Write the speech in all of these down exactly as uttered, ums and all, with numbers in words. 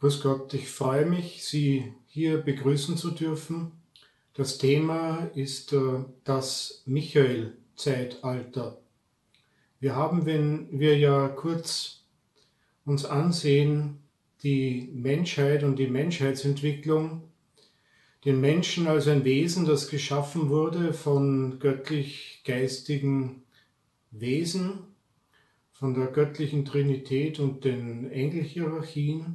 Grüß Gott, ich freue mich, Sie hier begrüßen zu dürfen. Das Thema ist äh, das Michael-Zeitalter. Wir haben, wenn wir ja kurz uns ansehen, die Menschheit und die Menschheitsentwicklung, den Menschen als ein Wesen, das geschaffen wurde von göttlich-geistigen Wesen, von der göttlichen Trinität und den Engelhierarchien.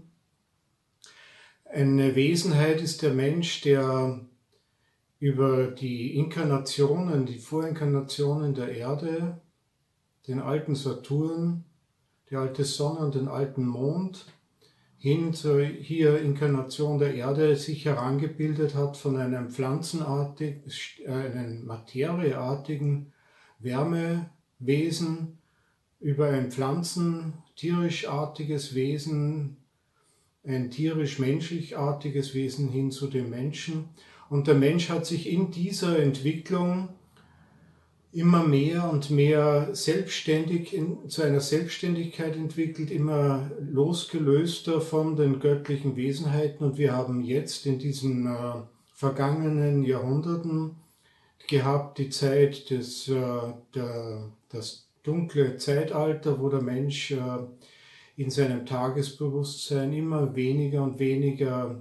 Eine Wesenheit ist der Mensch, der über die Inkarnationen, die Vorinkarnationen der Erde, den alten Saturn, die alte Sonne und den alten Mond, hin zur hier Inkarnation der Erde sich herangebildet hat von einem pflanzenartigen, äh, einem materieartigen Wärmewesen über ein pflanzen-tierischartiges Wesen, ein tierisch-menschlichartiges Wesen hin zu dem Menschen. Und der Mensch hat sich in dieser Entwicklung immer mehr und mehr selbstständig in, zu einer Selbstständigkeit entwickelt, immer losgelöster von den göttlichen Wesenheiten. Und wir haben jetzt in diesen äh, vergangenen Jahrhunderten gehabt die Zeit des äh, der, das dunkle Zeitalter, wo der Mensch äh, in seinem Tagesbewusstsein immer weniger und weniger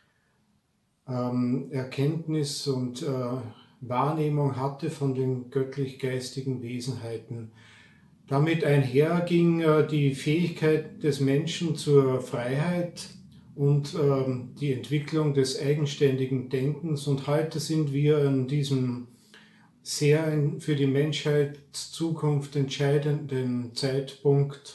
ähm, Erkenntnis und äh, Wahrnehmung hatte von den göttlich-geistigen Wesenheiten. Damit einher ging äh, die Fähigkeit des Menschen zur Freiheit und ähm, die Entwicklung des eigenständigen Denkens. Und heute sind wir an diesem sehr für die Menschheitszukunft entscheidenden Zeitpunkt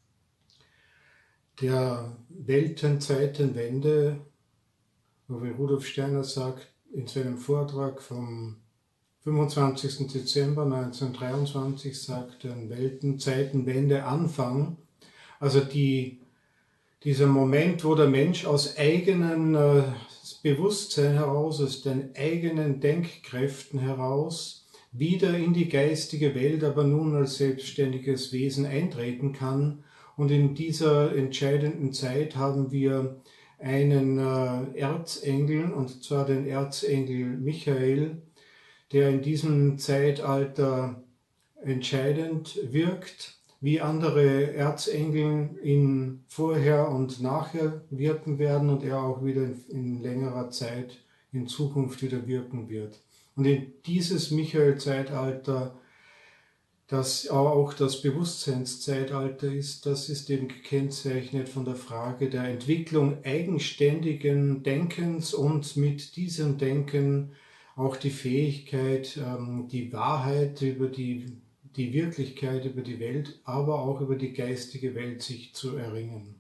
der Weltenzeitenwende, wo wie Rudolf Steiner sagt in seinem Vortrag vom fünfundzwanzigsten Dezember neunzehnhundertdreiundzwanzig, sagt er, Weltenzeitenwende Anfang, also die, dieser Moment, wo der Mensch aus eigenem äh, Bewusstsein heraus, aus den eigenen Denkkräften heraus wieder in die geistige Welt, aber nun als selbstständiges Wesen eintreten kann. Und in dieser entscheidenden Zeit haben wir einen äh, Erzengel, und zwar den Erzengel Michael, der in diesem Zeitalter entscheidend wirkt, wie andere Erzengel in vorher und nachher wirken werden und er auch wieder in, in längerer Zeit in Zukunft wieder wirken wird. Und in dieses Michael-Zeitalter, das auch das Bewusstseinszeitalter ist, das ist eben gekennzeichnet von der Frage der Entwicklung eigenständigen Denkens und mit diesem Denken auch die Fähigkeit, die Wahrheit über die, die Wirklichkeit, über die Welt, aber auch über die geistige Welt sich zu erringen.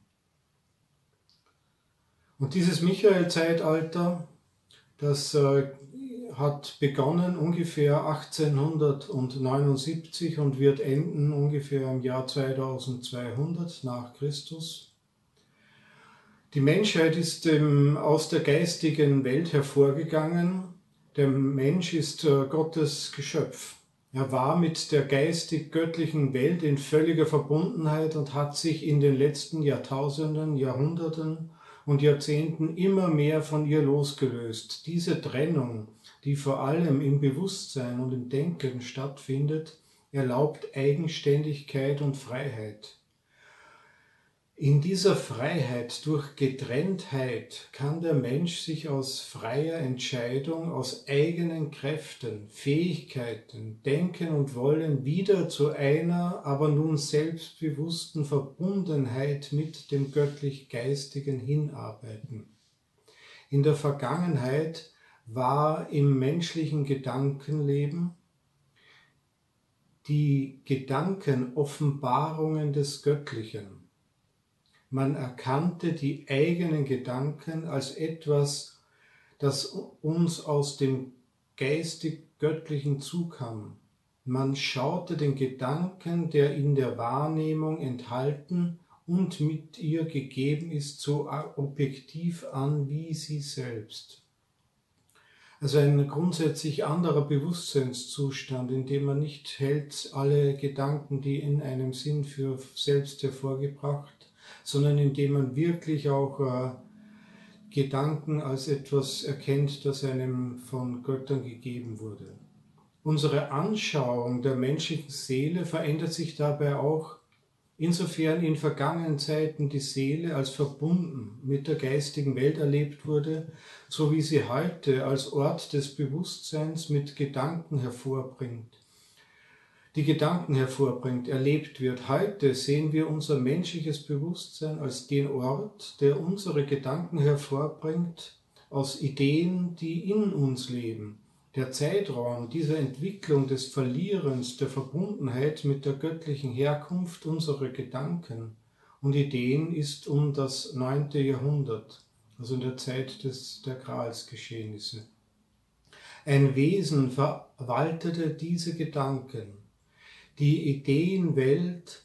Und dieses Michael-Zeitalter, das hat begonnen ungefähr achtzehnhundertneunundsiebzig und wird enden ungefähr im Jahr zweitausendzweihundert nach Christus. Die Menschheit ist ähm, aus der geistigen Welt hervorgegangen. Der Mensch ist äh, Gottes Geschöpf. Er war mit der geistig-göttlichen Welt in völliger Verbundenheit und hat sich in den letzten Jahrtausenden, Jahrhunderten und Jahrzehnten immer mehr von ihr losgelöst. Diese Trennung, die vor allem im Bewusstsein und im Denken stattfindet, erlaubt Eigenständigkeit und Freiheit. In dieser Freiheit durch Getrenntheit kann der Mensch sich aus freier Entscheidung, aus eigenen Kräften, Fähigkeiten, Denken und Wollen wieder zu einer, aber nun selbstbewussten Verbundenheit mit dem Göttlich-Geistigen hinarbeiten. In der Vergangenheit war im menschlichen Gedankenleben die Gedankenoffenbarungen des Göttlichen. Man erkannte die eigenen Gedanken als etwas, das uns aus dem geistig-göttlichen zukam. Man schaute den Gedanken, der in der Wahrnehmung enthalten und mit ihr gegeben ist, so objektiv an wie sie selbst. Also ein grundsätzlich anderer Bewusstseinszustand, in dem man nicht hält alle Gedanken, die in einem sind, für selbst hervorgebracht, sondern indem man wirklich auch äh, Gedanken als etwas erkennt, das einem von Göttern gegeben wurde. Unsere Anschauung der menschlichen Seele verändert sich dabei auch, insofern in vergangenen Zeiten die Seele als verbunden mit der geistigen Welt erlebt wurde, so wie sie heute als Ort des Bewusstseins mit Gedanken hervorbringt. Die Gedanken hervorbringt, erlebt wird. Heute sehen wir unser menschliches Bewusstsein als den Ort, der unsere Gedanken hervorbringt aus Ideen, die in uns leben. Der Zeitraum dieser Entwicklung des Verlierens der Verbundenheit mit der göttlichen Herkunft unserer Gedanken und Ideen ist um das neunte Jahrhundert, also in der Zeit des, der Gralsgeschehnisse. Ein Wesen verwaltete diese Gedanken. Die Ideenwelt,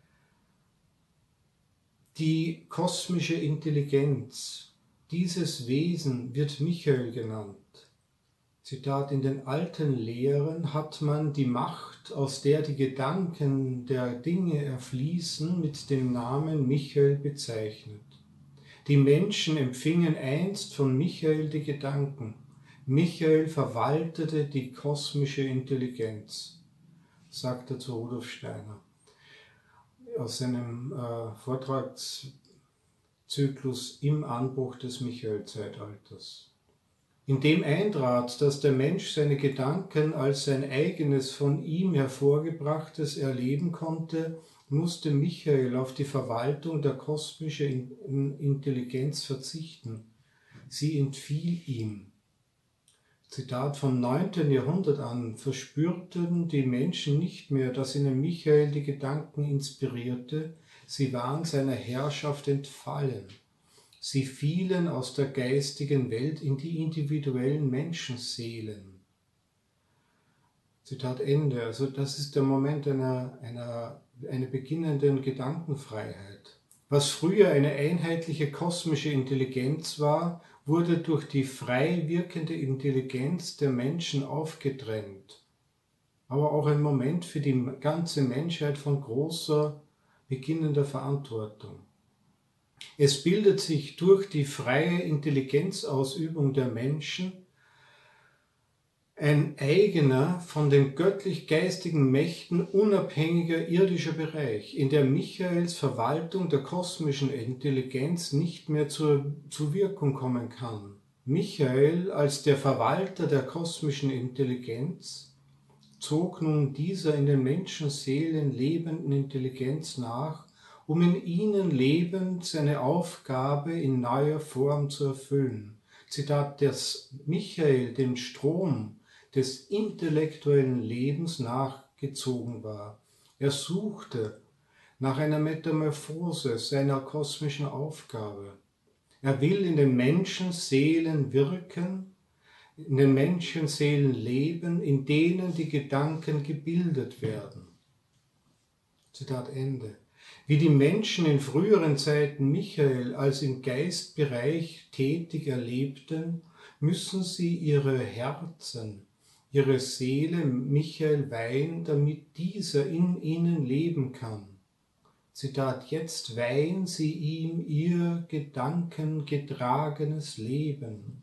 die kosmische Intelligenz, dieses Wesen wird Michael genannt. Zitat: In den alten Lehren hat man die Macht, aus der die Gedanken der Dinge erfließen, mit dem Namen Michael bezeichnet. Die Menschen empfingen einst von Michael die Gedanken. Michael verwaltete die kosmische Intelligenz, sagt er zu Rudolf Steiner aus seinem äh, Vortragszyklus Im Anbruch des Michael-Zeitalters. In dem eintrat, dass der Mensch seine Gedanken als sein eigenes von ihm hervorgebrachtes erleben konnte, musste Michael auf die Verwaltung der kosmischen Intelligenz verzichten. Sie entfiel ihm. Zitat: Vom neunten Jahrhundert an verspürten die Menschen nicht mehr, dass ihnen Michael die Gedanken inspirierte, sie waren seiner Herrschaft entfallen. Sie fielen aus der geistigen Welt in die individuellen Menschenseelen. Zitat Ende. Also das ist der Moment einer, einer, einer beginnenden Gedankenfreiheit. Was früher eine einheitliche kosmische Intelligenz war, wurde durch die frei wirkende Intelligenz der Menschen aufgetrennt. Aber auch ein Moment für die ganze Menschheit von großer, beginnender Verantwortung. Es bildet sich durch die freie Intelligenzausübung der Menschen ein eigener, von den göttlich-geistigen Mächten unabhängiger irdischer Bereich, in der Michaels Verwaltung der kosmischen Intelligenz nicht mehr zur, zur Wirkung kommen kann. Michael als der Verwalter der kosmischen Intelligenz zog nun dieser in den Menschenseelen lebenden Intelligenz nach, um in ihnen lebend seine Aufgabe in neuer Form zu erfüllen. Zitat: Dass Michael dem Strom des intellektuellen Lebens nachgezogen war. Er suchte nach einer Metamorphose seiner kosmischen Aufgabe. Er will in den Menschenseelen wirken, in den Menschenseelen leben, in denen die Gedanken gebildet werden. Zitat Ende. Wie die Menschen in früheren Zeiten Michael als im Geistbereich tätig erlebten, müssen sie ihre Herzen, ihre Seele Michael weihen, damit dieser in ihnen leben kann. Zitat: Jetzt weihen sie ihm ihr gedankengetragenes Leben.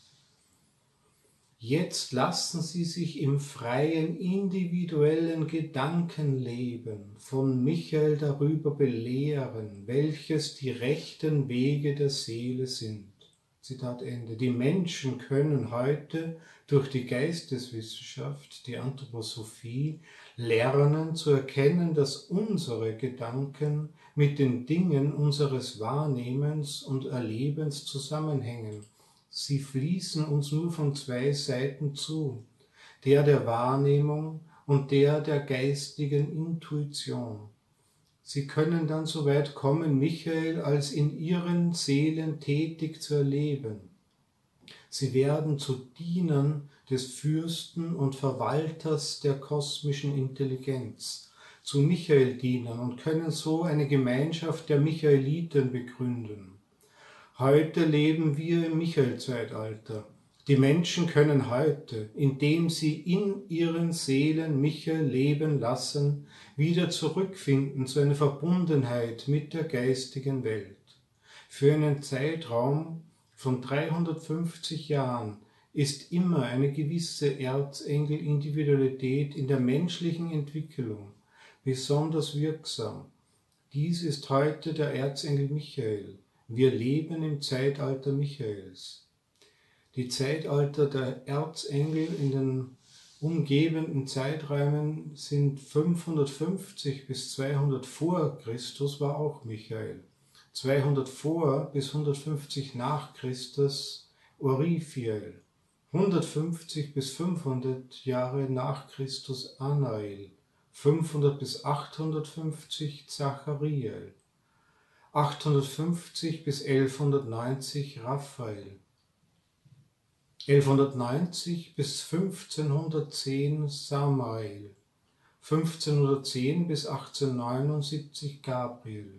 Jetzt lassen sie sich im freien, individuellen Gedankenleben von Michael darüber belehren, welches die rechten Wege der Seele sind. Zitat Ende. Die Menschen können heute durch die Geisteswissenschaft, die Anthroposophie, lernen zu erkennen, dass unsere Gedanken mit den Dingen unseres Wahrnehmens und Erlebens zusammenhängen. Sie fließen uns nur von zwei Seiten zu, der der Wahrnehmung und der der geistigen Intuition. Sie können dann so weit kommen, Michael als in ihren Seelen tätig zu erleben. Sie werden zu Dienern des Fürsten und Verwalters der kosmischen Intelligenz, zu Michael-Dienern und können so eine Gemeinschaft der Michaeliten begründen. Heute leben wir im Michael-Zeitalter. Die Menschen können heute, indem sie in ihren Seelen Michael leben lassen, wieder zurückfinden zu einer Verbundenheit mit der geistigen Welt. Für einen Zeitraum von dreihundertfünfzig Jahren ist immer eine gewisse Erzengel-Individualität in der menschlichen Entwicklung besonders wirksam. Dies ist heute der Erzengel Michael. Wir leben im Zeitalter Michaels. Die Zeitalter der Erzengel in den umgebenden Zeiträumen sind fünfhundertfünfzig bis zweihundert vor Christus war auch Michael. zweihundert vor bis hundertfünfzig nach Christus Orifiel. hundertfünfzig bis fünfhundert Jahre nach Christus Anael. fünfhundert bis achthundertfünfzig Zachariel. achthundertfünfzig bis elfhundertneunzig Raphael. elfhundertneunzig bis fünfzehnhundertzehn Samael, fünfzehnhundertzehn bis achtzehnhundertneunundsiebzig Gabriel.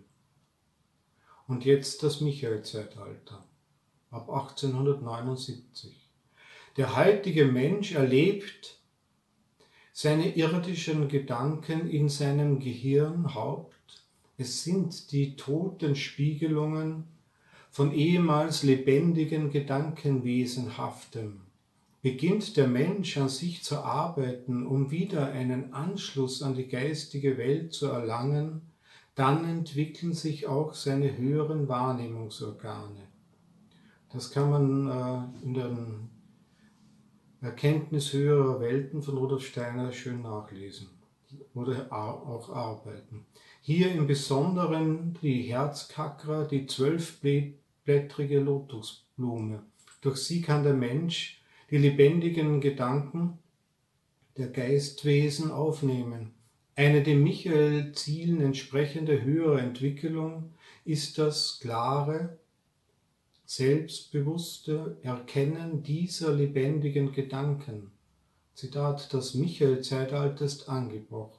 Und jetzt das Michael-Zeitalter, ab achtzehnhundertneunundsiebzig. Der heutige Mensch erlebt seine irdischen Gedanken in seinem Gehirnhaupt. Es sind die Totenspiegelungen von ehemals lebendigen Gedankenwesenhaftem. Beginnt der Mensch an sich zu arbeiten, um wieder einen Anschluss an die geistige Welt zu erlangen, dann entwickeln sich auch seine höheren Wahrnehmungsorgane. Das kann man äh, in der Erkenntnis höherer Welten von Rudolf Steiner schön nachlesen oder auch arbeiten. Hier im Besonderen die Herzchakra, die zwölfblättrige Lotusblume. Durch sie kann der Mensch die lebendigen Gedanken der Geistwesen aufnehmen. Eine dem Michael-Zielen entsprechende höhere Entwicklung ist das klare, selbstbewusste Erkennen dieser lebendigen Gedanken. Zitat, das Michael-Zeitalter ist angebrochen.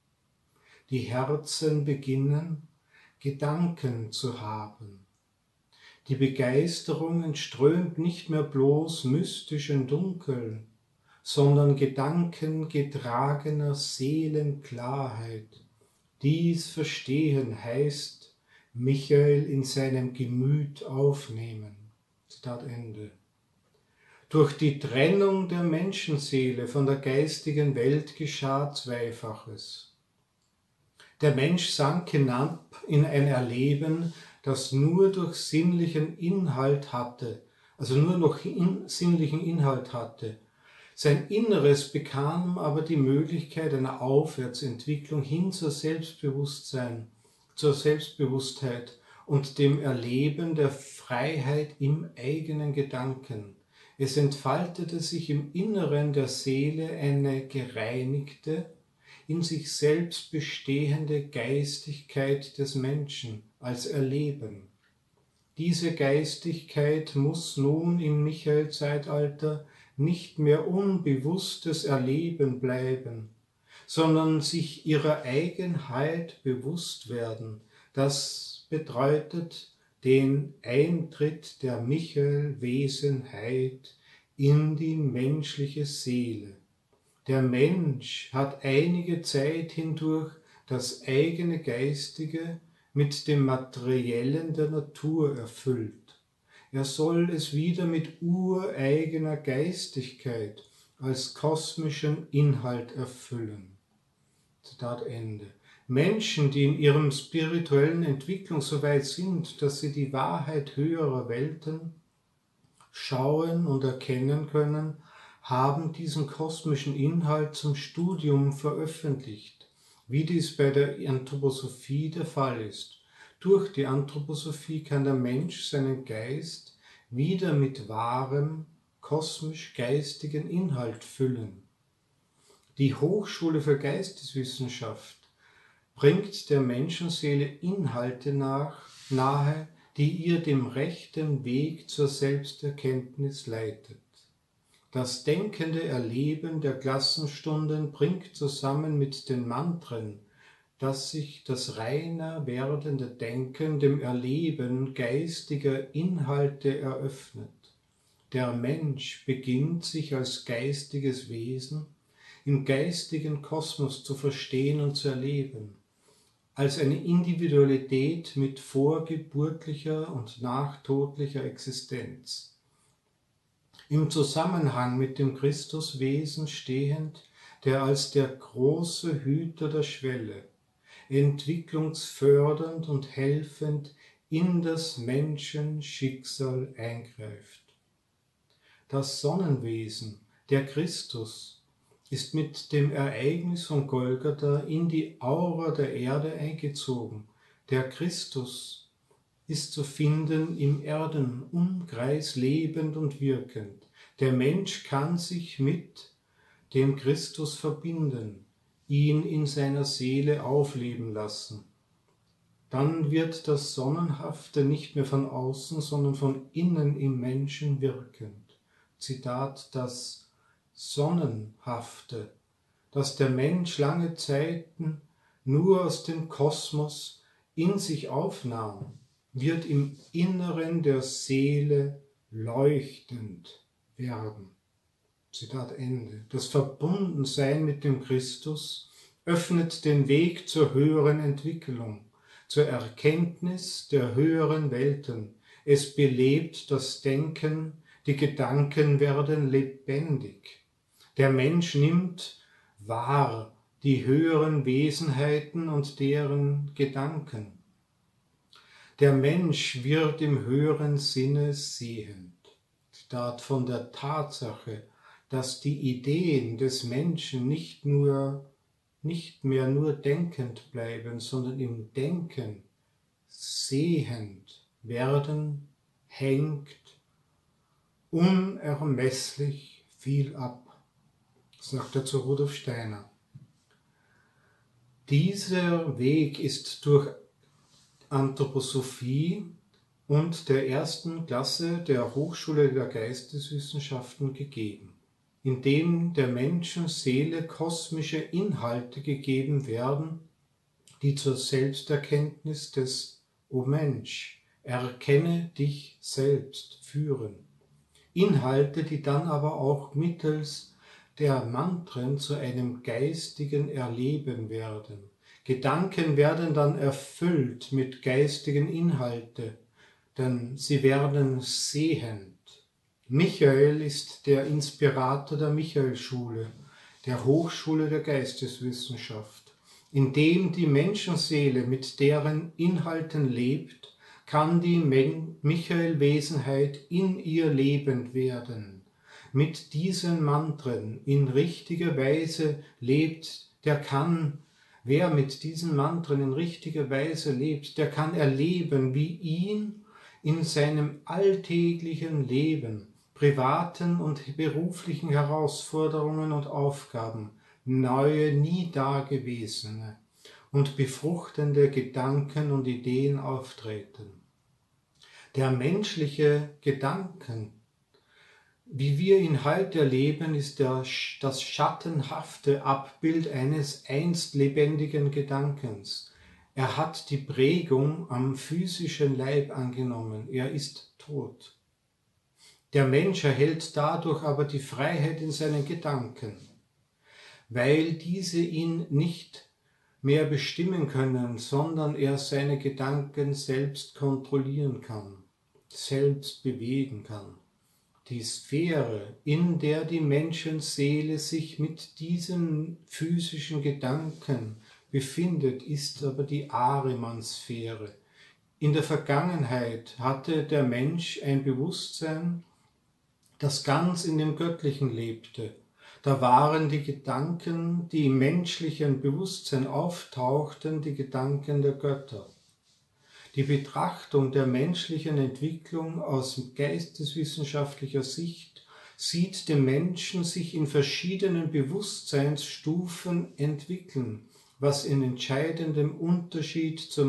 Die Herzen beginnen, Gedanken zu haben. Die Begeisterung entströmt nicht mehr bloß mystisch und dunkel, sondern gedankengetragener Seelenklarheit. Dies Verstehen heißt, Michael in seinem Gemüt aufnehmen. Zitat Ende. Durch die Trennung der Menschenseele von der geistigen Welt geschah Zweifaches. Der Mensch sank hinab in ein Erleben, das nur durch sinnlichen Inhalt hatte, also nur noch in, sinnlichen Inhalt hatte. Sein Inneres bekam aber die Möglichkeit einer Aufwärtsentwicklung hin zur Selbstbewusstsein, zur Selbstbewusstheit und dem Erleben der Freiheit im eigenen Gedanken. Es entfaltete sich im Inneren der Seele eine gereinigte, in sich selbst bestehende Geistigkeit des Menschen als Erleben. Diese Geistigkeit muss nun im Michael-Zeitalter nicht mehr unbewusstes Erleben bleiben, sondern sich ihrer Eigenheit bewusst werden. Das bedeutet den Eintritt der Michael-Wesenheit in die menschliche Seele. Der Mensch hat einige Zeit hindurch das eigene Geistige mit dem Materiellen der Natur erfüllt. Er soll es wieder mit ureigener Geistigkeit als kosmischen Inhalt erfüllen. Zitat Ende. Menschen, die in ihrem spirituellen Entwicklung so weit sind, dass sie die Wahrheit höherer Welten schauen und erkennen können, haben diesen kosmischen Inhalt zum Studium veröffentlicht, wie dies bei der Anthroposophie der Fall ist. Durch die Anthroposophie kann der Mensch seinen Geist wieder mit wahrem, kosmisch-geistigen Inhalt füllen. Die Hochschule für Geisteswissenschaft bringt der Menschenseele Inhalte nach, nahe, die ihr dem rechten Weg zur Selbsterkenntnis leitet. Das denkende Erleben der Klassenstunden bringt zusammen mit den Mantren, dass sich das reiner werdende Denken dem Erleben geistiger Inhalte eröffnet. Der Mensch beginnt sich als geistiges Wesen im geistigen Kosmos zu verstehen und zu erleben, als eine Individualität mit vorgeburtlicher und nachtodlicher Existenz. Im Zusammenhang mit dem Christuswesen stehend, der als der große Hüter der Schwelle, entwicklungsfördernd und helfend in das Menschenschicksal eingreift. Das Sonnenwesen, der Christus, ist mit dem Ereignis von Golgatha in die Aura der Erde eingezogen. Der Christus ist zu finden im Erdenumkreis lebend und wirkend. Der Mensch kann sich mit dem Christus verbinden, ihn in seiner Seele aufleben lassen. Dann wird das Sonnenhafte nicht mehr von außen, sondern von innen im Menschen wirkend. Zitat, das Sonnenhafte, das der Mensch lange Zeiten nur aus dem Kosmos in sich aufnahm, wird im Inneren der Seele leuchtend werden. Zitat Ende. Das Verbundensein mit dem Christus öffnet den Weg zur höheren Entwicklung, zur Erkenntnis der höheren Welten. Es belebt das Denken, die Gedanken werden lebendig. Der Mensch nimmt wahr die höheren Wesenheiten und deren Gedanken. Der Mensch wird im höheren Sinne sehend. Zitat, von der Tatsache, dass die Ideen des Menschen nicht nur, nicht mehr nur denkend bleiben, sondern im Denken sehend werden, hängt unermesslich viel ab, sagt er zu Rudolf Steiner. Dieser Weg ist durch Anthroposophie und der ersten Klasse der Hochschule der Geisteswissenschaften gegeben, indem der Menschenseele kosmische Inhalte gegeben werden, die zur Selbsterkenntnis des O Mensch, erkenne dich selbst führen. Inhalte, die dann aber auch mittels der Mantren zu einem geistigen Erleben werden. Gedanken werden dann erfüllt mit geistigen Inhalten, denn sie werden sehend. Michael ist der Inspirator der Michaelschule, der Hochschule der Geisteswissenschaft. Indem die Menschenseele mit deren Inhalten lebt, kann die Michael-Wesenheit in ihr lebend werden. Mit diesen Mantren in richtiger Weise lebt, der kann, wer mit diesen Mantren in richtiger Weise lebt, der kann erleben, wie ihn in seinem alltäglichen Leben, privaten und beruflichen Herausforderungen und Aufgaben neue, nie dagewesene und befruchtende Gedanken und Ideen auftreten. Der menschliche Gedanken, wie wir ihn heute erleben, ist der, das schattenhafte Abbild eines einst lebendigen Gedankens. Er hat die Prägung am physischen Leib angenommen, er ist tot. Der Mensch erhält dadurch aber die Freiheit in seinen Gedanken, weil diese ihn nicht mehr bestimmen können, sondern er seine Gedanken selbst kontrollieren kann, selbst bewegen kann. Die Sphäre, in der die Menschenseele sich mit diesen physischen Gedanken befindet, ist aber die Ahriman-Sphäre. In der Vergangenheit hatte der Mensch ein Bewusstsein, das ganz in dem Göttlichen lebte. Da waren die Gedanken, die im menschlichen Bewusstsein auftauchten, die Gedanken der Götter. Die Betrachtung der menschlichen Entwicklung aus geisteswissenschaftlicher Sicht sieht den Menschen sich in verschiedenen Bewusstseinsstufen entwickeln, was in entscheidendem Unterschied zur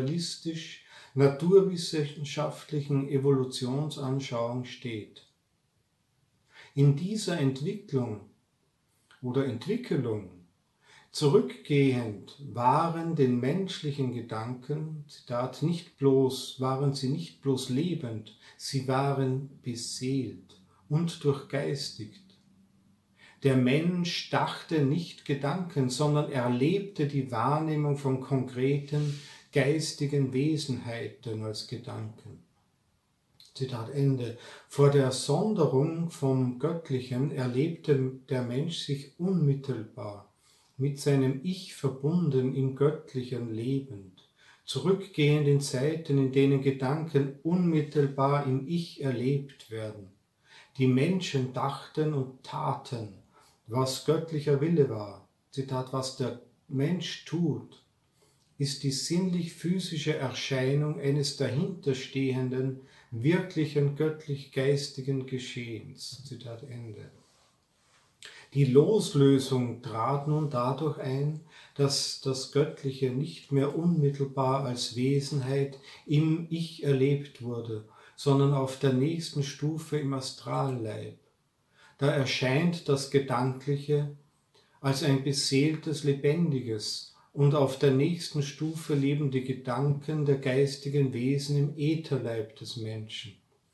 materialistisch-naturwissenschaftlichen Evolutionsanschauung steht. In dieser Entwicklung oder Entwicklung zurückgehend waren den menschlichen Gedanken, Zitat, nicht bloß, waren sie nicht bloß lebend, sie waren beseelt und durchgeistigt. Der Mensch dachte nicht Gedanken, sondern erlebte die Wahrnehmung von konkreten geistigen Wesenheiten als Gedanken. Zitat Ende. Vor der Sonderung vom Göttlichen erlebte der Mensch sich unmittelbar mit seinem Ich verbunden im Göttlichen lebend, zurückgehend in Zeiten, in denen Gedanken unmittelbar im Ich erlebt werden. Die Menschen dachten und taten, was göttlicher Wille war. Zitat, was der Mensch tut, ist die sinnlich-physische Erscheinung eines dahinterstehenden, wirklichen göttlich-geistigen Geschehens. Zitat Ende. Die Loslösung trat nun dadurch ein, dass das Göttliche nicht mehr unmittelbar als Wesenheit im Ich erlebt wurde, sondern auf der nächsten Stufe im Astralleib. Da erscheint das Gedankliche als ein beseeltes Lebendiges und auf der nächsten Stufe leben die Gedanken der geistigen Wesen im Ätherleib des Menschen.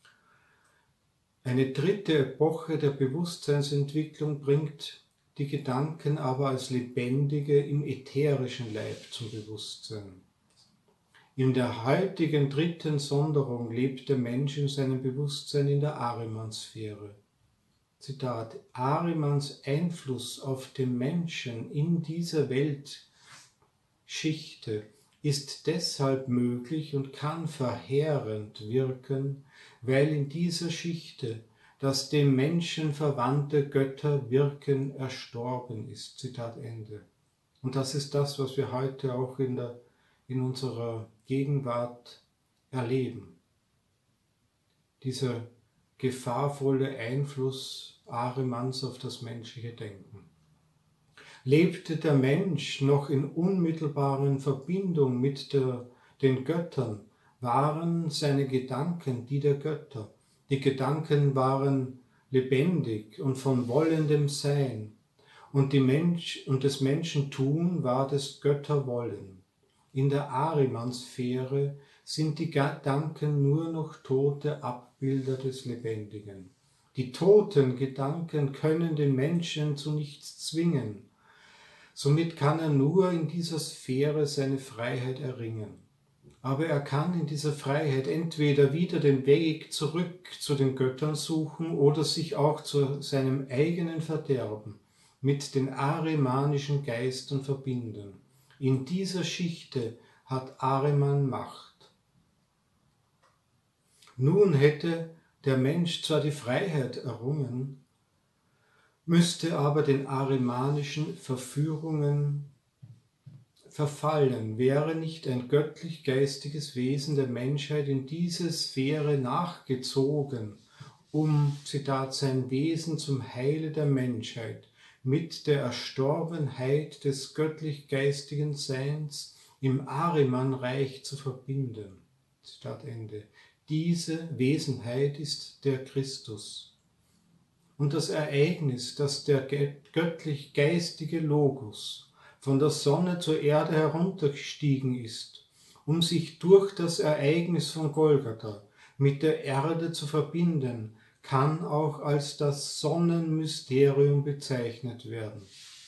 Eine dritte Epoche der Bewusstseinsentwicklung bringt die Gedanken aber als Lebendige im ätherischen Leib zum Bewusstsein. In der heutigen dritten Sonderung lebt der Mensch in seinem Bewusstsein in der Ahriman-Sphäre. Zitat, Ahrimans Einfluss auf den Menschen in dieser Weltschichte ist deshalb möglich und kann verheerend wirken, weil in dieser Schichte das dem Menschen verwandte Götterwirken erstorben ist. Zitat Ende. Und das ist das, was wir heute auch in, der, in unserer Gegenwart erleben. Dieser gefahrvolle Einfluss Ahrimans auf das menschliche Denken. Lebte der Mensch noch in unmittelbaren Verbindung mit der, den Göttern, waren seine Gedanken die der Götter. Die Gedanken waren lebendig und von wollendem Sein, und, die Mensch, und des Menschen Tun war des Götterwollen. In der Ahriman-Sphäre sind die Gedanken nur noch tote Abbilder des Lebendigen. Die toten Gedanken können den Menschen zu nichts zwingen. Somit kann er nur in dieser Sphäre seine Freiheit erringen. Aber er kann in dieser Freiheit entweder wieder den Weg zurück zu den Göttern suchen oder sich auch zu seinem eigenen Verderben mit den ahrimanischen Geistern verbinden. In dieser Schichte hat Ahriman Macht. Nun hätte der Mensch zwar die Freiheit errungen, müsste aber den ahrimanischen Verführungen verfallen, wäre nicht ein göttlich-geistiges Wesen der Menschheit in diese Sphäre nachgezogen, um, Zitat, sein Wesen zum Heile der Menschheit mit der Erstorbenheit des göttlich-geistigen Seins im Ahriman-Reich zu verbinden. Zitat Ende. Diese Wesenheit ist der Christus. Und das Ereignis, dass der göttlich-geistige Logos von der Sonne zur Erde heruntergestiegen ist, um sich durch das Ereignis von Golgatha mit der Erde zu verbinden, kann auch als das Sonnenmysterium bezeichnet werden.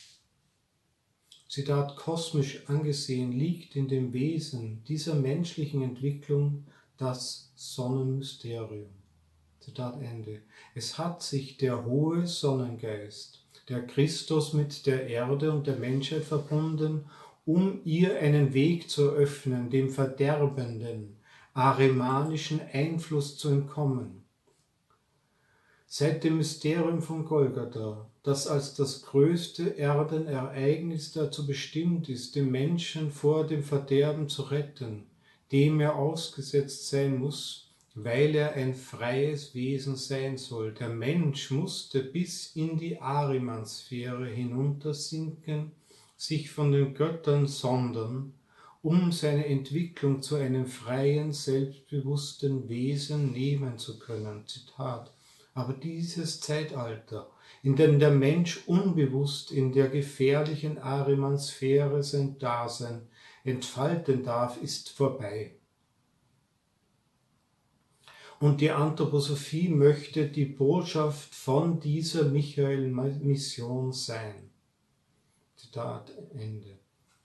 Zitat, kosmisch angesehen liegt in dem Wesen dieser menschlichen Entwicklung das Sonnenmysterium. Zitat Ende. Es hat sich der hohe Sonnengeist, der Christus, mit der Erde und der Menschheit verbunden, um ihr einen Weg zu öffnen, dem verderbenden, ahrimanischen Einfluss zu entkommen. Seit dem Mysterium von Golgatha, das als das größte Erdenereignis dazu bestimmt ist, den Menschen vor dem Verderben zu retten, dem er ausgesetzt sein muss, weil er ein freies Wesen sein soll. Der Mensch musste bis in die Ahriman-Sphäre hinuntersinken, sich von den Göttern sondern, um seine Entwicklung zu einem freien, selbstbewussten Wesen nehmen zu können. Zitat. Aber dieses Zeitalter, in dem der Mensch unbewusst in der gefährlichen Ahriman-Sphäre sein Dasein entfalten darf, ist vorbei. Und die Anthroposophie möchte die Botschaft von dieser Michael-Mission sein. Zitat Ende.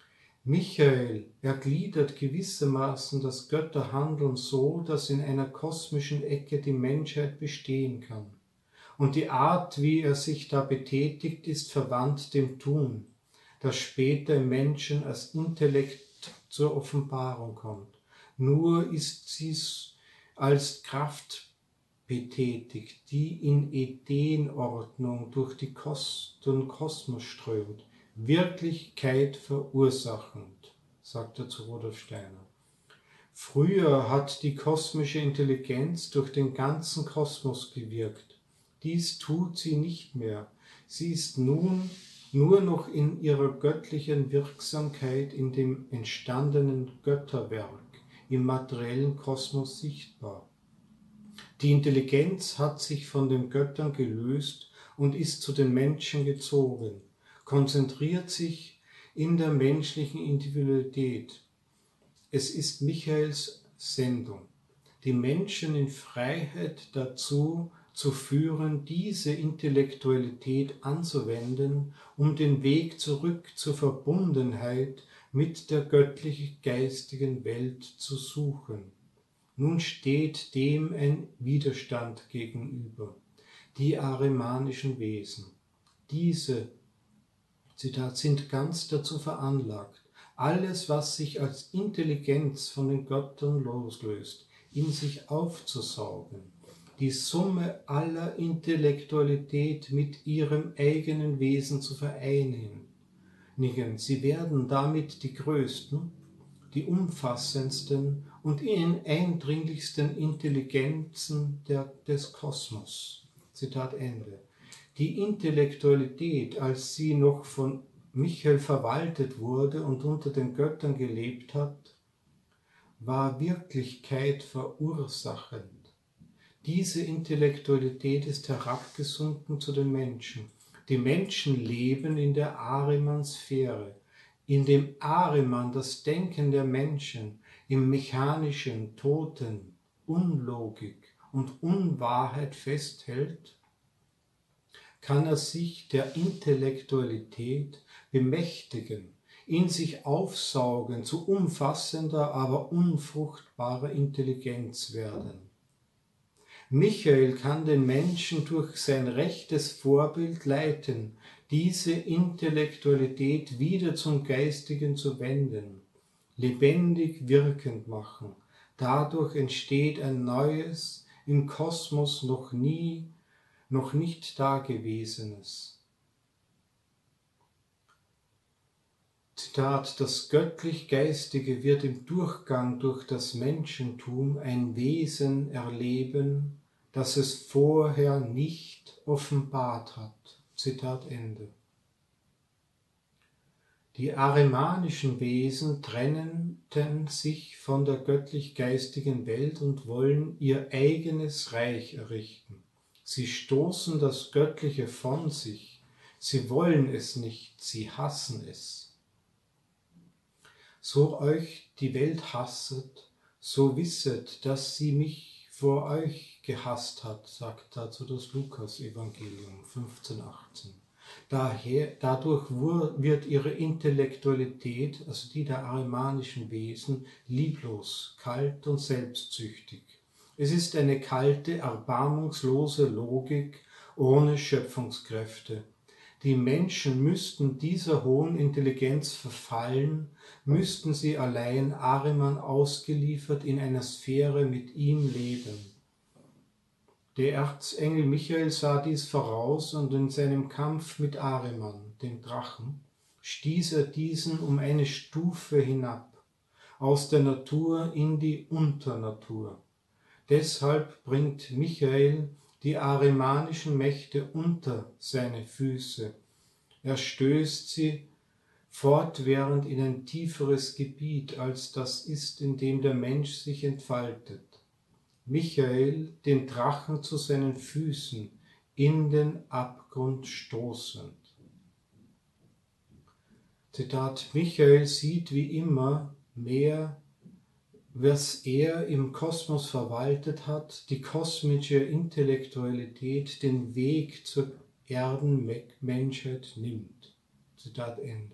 Michael ergliedert gewissermaßen das Götterhandeln so, dass in einer kosmischen Ecke die Menschheit bestehen kann. Und die Art, wie er sich da betätigt, ist verwandt dem Tun, das später im Menschen als Intellekt zur Offenbarung kommt. Nur ist sie als Kraft betätigt, die in Ideenordnung durch die Kos- den Kosmos strömt, Wirklichkeit verursachend, sagt er zu Rudolf Steiner. Früher hat die kosmische Intelligenz durch den ganzen Kosmos gewirkt. Dies tut sie nicht mehr. Sie ist nun nur noch in ihrer göttlichen Wirksamkeit in dem entstandenen Götterwerk im materiellen Kosmos sichtbar. Die Intelligenz hat sich von den Göttern gelöst und ist zu den Menschen gezogen, konzentriert sich in der menschlichen Individualität. Es ist Michaels Sendung, die Menschen in Freiheit dazu zu führen, diese Intellektualität anzuwenden, um den Weg zurück zur Verbundenheit mit der göttlich-geistigen Welt zu suchen. Nun steht dem ein Widerstand gegenüber, die arimanischen Wesen. Diese, Zitat, sind ganz dazu veranlagt, alles, was sich als Intelligenz von den Göttern loslöst, in sich aufzusaugen, die Summe aller Intellektualität mit ihrem eigenen Wesen zu vereinigen. Sie werden damit die größten, die umfassendsten und eindringlichsten Intelligenzen der, des Kosmos. Zitat Ende. Die Intellektualität, als sie noch von Michael verwaltet wurde und unter den Göttern gelebt hat, war Wirklichkeit verursachend. Diese Intellektualität ist herabgesunken zu den Menschen. Die Menschen leben in der Ahriman-Sphäre, in dem Ahriman das Denken der Menschen im mechanischen, toten, Unlogik und Unwahrheit festhält, kann er sich der Intellektualität bemächtigen, in sich aufsaugen, zu umfassender, aber unfruchtbarer Intelligenz werden. Michael kann den Menschen durch sein rechtes Vorbild leiten, diese Intellektualität wieder zum Geistigen zu wenden, lebendig wirkend machen. Dadurch entsteht ein neues, im Kosmos noch nie, noch nicht Dagewesenes. Zitat, das Göttlich-Geistige wird im Durchgang durch das Menschentum ein Wesen erleben, das es vorher nicht offenbart hat. Zitat Ende. Die arimanischen Wesen trennten sich von der göttlich-geistigen Welt und wollen ihr eigenes Reich errichten. Sie stoßen das Göttliche von sich. Sie wollen es nicht, sie hassen es. So euch die Welt hasset, so wisset, dass sie mich vor euch gehasst hat, sagt dazu das Lukas-Evangelium fünfzehn achtzehn. Daher, dadurch wird ihre Intellektualität, also die der arimanischen Wesen, lieblos, kalt und selbstsüchtig. Es ist eine kalte, erbarmungslose Logik ohne Schöpfungskräfte. Die Menschen müssten dieser hohen Intelligenz verfallen, müssten sie allein Ahriman ausgeliefert in einer Sphäre mit ihm leben. Der Erzengel Michael sah dies voraus und in seinem Kampf mit Ahriman, dem Drachen, stieß er diesen um eine Stufe hinab, aus der Natur in die Unternatur. Deshalb bringt Michael die ahrimanischen Mächte unter seine Füße. Er stößt sie fortwährend in ein tieferes Gebiet, als das ist, in dem der Mensch sich entfaltet. Michael den Drachen zu seinen Füßen in den Abgrund stoßend. Zitat, Michael sieht wie immer mehr, was er im Kosmos verwaltet hat, die kosmische Intellektualität den Weg zur Erdenmenschheit nimmt. Zitat Ende.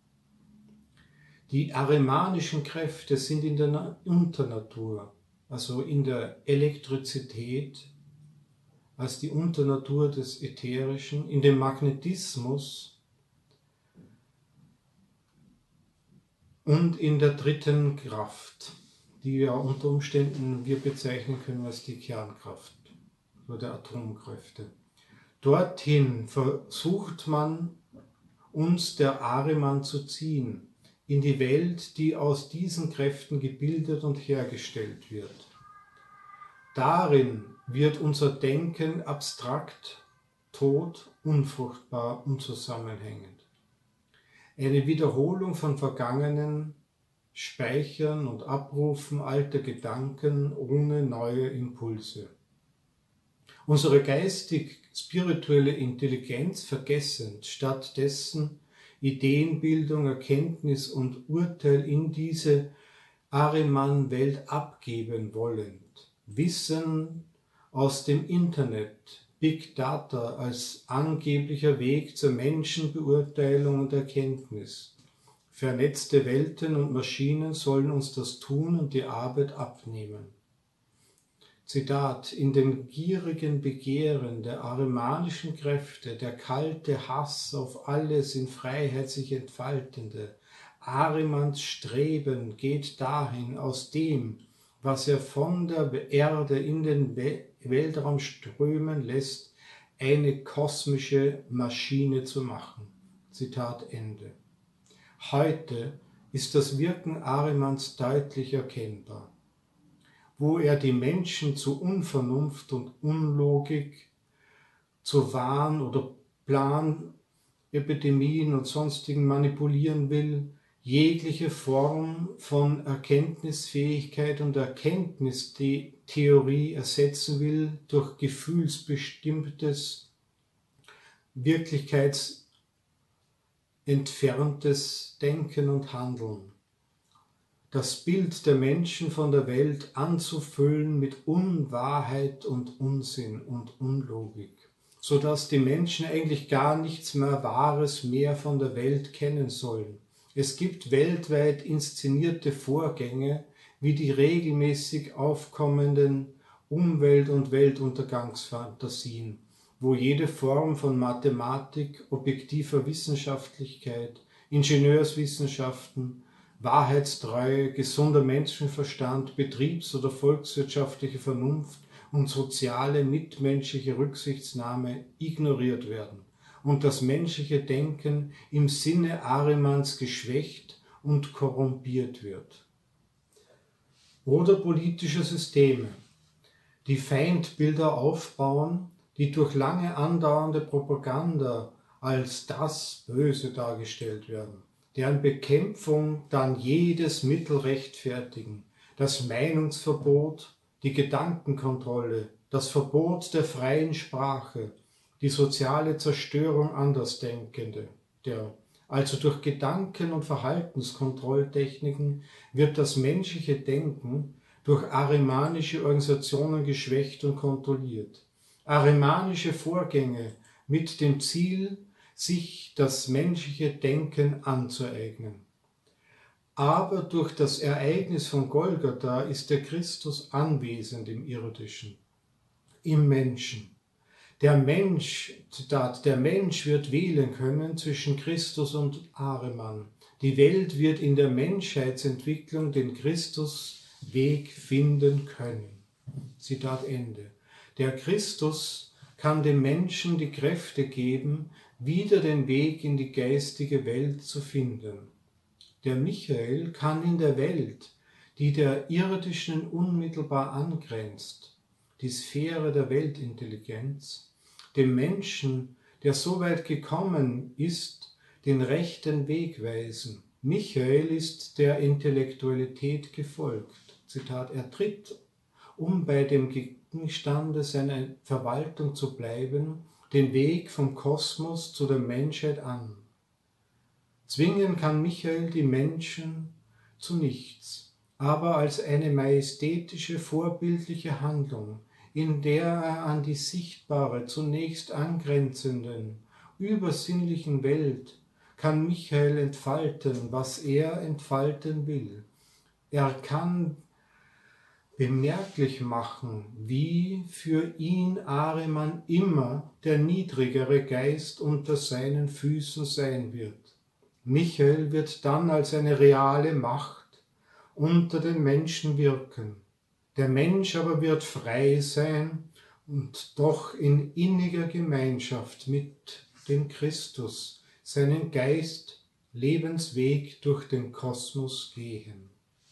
Die arimanischen Kräfte sind in der Unternatur, also in der Elektrizität, als die Unternatur des Ätherischen, in dem Magnetismus und in der dritten Kraft, die ja unter Umständen wir bezeichnen können als die Kernkraft oder Atomkräfte. Dorthin versucht man, uns der Ahriman zu ziehen, in die Welt, die aus diesen Kräften gebildet und hergestellt wird. Darin wird unser Denken abstrakt, tot, unfruchtbar, unzusammenhängend. Eine Wiederholung von vergangenen Speichern und Abrufen alter Gedanken ohne neue Impulse. Unsere geistig-spirituelle Intelligenz vergessend, stattdessen Ideenbildung, Erkenntnis und Urteil in diese Ahriman-Welt abgeben wollend. Wissen aus dem Internet, Big Data als angeblicher Weg zur Menschenbeurteilung und Erkenntnis. Vernetzte Welten und Maschinen sollen uns das Tun und die Arbeit abnehmen. Zitat: In dem gierigen Begehren der ahrimanischen Kräfte, der kalte Hass auf alles in Freiheit sich entfaltende, Ahrimans Streben geht dahin, aus dem, was er von der Erde in den Weltraum strömen lässt, eine kosmische Maschine zu machen. Zitat Ende. Heute ist das Wirken Ahrimans deutlich erkennbar. Wo er die Menschen zu Unvernunft und Unlogik, zu Wahn oder Plan, Epidemien und sonstigen manipulieren will, jegliche Form von Erkenntnisfähigkeit und Erkenntnistheorie ersetzen will durch gefühlsbestimmtes, wirklichkeitsentferntes Denken und Handeln. Das Bild der Menschen von der Welt anzufüllen mit Unwahrheit und Unsinn und Unlogik, sodass die Menschen eigentlich gar nichts mehr Wahres mehr von der Welt kennen sollen. Es gibt weltweit inszenierte Vorgänge wie die regelmäßig aufkommenden Umwelt- und Weltuntergangsfantasien, wo jede Form von Mathematik, objektiver Wissenschaftlichkeit, Ingenieurswissenschaften, Wahrheitstreue, gesunder Menschenverstand, betriebs- oder volkswirtschaftliche Vernunft und soziale mitmenschliche Rücksichtnahme ignoriert werden und das menschliche Denken im Sinne Ahrimans geschwächt und korrumpiert wird. Oder politische Systeme, die Feindbilder aufbauen, die durch lange andauernde Propaganda als das Böse dargestellt werden, deren Bekämpfung dann jedes Mittel rechtfertigen, das Meinungsverbot, die Gedankenkontrolle, das Verbot der freien Sprache, die soziale Zerstörung Andersdenkende, der, also durch Gedanken- und Verhaltenskontrolltechniken wird das menschliche Denken durch ahrimanische Organisationen geschwächt und kontrolliert. Ahrimanische Vorgänge mit dem Ziel, sich das menschliche Denken anzueignen. Aber durch das Ereignis von Golgatha ist der Christus anwesend im Irdischen, im Menschen. Der Mensch, Zitat, der Mensch wird wählen können zwischen Christus und Ahriman. Die Welt wird in der Menschheitsentwicklung den Christusweg finden können. Zitat Ende. Der Christus kann dem Menschen die Kräfte geben, wieder den Weg in die geistige Welt zu finden. Der Michael kann in der Welt, die der irdischen unmittelbar angrenzt, die Sphäre der Weltintelligenz, dem Menschen, der so weit gekommen ist, den rechten Weg weisen. Michael ist der Intellektualität gefolgt. Zitat, er tritt, um bei dem Gegenstande seiner Verwaltung zu bleiben, den Weg vom Kosmos zu der Menschheit an. Zwingen kann Michael die Menschen zu nichts. aber als eine majestätische, vorbildliche Handlung, in der er an die sichtbare, zunächst angrenzenden, übersinnlichen Welt kann Michael entfalten, was er entfalten will. Er kann bemerklich machen, wie für ihn Ahriman immer der niedrigere Geist unter seinen Füßen sein wird. Michael wird dann als eine reale Macht unter den Menschen wirken. Der Mensch aber wird frei sein und doch in inniger Gemeinschaft mit dem Christus seinen Geist, Lebensweg durch den Kosmos gehen.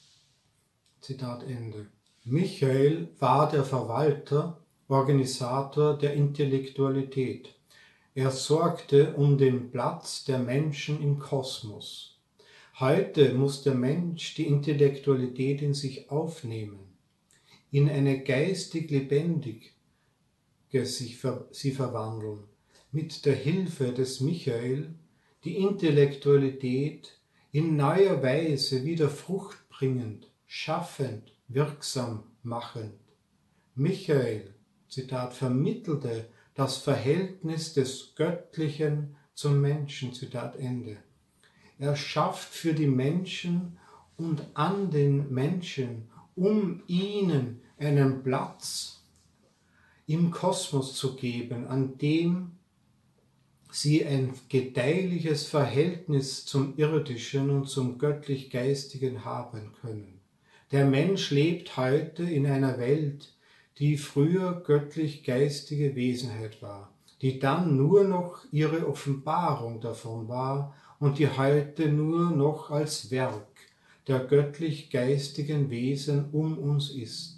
Zitat Ende. Michael war der Verwalter, Organisator der Intellektualität. Er sorgte um den Platz der Menschen im Kosmos. Heute muss der Mensch die Intellektualität in sich aufnehmen, in eine geistig lebendige sich ver, sie verwandeln, mit der Hilfe des Michael die Intellektualität in neuer Weise wieder fruchtbringend, schaffend, wirksam machend. Michael, Zitat, vermittelte das Verhältnis des Göttlichen zum Menschen, Zitat Ende. Er schafft für die Menschen und an den Menschen, um ihnen einen Platz im Kosmos zu geben, an dem sie ein gedeihliches Verhältnis zum Irdischen und zum göttlich-geistigen haben können. Der Mensch lebt heute in einer Welt, die früher göttlich-geistige Wesenheit war, die dann nur noch ihre Offenbarung davon war und die heute nur noch als Werk der göttlich-geistigen Wesen um uns ist.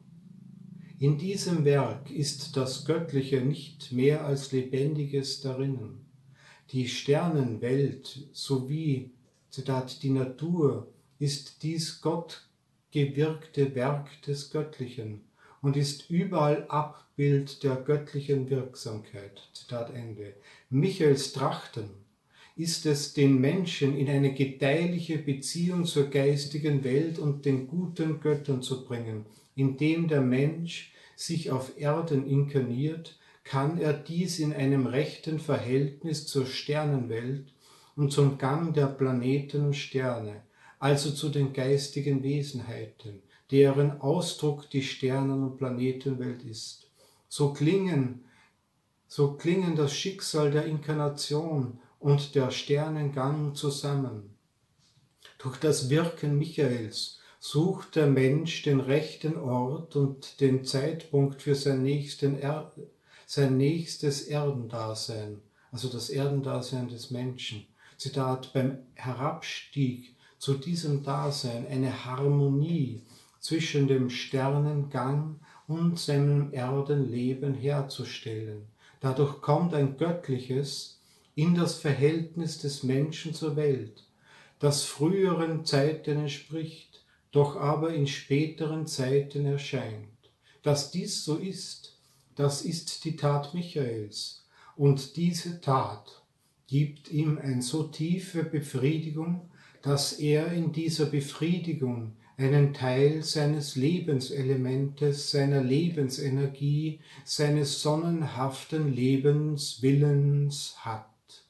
In diesem Werk ist das Göttliche nicht mehr als Lebendiges darinnen. Die Sternenwelt sowie, Zitat, die Natur ist dies gottgewirkte Werk des Göttlichen und ist überall Abbild der göttlichen Wirksamkeit. Zitat Ende. Michaels Trachten ist es, den Menschen in eine gedeihliche Beziehung zur geistigen Welt und den guten Göttern zu bringen. Indem der Mensch sich auf Erden inkarniert, kann er dies in einem rechten Verhältnis zur Sternenwelt und zum Gang der Planeten und Sterne, also zu den geistigen Wesenheiten, deren Ausdruck die Sternen- und Planetenwelt ist. So klingen, so klingen das Schicksal der Inkarnation und der Sternengang zusammen. Durch das Wirken Michaels sucht der Mensch den rechten Ort und den Zeitpunkt für sein, nächsten er sein nächstes Erdendasein, also das Erdendasein des Menschen. Zitat, beim Herabstieg zu diesem Dasein eine Harmonie zwischen dem Sternengang und seinem Erdenleben herzustellen. Dadurch kommt ein Göttliches in das Verhältnis des Menschen zur Welt, das früheren Zeiten entspricht, doch aber in späteren Zeiten erscheint. Dass dies so ist, das ist die Tat Michaels, und diese Tat gibt ihm eine so tiefe Befriedigung, dass er in dieser Befriedigung einen Teil seines Lebenselementes, seiner Lebensenergie, seines sonnenhaften Lebenswillens hat.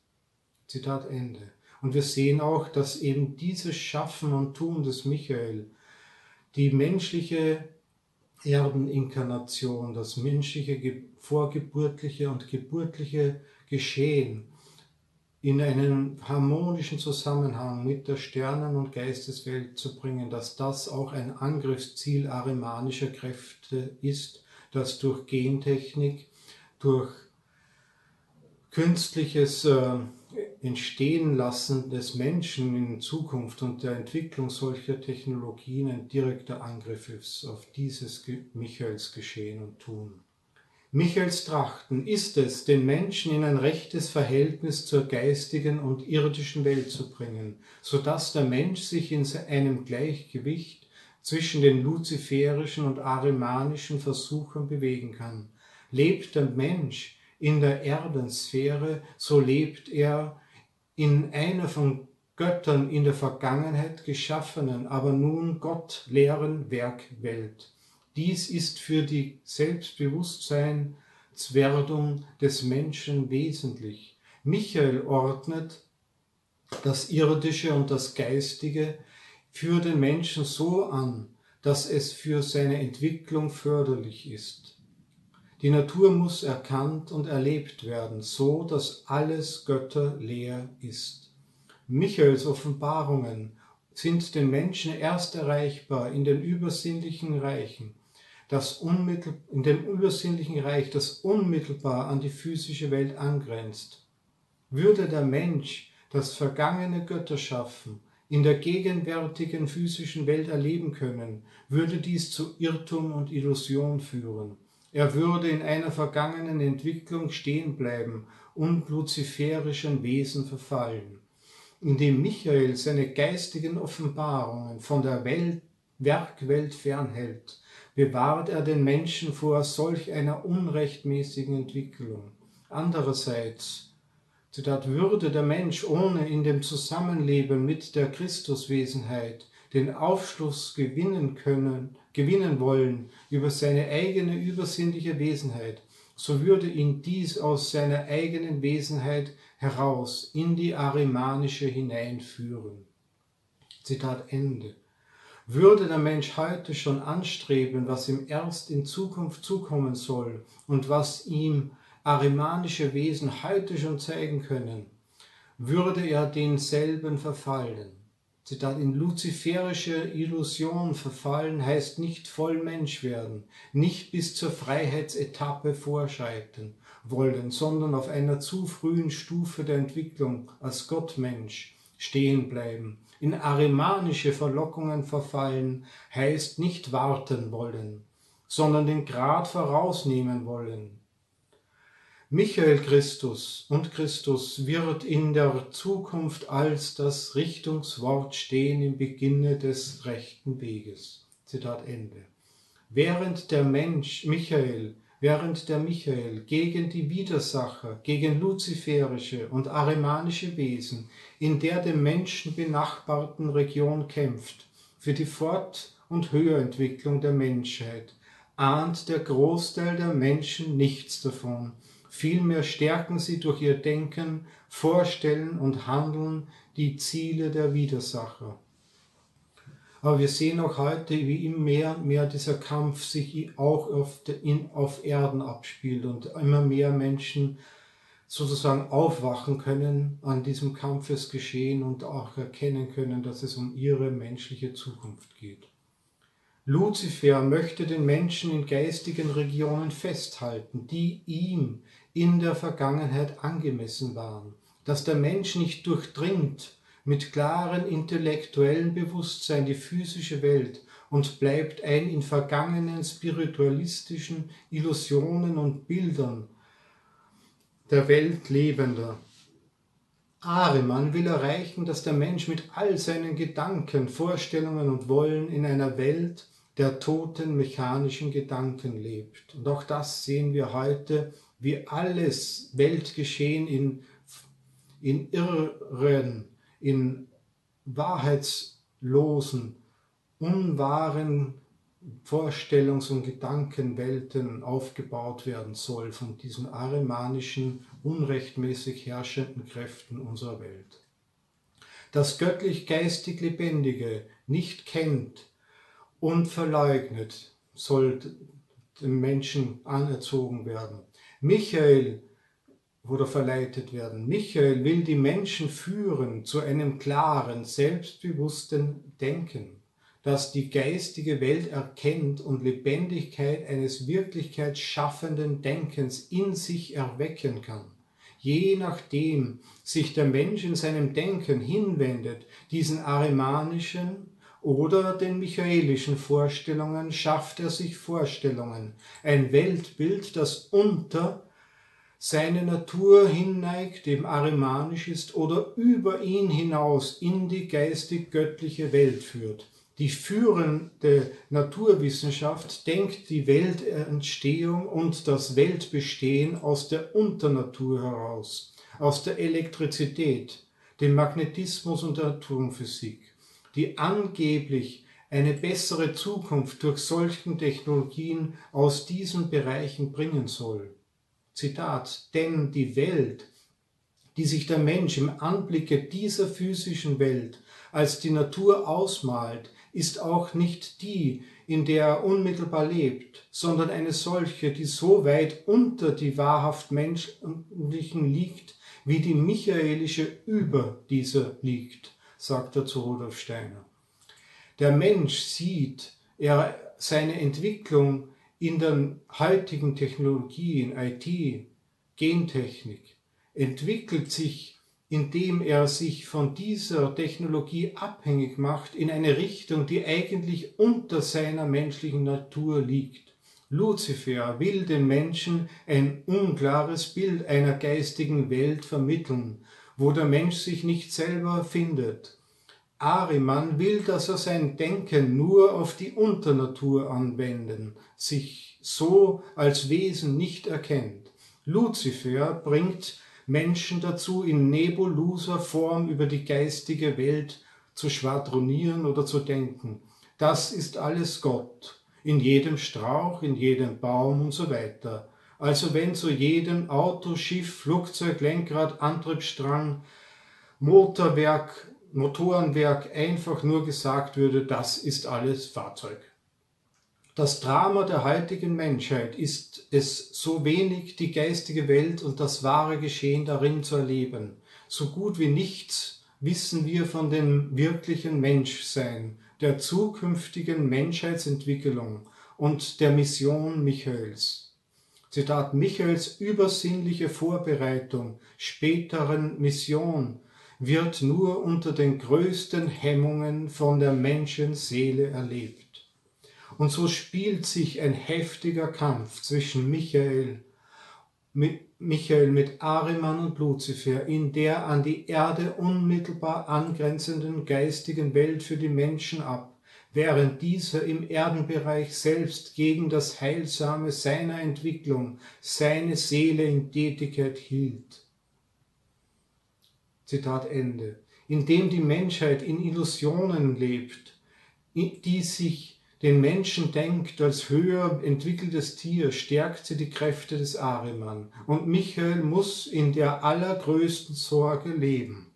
Zitat Ende. Und wir sehen auch, dass eben dieses Schaffen und Tun des Michael, die menschliche Erdeninkarnation, das menschliche vorgeburtliche und geburtliche Geschehen in einen harmonischen Zusammenhang mit der Sternen- und Geisteswelt zu bringen, dass das auch ein Angriffsziel ahrimanischer Kräfte ist, das durch Gentechnik, durch künstliches äh, Entstehen lassen des Menschen in Zukunft und der Entwicklung solcher Technologien ein direkter Angriff ist auf dieses Michaels Geschehen und Tun. Michaels Trachten ist es, den Menschen in ein rechtes Verhältnis zur geistigen und irdischen Welt zu bringen, sodass der Mensch sich in einem Gleichgewicht zwischen den luziferischen und ahrimanischen Versuchen bewegen kann. Lebt der Mensch in der Erdensphäre, so lebt er in einer von Göttern in der Vergangenheit geschaffenen, aber nun gottleeren Werkwelt. Dies ist für die Selbstbewusstseinswerdung des Menschen wesentlich. Michael ordnet das Irdische und das Geistige für den Menschen so an, dass es für seine Entwicklung förderlich ist. Die Natur muss erkannt und erlebt werden, so dass alles götterleer ist. Michaels Offenbarungen sind den Menschen erst erreichbar in den übersinnlichen Reichen, das unmittel, in dem übersinnlichen Reich, das unmittelbar an die physische Welt angrenzt. Würde der Mensch das vergangene Götterschaffen in der gegenwärtigen physischen Welt erleben können, würde dies zu Irrtum und Illusion führen. Er würde in einer vergangenen Entwicklung stehen bleiben und luziferischen Wesen verfallen. Indem Michael seine geistigen Offenbarungen von der Welt, Werkwelt fernhält, bewahrt er den Menschen vor solch einer unrechtmäßigen Entwicklung. Andererseits, Zitat, würde der Mensch ohne in dem Zusammenleben mit der Christuswesenheit den Aufschluss gewinnen können, gewinnen wollen über seine eigene übersinnliche Wesenheit, so würde ihn dies aus seiner eigenen Wesenheit heraus in die arimanische hineinführen. Zitat Ende. Würde der Mensch heute schon anstreben, was ihm erst in Zukunft zukommen soll und was ihm arimanische Wesen heute schon zeigen können, würde er denselben verfallen. Zitat, in luziferische Illusion verfallen heißt nicht voll Mensch werden, nicht bis zur Freiheitsetappe vorschreiten wollen, sondern auf einer zu frühen Stufe der Entwicklung als Gottmensch stehen bleiben. In arimanische Verlockungen verfallen heißt nicht warten wollen, sondern den Grad vorausnehmen wollen. Michael Christus und Christus wird in der Zukunft als das Richtungswort stehen im Beginne des rechten Weges. Zitat Ende. Während der Mensch Michael, während der Michael gegen die Widersacher, gegen luziferische und arimanische Wesen in der dem Menschen benachbarten Region kämpft, für die Fort- und Höherentwicklung der Menschheit, ahnt der Großteil der Menschen nichts davon. Vielmehr stärken sie durch ihr Denken, Vorstellen und Handeln die Ziele der Widersacher. Aber wir sehen auch heute, wie immer mehr, mehr dieser Kampf sich auch auf, in, auf Erden abspielt und immer mehr Menschen sozusagen aufwachen können an diesem Kampfesgeschehen und auch erkennen können, dass es um ihre menschliche Zukunft geht. Luzifer möchte den Menschen in geistigen Regionen festhalten, die ihm in der Vergangenheit angemessen waren, dass der Mensch nicht durchdringt mit klarem intellektuellen Bewusstsein die physische Welt und bleibt ein in vergangenen spiritualistischen Illusionen und Bildern der Welt Lebender. Ahriman will erreichen, dass der Mensch mit all seinen Gedanken, Vorstellungen und Wollen in einer Welt der toten mechanischen Gedanken lebt. Und auch das sehen wir heute, wie alles Weltgeschehen in, in Irren, in wahrheitslosen, unwahren Vorstellungs- und Gedankenwelten aufgebaut werden soll von diesen arimanischen, unrechtmäßig herrschenden Kräften unserer Welt. Das göttlich-geistig Lebendige nicht kennt und verleugnet, soll dem Menschen anerzogen werden. Michael oder verleitet werden. Michael will die Menschen führen zu einem klaren, selbstbewussten Denken, das die geistige Welt erkennt und Lebendigkeit eines wirklichkeitsschaffenden Denkens in sich erwecken kann. Je nachdem sich der Mensch in seinem Denken hinwendet, diesen arimanischen oder den michaelischen Vorstellungen, schafft er sich Vorstellungen, ein Weltbild, das unter seine Natur hinneigt, eben arimanisch ist, oder über ihn hinaus in die geistig-göttliche Welt führt. Die führende Naturwissenschaft denkt die Weltentstehung und das Weltbestehen aus der Unternatur heraus, aus der Elektrizität, dem Magnetismus und der Atomphysik, die angeblich eine bessere Zukunft durch solchen Technologien aus diesen Bereichen bringen soll. Zitat: Denn die Welt, die sich der Mensch im Anblicke dieser physischen Welt als die Natur ausmalt, ist auch nicht die, in der er unmittelbar lebt, sondern eine solche, die so weit unter die wahrhaft menschlichen liegt, wie die michaelische über dieser liegt, sagt er zu Rudolf Steiner. Der Mensch sieht er seine Entwicklung in der heutigen Technologie, in I T, Gentechnik, entwickelt sich, indem er sich von dieser Technologie abhängig macht, in eine Richtung, die eigentlich unter seiner menschlichen Natur liegt. Luzifer will den Menschen ein unklares Bild einer geistigen Welt vermitteln, wo der Mensch sich nicht selber findet. Ahriman will, dass er sein Denken nur auf die Unternatur anwenden, sich so als Wesen nicht erkennt. Luzifer bringt Menschen dazu, in nebuloser Form über die geistige Welt zu schwadronieren oder zu denken. Das ist alles Gott, in jedem Strauch, in jedem Baum und so weiter. Also wenn zu jedem Auto, Schiff, Flugzeug, Lenkrad, Antriebsstrang, Motorwerk, Motorenwerk einfach nur gesagt würde, das ist alles Fahrzeug. Das Drama der heutigen Menschheit ist es, so wenig die geistige Welt und das wahre Geschehen darin zu erleben. So gut wie nichts wissen wir von dem wirklichen Menschsein, der zukünftigen Menschheitsentwicklung und der Mission Michaels. Zitat: Michaels übersinnliche Vorbereitung späteren Mission wird nur unter den größten Hemmungen von der Menschenseele erlebt. Und so spielt sich ein heftiger Kampf zwischen Michael mit, Michael mit Ahriman und Luzifer in der an die Erde unmittelbar angrenzenden geistigen Welt für die Menschen ab, während dieser im Erdenbereich selbst gegen das Heilsame seiner Entwicklung seine Seele in Tätigkeit hielt. Zitat Ende. Indem die Menschheit in Illusionen lebt, die sich den Menschen denkt als höher entwickeltes Tier, stärkt sie die Kräfte des Ahriman. Und Michael muss in der allergrößten Sorge leben,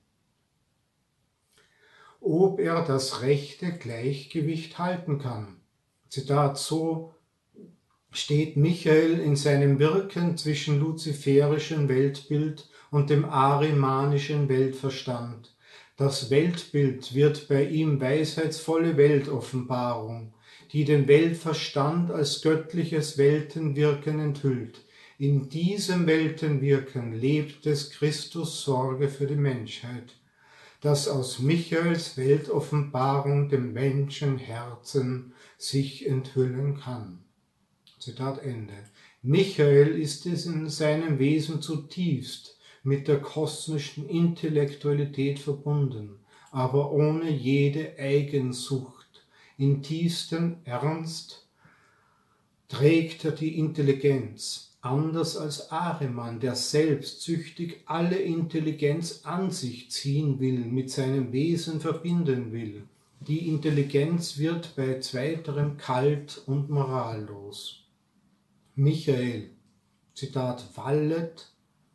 ob er das rechte Gleichgewicht halten kann. Zitat: So steht Michael in seinem Wirken zwischen luziferischem Weltbild und dem ahrimanischen Weltverstand. Das Weltbild wird bei ihm weisheitsvolle Weltoffenbarung, die den Weltverstand als göttliches Weltenwirken enthüllt. In diesem Weltenwirken lebt des Christus Sorge für die Menschheit, das aus Michaels Weltoffenbarung dem Menschenherzen sich enthüllen kann. Zitat Ende. Michael ist es in seinem Wesen zutiefst mit der kosmischen Intellektualität verbunden, aber ohne jede Eigensucht. In tiefstem Ernst trägt er die Intelligenz, anders als Ahriman, der selbstsüchtig alle Intelligenz an sich ziehen will, mit seinem Wesen verbinden will. Die Intelligenz wird bei zweiterem kalt und morallos. Michael, Zitat, wallet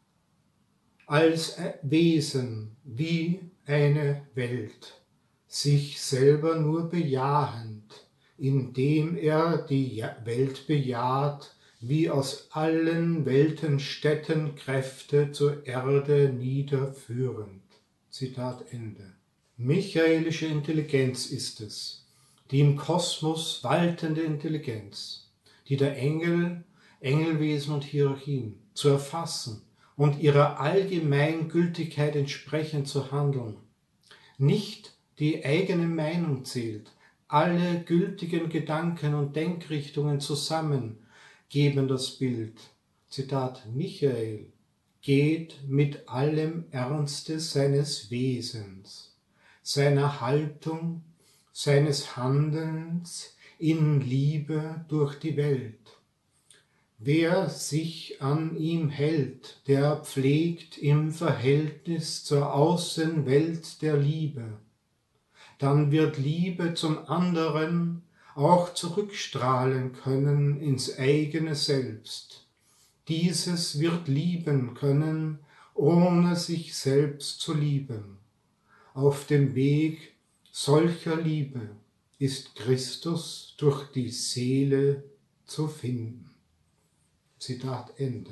als Wesen wie eine Welt, sich selber nur bejahend, indem er die Welt bejaht, wie aus allen Weltenstädten Kräfte zur Erde niederführend. Zitat Ende. Michaelische Intelligenz ist es, die im Kosmos waltende Intelligenz, die der Engel, Engelwesen und Hierarchien zu erfassen und ihrer Allgemeingültigkeit entsprechend zu handeln. Nicht die eigene Meinung zählt, alle gültigen Gedanken und Denkrichtungen zusammen geben das Bild. Zitat: Michael geht mit allem Ernste seines Wesens, seiner Haltung, seines Handelns in Liebe durch die Welt. Wer sich an ihm hält, der pflegt im Verhältnis zur Außenwelt der Liebe. Dann wird Liebe zum anderen auch zurückstrahlen können ins eigene Selbst. Dieses wird lieben können, ohne sich selbst zu lieben. Auf dem Weg solcher Liebe ist Christus durch die Seele zu finden. Zitat Ende.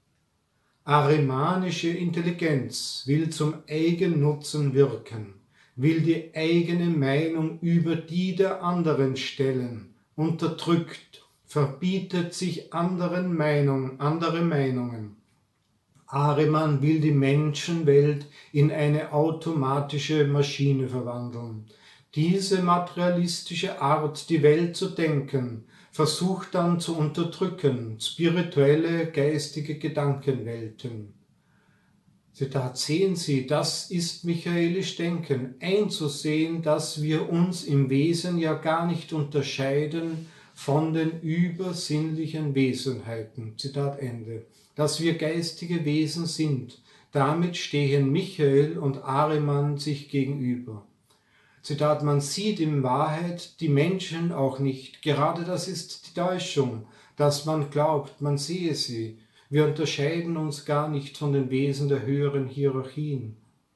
Arimanische Intelligenz will zum Eigennutzen wirken, will die eigene Meinung über die der anderen stellen, unterdrückt, verbietet sich anderen Meinung, andere Meinungen. Ariman will die Menschenwelt in eine automatische Maschine verwandeln. Diese materialistische Art, die Welt zu denken, versucht dann zu unterdrücken, spirituelle, geistige Gedankenwelten. Zitat, sehen Sie, das ist michaelisch Denken, einzusehen, dass wir uns im Wesen ja gar nicht unterscheiden von den übersinnlichen Wesenheiten. Zitat Ende. Dass wir geistige Wesen sind, damit stehen Michael und Ariman sich gegenüber. Zitat, man sieht in Wahrheit die Menschen auch nicht. Gerade das ist die Täuschung, dass man glaubt, man sehe sie. Wir unterscheiden uns gar nicht von den Wesen der höheren Hierarchien.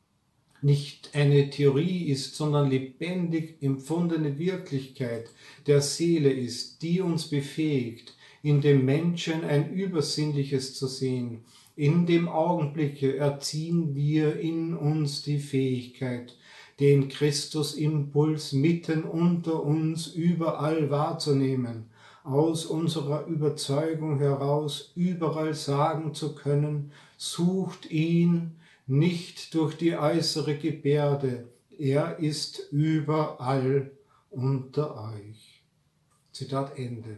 Nicht eine Theorie ist, sondern lebendig empfundene Wirklichkeit der Seele ist, die uns befähigt, in dem Menschen ein Übersinnliches zu sehen. In dem Augenblicke erziehen wir in uns die Fähigkeit, den Christusimpuls mitten unter uns überall wahrzunehmen, aus unserer Überzeugung heraus überall sagen zu können, sucht ihn nicht durch die äußere Gebärde, er ist überall unter euch. Zitat Ende.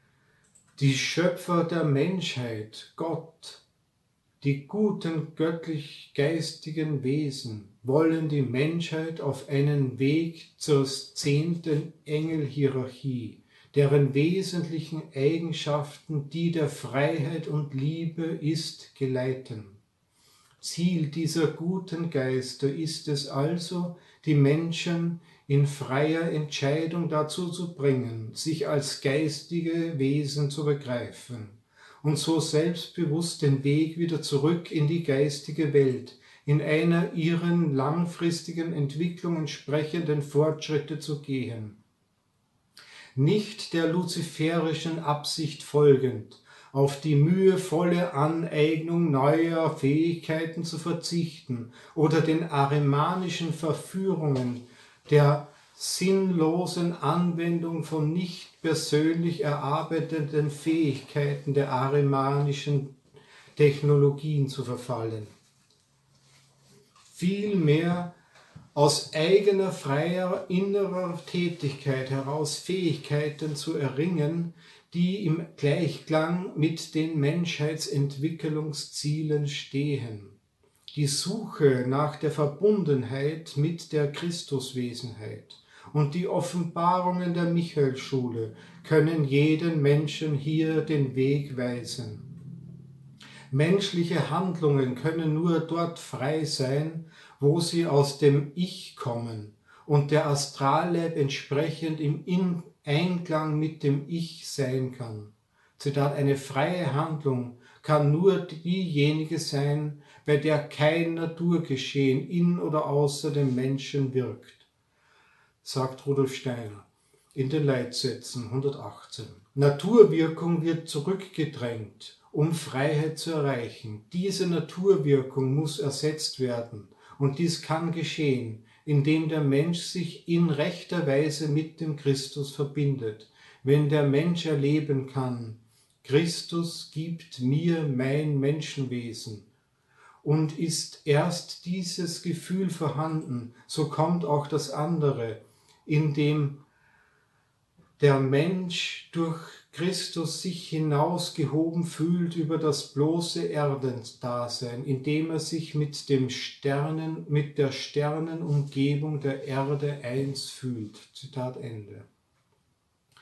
Die Schöpfer der Menschheit, Gott, die guten göttlich-geistigen Wesen wollen die Menschheit auf einen Weg zur zehnten Engelhierarchie, deren wesentlichen Eigenschaften die der Freiheit und Liebe ist, geleiten. Ziel dieser guten Geister ist es also, die Menschen in freier Entscheidung dazu zu bringen, sich als geistige Wesen zu begreifen und so selbstbewusst den Weg wieder zurück in die geistige Welt, in einer ihren langfristigen Entwicklung entsprechenden Fortschritte zu gehen. Nicht der luziferischen Absicht folgend, auf die mühevolle Aneignung neuer Fähigkeiten zu verzichten oder den arimanischen Verführungen der sinnlosen Anwendung von nicht persönlich erarbeiteten Fähigkeiten der arimanischen Technologien zu verfallen. Vielmehr aus eigener freier innerer Tätigkeit heraus Fähigkeiten zu erringen, die im Gleichklang mit den Menschheitsentwicklungszielen stehen. Die Suche nach der Verbundenheit mit der Christuswesenheit und die Offenbarungen der Michaelschule können jeden Menschen hier den Weg weisen. Menschliche Handlungen können nur dort frei sein, wo sie aus dem Ich kommen und der Astralleib entsprechend im Einklang mit dem Ich sein kann. Zitat, eine freie Handlung kann nur diejenige sein, bei der kein Naturgeschehen in oder außer dem Menschen wirkt, sagt Rudolf Steiner in den Leitsätzen hundertachtzehn. Naturwirkung wird zurückgedrängt, um Freiheit zu erreichen. Diese Naturwirkung muss ersetzt werden, und dies kann geschehen, indem der Mensch sich in rechter Weise mit dem Christus verbindet. Wenn der Mensch erleben kann, Christus gibt mir mein Menschenwesen, und ist erst dieses Gefühl vorhanden, so kommt auch das andere, indem der Mensch durch Christus sich hinausgehoben fühlt über das bloße Erdendasein, indem er sich mit dem Sternen, mit der Sternenumgebung der Erde eins fühlt. Zitat Ende.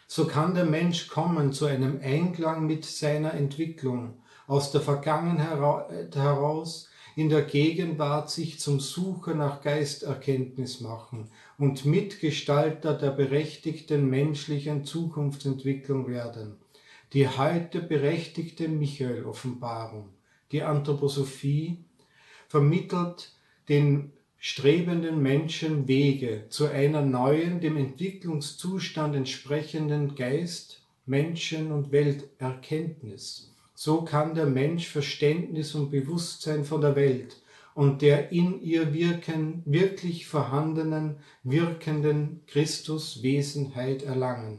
So kann der Mensch kommen zu einem Einklang mit seiner Entwicklung, aus der Vergangenheit heraus in der Gegenwart sich zum Sucher nach Geisterkenntnis machen und Mitgestalter der berechtigten menschlichen Zukunftsentwicklung werden. Die heute berechtigte Michael-Offenbarung, die Anthroposophie, vermittelt den strebenden Menschen Wege zu einer neuen, dem Entwicklungszustand entsprechenden Geist-, Menschen- und Welterkenntnis. So kann der Mensch Verständnis und Bewusstsein von der Welt und der in ihr wirken, wirklich vorhandenen, wirkenden Christuswesenheit erlangen.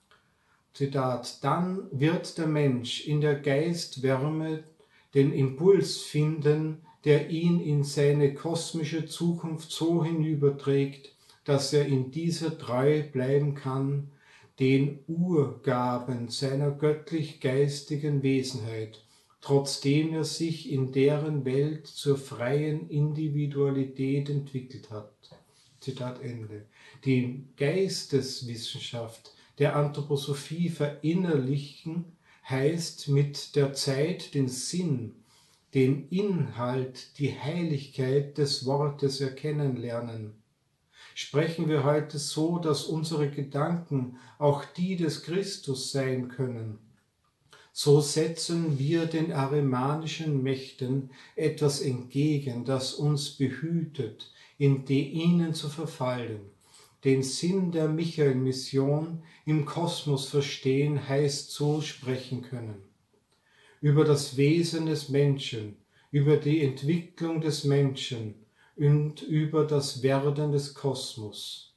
Zitat: Dann wird der Mensch in der Geistwärme den Impuls finden, der ihn in seine kosmische Zukunft so hinüberträgt, dass er in dieser treu bleiben kann, den Urgaben seiner göttlich-geistigen Wesenheit, trotzdem er sich in deren Welt zur freien Individualität entwickelt hat. Zitat Ende. Die Geisteswissenschaft der Anthroposophie verinnerlichen heißt mit der Zeit den Sinn, den Inhalt, die Heiligkeit des Wortes erkennen lernen. Sprechen wir heute so, dass unsere Gedanken auch die des Christus sein können, so setzen wir den arimanischen Mächten etwas entgegen, das uns behütet, in die ihnen zu verfallen. Den Sinn der Michael-Mission im Kosmos verstehen heißt so sprechen können. Über das Wesen des Menschen, über die Entwicklung des Menschen und über das Werden des Kosmos.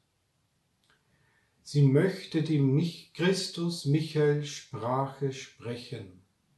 Sie möchte die Christus-Michael-Sprache sprechen.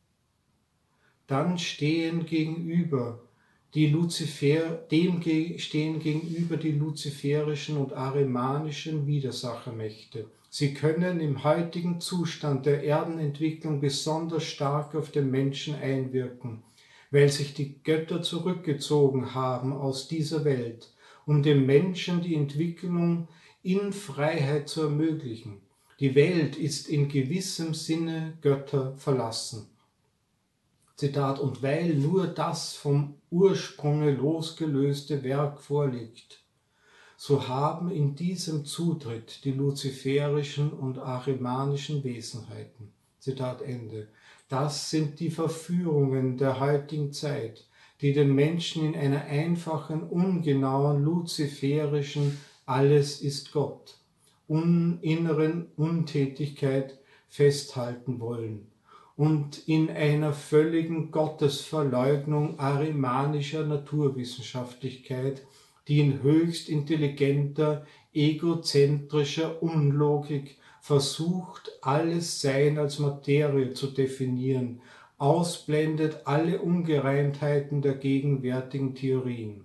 Dann stehen gegenüber die Luzifer, dem stehen gegenüber die luziferischen und arimanischen Widersachermächte. Sie können im heutigen Zustand der Erdenentwicklung besonders stark auf den Menschen einwirken, weil sich die Götter zurückgezogen haben aus dieser Welt, um dem Menschen die Entwicklung in Freiheit zu ermöglichen. Die Welt ist in gewissem Sinne Götter verlassen. Zitat: Und weil nur das vom Ursprunge losgelöste Werk vorliegt, so haben in diesem Zutritt die luziferischen und arimanischen Wesenheiten. Zitat Ende. Das sind die Verführungen der heutigen Zeit, die den Menschen in einer einfachen, ungenauen, luziferischen Alles ist Gott, un inneren Untätigkeit festhalten wollen und in einer völligen Gottesverleugnung arimanischer Naturwissenschaftlichkeit, die in höchst intelligenter, egozentrischer Unlogik versucht, alles Sein als Materie zu definieren, ausblendet alle Ungereimtheiten der gegenwärtigen Theorien.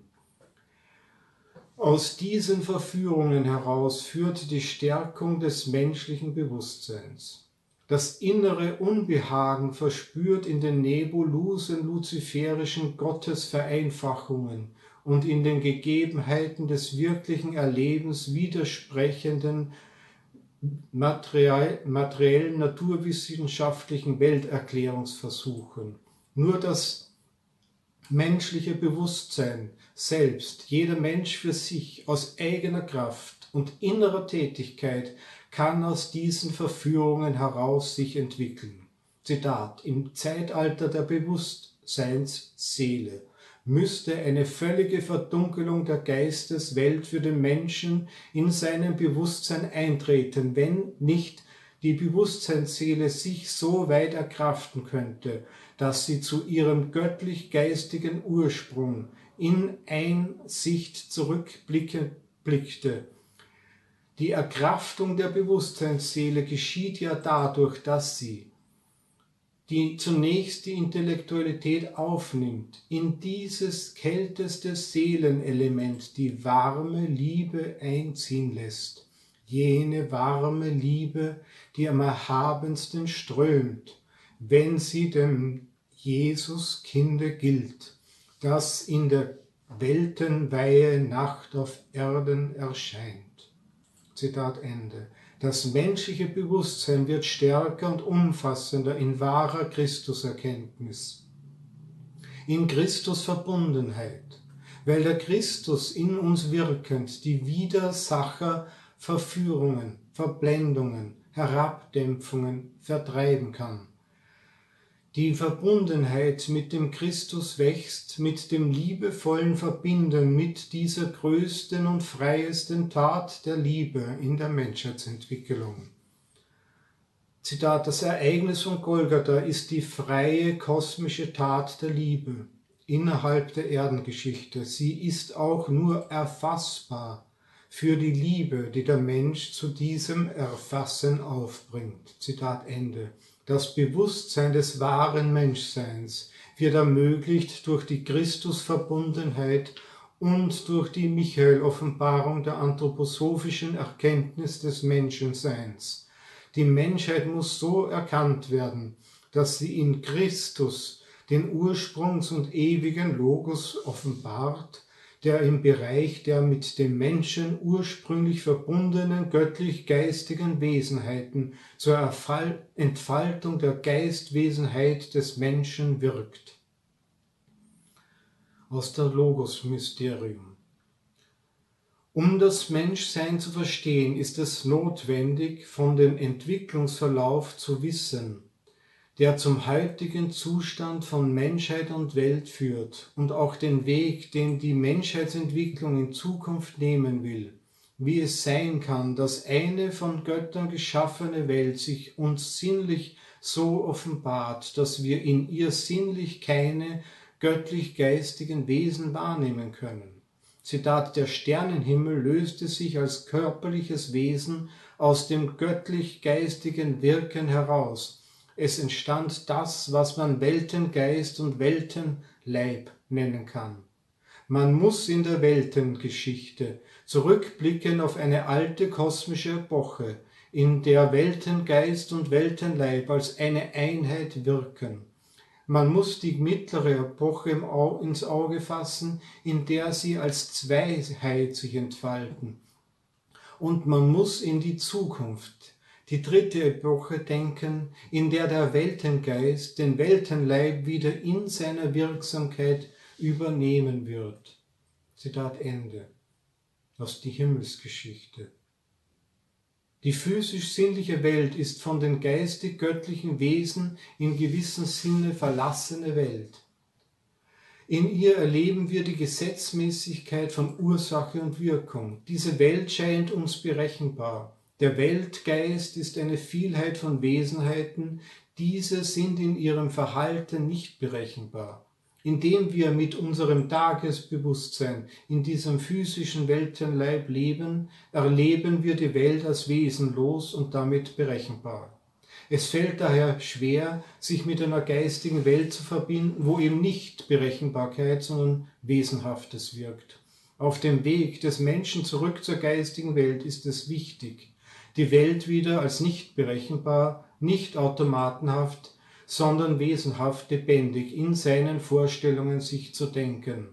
Aus diesen Verführungen heraus führt die Stärkung des menschlichen Bewusstseins. Das innere Unbehagen verspürt in den nebulosen luziferischen Gottesvereinfachungen und in den Gegebenheiten des wirklichen Erlebens widersprechenden materiell, materiellen naturwissenschaftlichen Welterklärungsversuchen. Nur das menschliche Bewusstsein selbst, jeder Mensch für sich, aus eigener Kraft und innerer Tätigkeit, kann aus diesen Verführungen heraus sich entwickeln. Zitat: Im Zeitalter der Bewusstseinsseele müsste eine völlige Verdunkelung der Geisteswelt für den Menschen in seinem Bewusstsein eintreten, wenn nicht die Bewusstseinsseele sich so weit erkraften könnte, dass sie zu ihrem göttlich-geistigen Ursprung in Einsicht zurückblickte. Die Erkraftung der Bewusstseinsseele geschieht ja dadurch, dass sie die zunächst die Intellektualität aufnimmt, in dieses kälteste Seelenelement die warme Liebe einziehen lässt, jene warme Liebe, die am erhabensten strömt, wenn sie dem Jesus-Kinde gilt, das in der weltenweihe Nacht auf Erden erscheint. Zitat Ende. Das menschliche Bewusstsein wird stärker und umfassender in wahrer Christuserkenntnis, in Christus Verbundenheit, weil der Christus in uns wirkend die Widersacher Verführungen, Verblendungen, Herabdämpfungen vertreiben kann. Die Verbundenheit mit dem Christus wächst mit dem liebevollen Verbinden mit dieser größten und freiesten Tat der Liebe in der Menschheitsentwicklung. Zitat: Das Ereignis von Golgatha ist die freie kosmische Tat der Liebe innerhalb der Erdengeschichte. Sie ist auch nur erfassbar für die Liebe, die der Mensch zu diesem Erfassen aufbringt. Zitat Ende. Das Bewusstsein des wahren Menschseins wird ermöglicht durch die Christusverbundenheit und durch die Michael-Offenbarung der anthroposophischen Erkenntnis des Menschenseins. Die Menschheit muss so erkannt werden, dass sie in Christus den Ursprungs- und ewigen Logos offenbart, der im Bereich der mit dem Menschen ursprünglich verbundenen göttlich-geistigen Wesenheiten zur Entfaltung der Geistwesenheit des Menschen wirkt. Aus der Logos-Mysterium. Um das Menschsein zu verstehen, ist es notwendig, von dem Entwicklungsverlauf zu wissen, der zum heutigen Zustand von Menschheit und Welt führt und auch den Weg, den die Menschheitsentwicklung in Zukunft nehmen will, wie es sein kann, dass eine von Göttern geschaffene Welt sich uns sinnlich so offenbart, dass wir in ihr sinnlich keine göttlich-geistigen Wesen wahrnehmen können. Zitat: Der Sternenhimmel löste sich als körperliches Wesen aus dem göttlich-geistigen Wirken heraus. Es entstand das, was man Weltengeist und Weltenleib nennen kann. Man muss in der Weltengeschichte zurückblicken auf eine alte kosmische Epoche, in der Weltengeist und Weltenleib als eine Einheit wirken. Man muss die mittlere Epoche ins Auge fassen, in der sie als Zweiheit sich entfalten. Und man muss in die Zukunft, die dritte Epoche, denken, in der der Weltengeist den Weltenleib wieder in seiner Wirksamkeit übernehmen wird. Zitat Ende. Aus die Himmelsgeschichte. Die physisch-sinnliche Welt ist von den geistig-göttlichen Wesen in gewissem Sinne verlassene Welt. In ihr erleben wir die Gesetzmäßigkeit von Ursache und Wirkung. Diese Welt scheint uns berechenbar. Der Weltgeist ist eine Vielheit von Wesenheiten, diese sind in ihrem Verhalten nicht berechenbar. Indem wir mit unserem Tagesbewusstsein in diesem physischen Weltenleib leben, erleben wir die Welt als wesenlos und damit berechenbar. Es fällt daher schwer, sich mit einer geistigen Welt zu verbinden, wo eben nicht Berechenbarkeit, sondern Wesenhaftes wirkt. Auf dem Weg des Menschen zurück zur geistigen Welt ist es wichtig, die Welt wieder als nicht berechenbar, nicht automatenhaft, sondern wesenhaft lebendig in seinen Vorstellungen sich zu denken.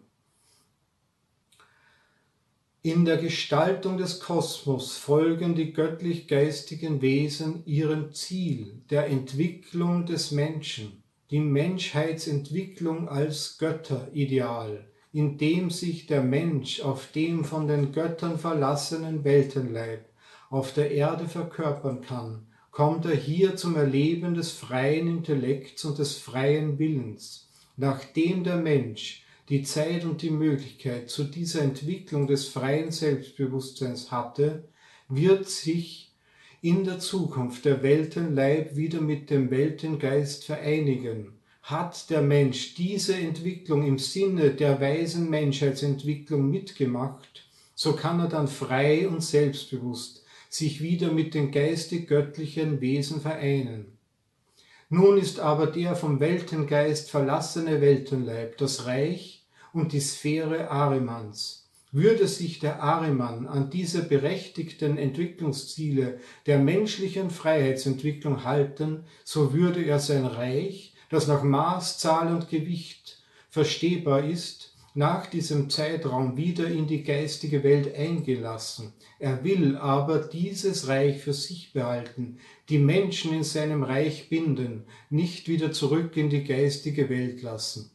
In der Gestaltung des Kosmos folgen die göttlich-geistigen Wesen ihrem Ziel, der Entwicklung des Menschen, die Menschheitsentwicklung als Götterideal, in dem sich der Mensch auf dem von den Göttern verlassenen Weltenleib auf der Erde verkörpern kann, kommt er hier zum Erleben des freien Intellekts und des freien Willens, nachdem der Mensch die Zeit und die Möglichkeit zu dieser Entwicklung des freien Selbstbewusstseins hatte, wird sich in der Zukunft der Weltenleib wieder mit dem Weltengeist vereinigen. Hat der Mensch diese Entwicklung im Sinne der weisen Menschheitsentwicklung mitgemacht, so kann er dann frei und selbstbewusst sich wieder mit den geistig-göttlichen Wesen vereinen. Nun ist aber der vom Weltengeist verlassene Weltenleib das Reich und die Sphäre Ahrimans. Würde sich der Ahriman an diese berechtigten Entwicklungsziele der menschlichen Freiheitsentwicklung halten, so würde er sein Reich, das nach Maß, Zahl und Gewicht verstehbar ist, nach diesem Zeitraum wieder in die geistige Welt eingelassen. Er will aber dieses Reich für sich behalten, die Menschen in seinem Reich binden, nicht wieder zurück in die geistige Welt lassen.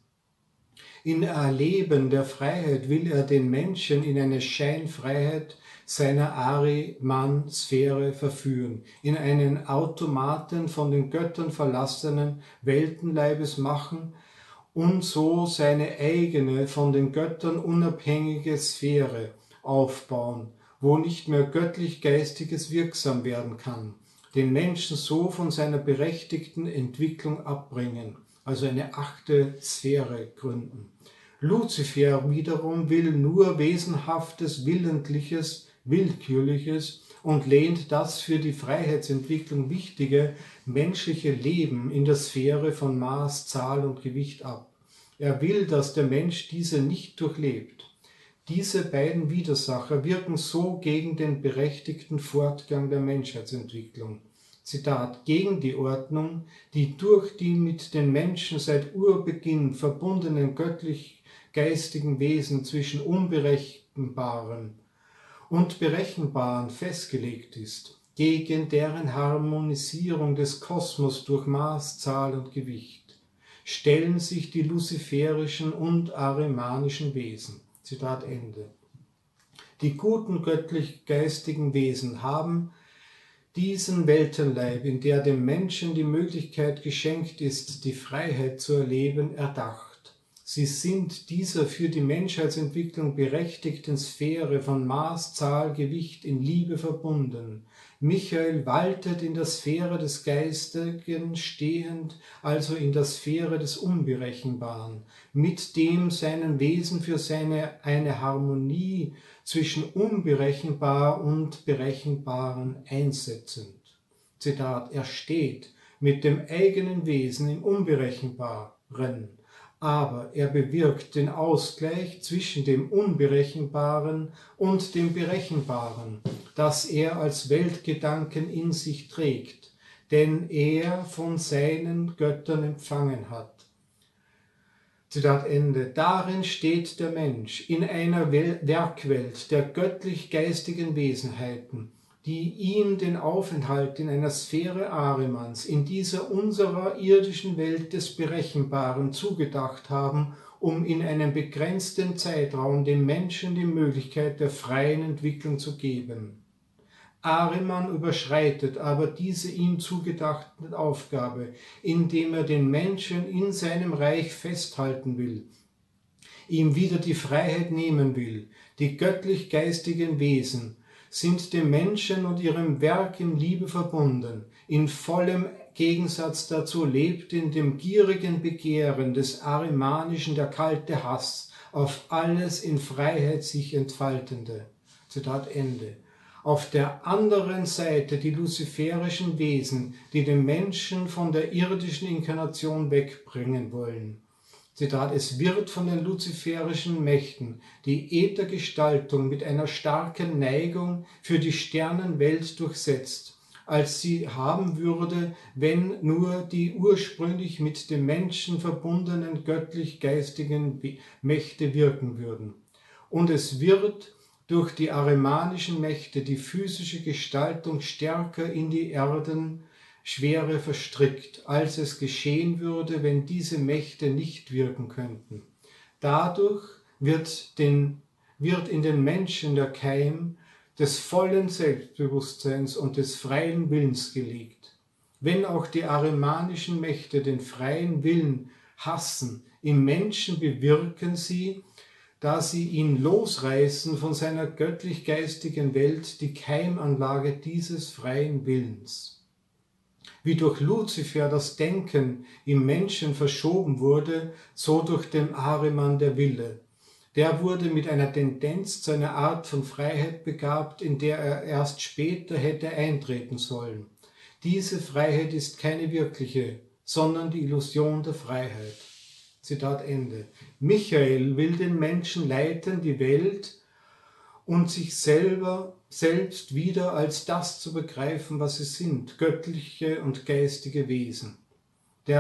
In Erleben der Freiheit will er den Menschen in eine Scheinfreiheit seiner Ahriman-Sphäre verführen, in einen Automaten von den Göttern verlassenen Weltenleibes machen und so seine eigene, von den Göttern unabhängige Sphäre aufbauen, wo nicht mehr göttlich-geistiges wirksam werden kann, den Menschen so von seiner berechtigten Entwicklung abbringen, also eine achte Sphäre gründen. Luzifer wiederum will nur wesenhaftes, willentliches, willkürliches und lehnt das für die Freiheitsentwicklung wichtige menschliche Leben in der Sphäre von Maß, Zahl und Gewicht ab. Er will, dass der Mensch diese nicht durchlebt. Diese beiden Widersacher wirken so gegen den berechtigten Fortgang der Menschheitsentwicklung. Zitat, gegen die Ordnung, die durch die mit den Menschen seit Urbeginn verbundenen göttlich-geistigen Wesen zwischen Unberechenbaren und Berechenbaren festgelegt ist, gegen deren Harmonisierung des Kosmos durch Maß, Zahl und Gewicht, stellen sich die luziferischen und arimanischen Wesen. Zitat Ende. Die guten göttlich-geistigen Wesen haben diesen Weltenleib, in der dem Menschen die Möglichkeit geschenkt ist, die Freiheit zu erleben, erdacht. Sie sind dieser für die Menschheitsentwicklung berechtigten Sphäre von Maß, Zahl, Gewicht in Liebe verbunden. Michael waltet in der Sphäre des Geistigen stehend, also in der Sphäre des Unberechenbaren, mit dem seinen Wesen für seine eine Harmonie zwischen unberechenbar und Berechenbaren einsetzend. Zitat, er steht mit dem eigenen Wesen im Unberechenbaren, aber er bewirkt den Ausgleich zwischen dem Unberechenbaren und dem Berechenbaren, das er als Weltgedanken in sich trägt, den er von seinen Göttern empfangen hat. Zitat Ende. Darin steht der Mensch, in einer Werkwelt der göttlich-geistigen Wesenheiten, die ihm den Aufenthalt in einer Sphäre Ahrimans, in dieser unserer irdischen Welt des Berechenbaren zugedacht haben, um in einem begrenzten Zeitraum dem Menschen die Möglichkeit der freien Entwicklung zu geben. Ahriman überschreitet aber diese ihm zugedachte Aufgabe, indem er den Menschen in seinem Reich festhalten will, ihm wieder die Freiheit nehmen will. Die göttlich-geistigen Wesen sind dem Menschen und ihrem Werk in Liebe verbunden. In vollem Gegensatz dazu lebt in dem gierigen Begehren des Ahrimanischen der kalte Hass auf alles in Freiheit sich entfaltende. Zitat Ende. Auf der anderen Seite die luziferischen Wesen, die den Menschen von der irdischen Inkarnation wegbringen wollen. Zitat, es wird von den luziferischen Mächten die Äthergestaltung mit einer starken Neigung für die Sternenwelt durchsetzt, als sie haben würde, wenn nur die ursprünglich mit dem Menschen verbundenen göttlich-geistigen Mächte wirken würden. Und es wird durch die arimanischen Mächte die physische Gestaltung stärker in die Erdenschwere verstrickt, als es geschehen würde, wenn diese Mächte nicht wirken könnten. Dadurch wird, den, wird in den Menschen der Keim des vollen Selbstbewusstseins und des freien Willens gelegt. Wenn auch die arimanischen Mächte den freien Willen hassen, im Menschen bewirken sie, da sie ihn losreißen von seiner göttlich-geistigen Welt, die Keimanlage dieses freien Willens. Wie durch Luzifer das Denken im Menschen verschoben wurde, so durch den Ahriman der Wille. Der wurde mit einer Tendenz zu einer Art von Freiheit begabt, in der er erst später hätte eintreten sollen. Diese Freiheit ist keine wirkliche, sondern die Illusion der Freiheit. Zitat Ende. Michael will den Menschen leiten, die Welt und sich selber selbst wieder als das zu begreifen, was sie sind, göttliche und geistige Wesen. Der,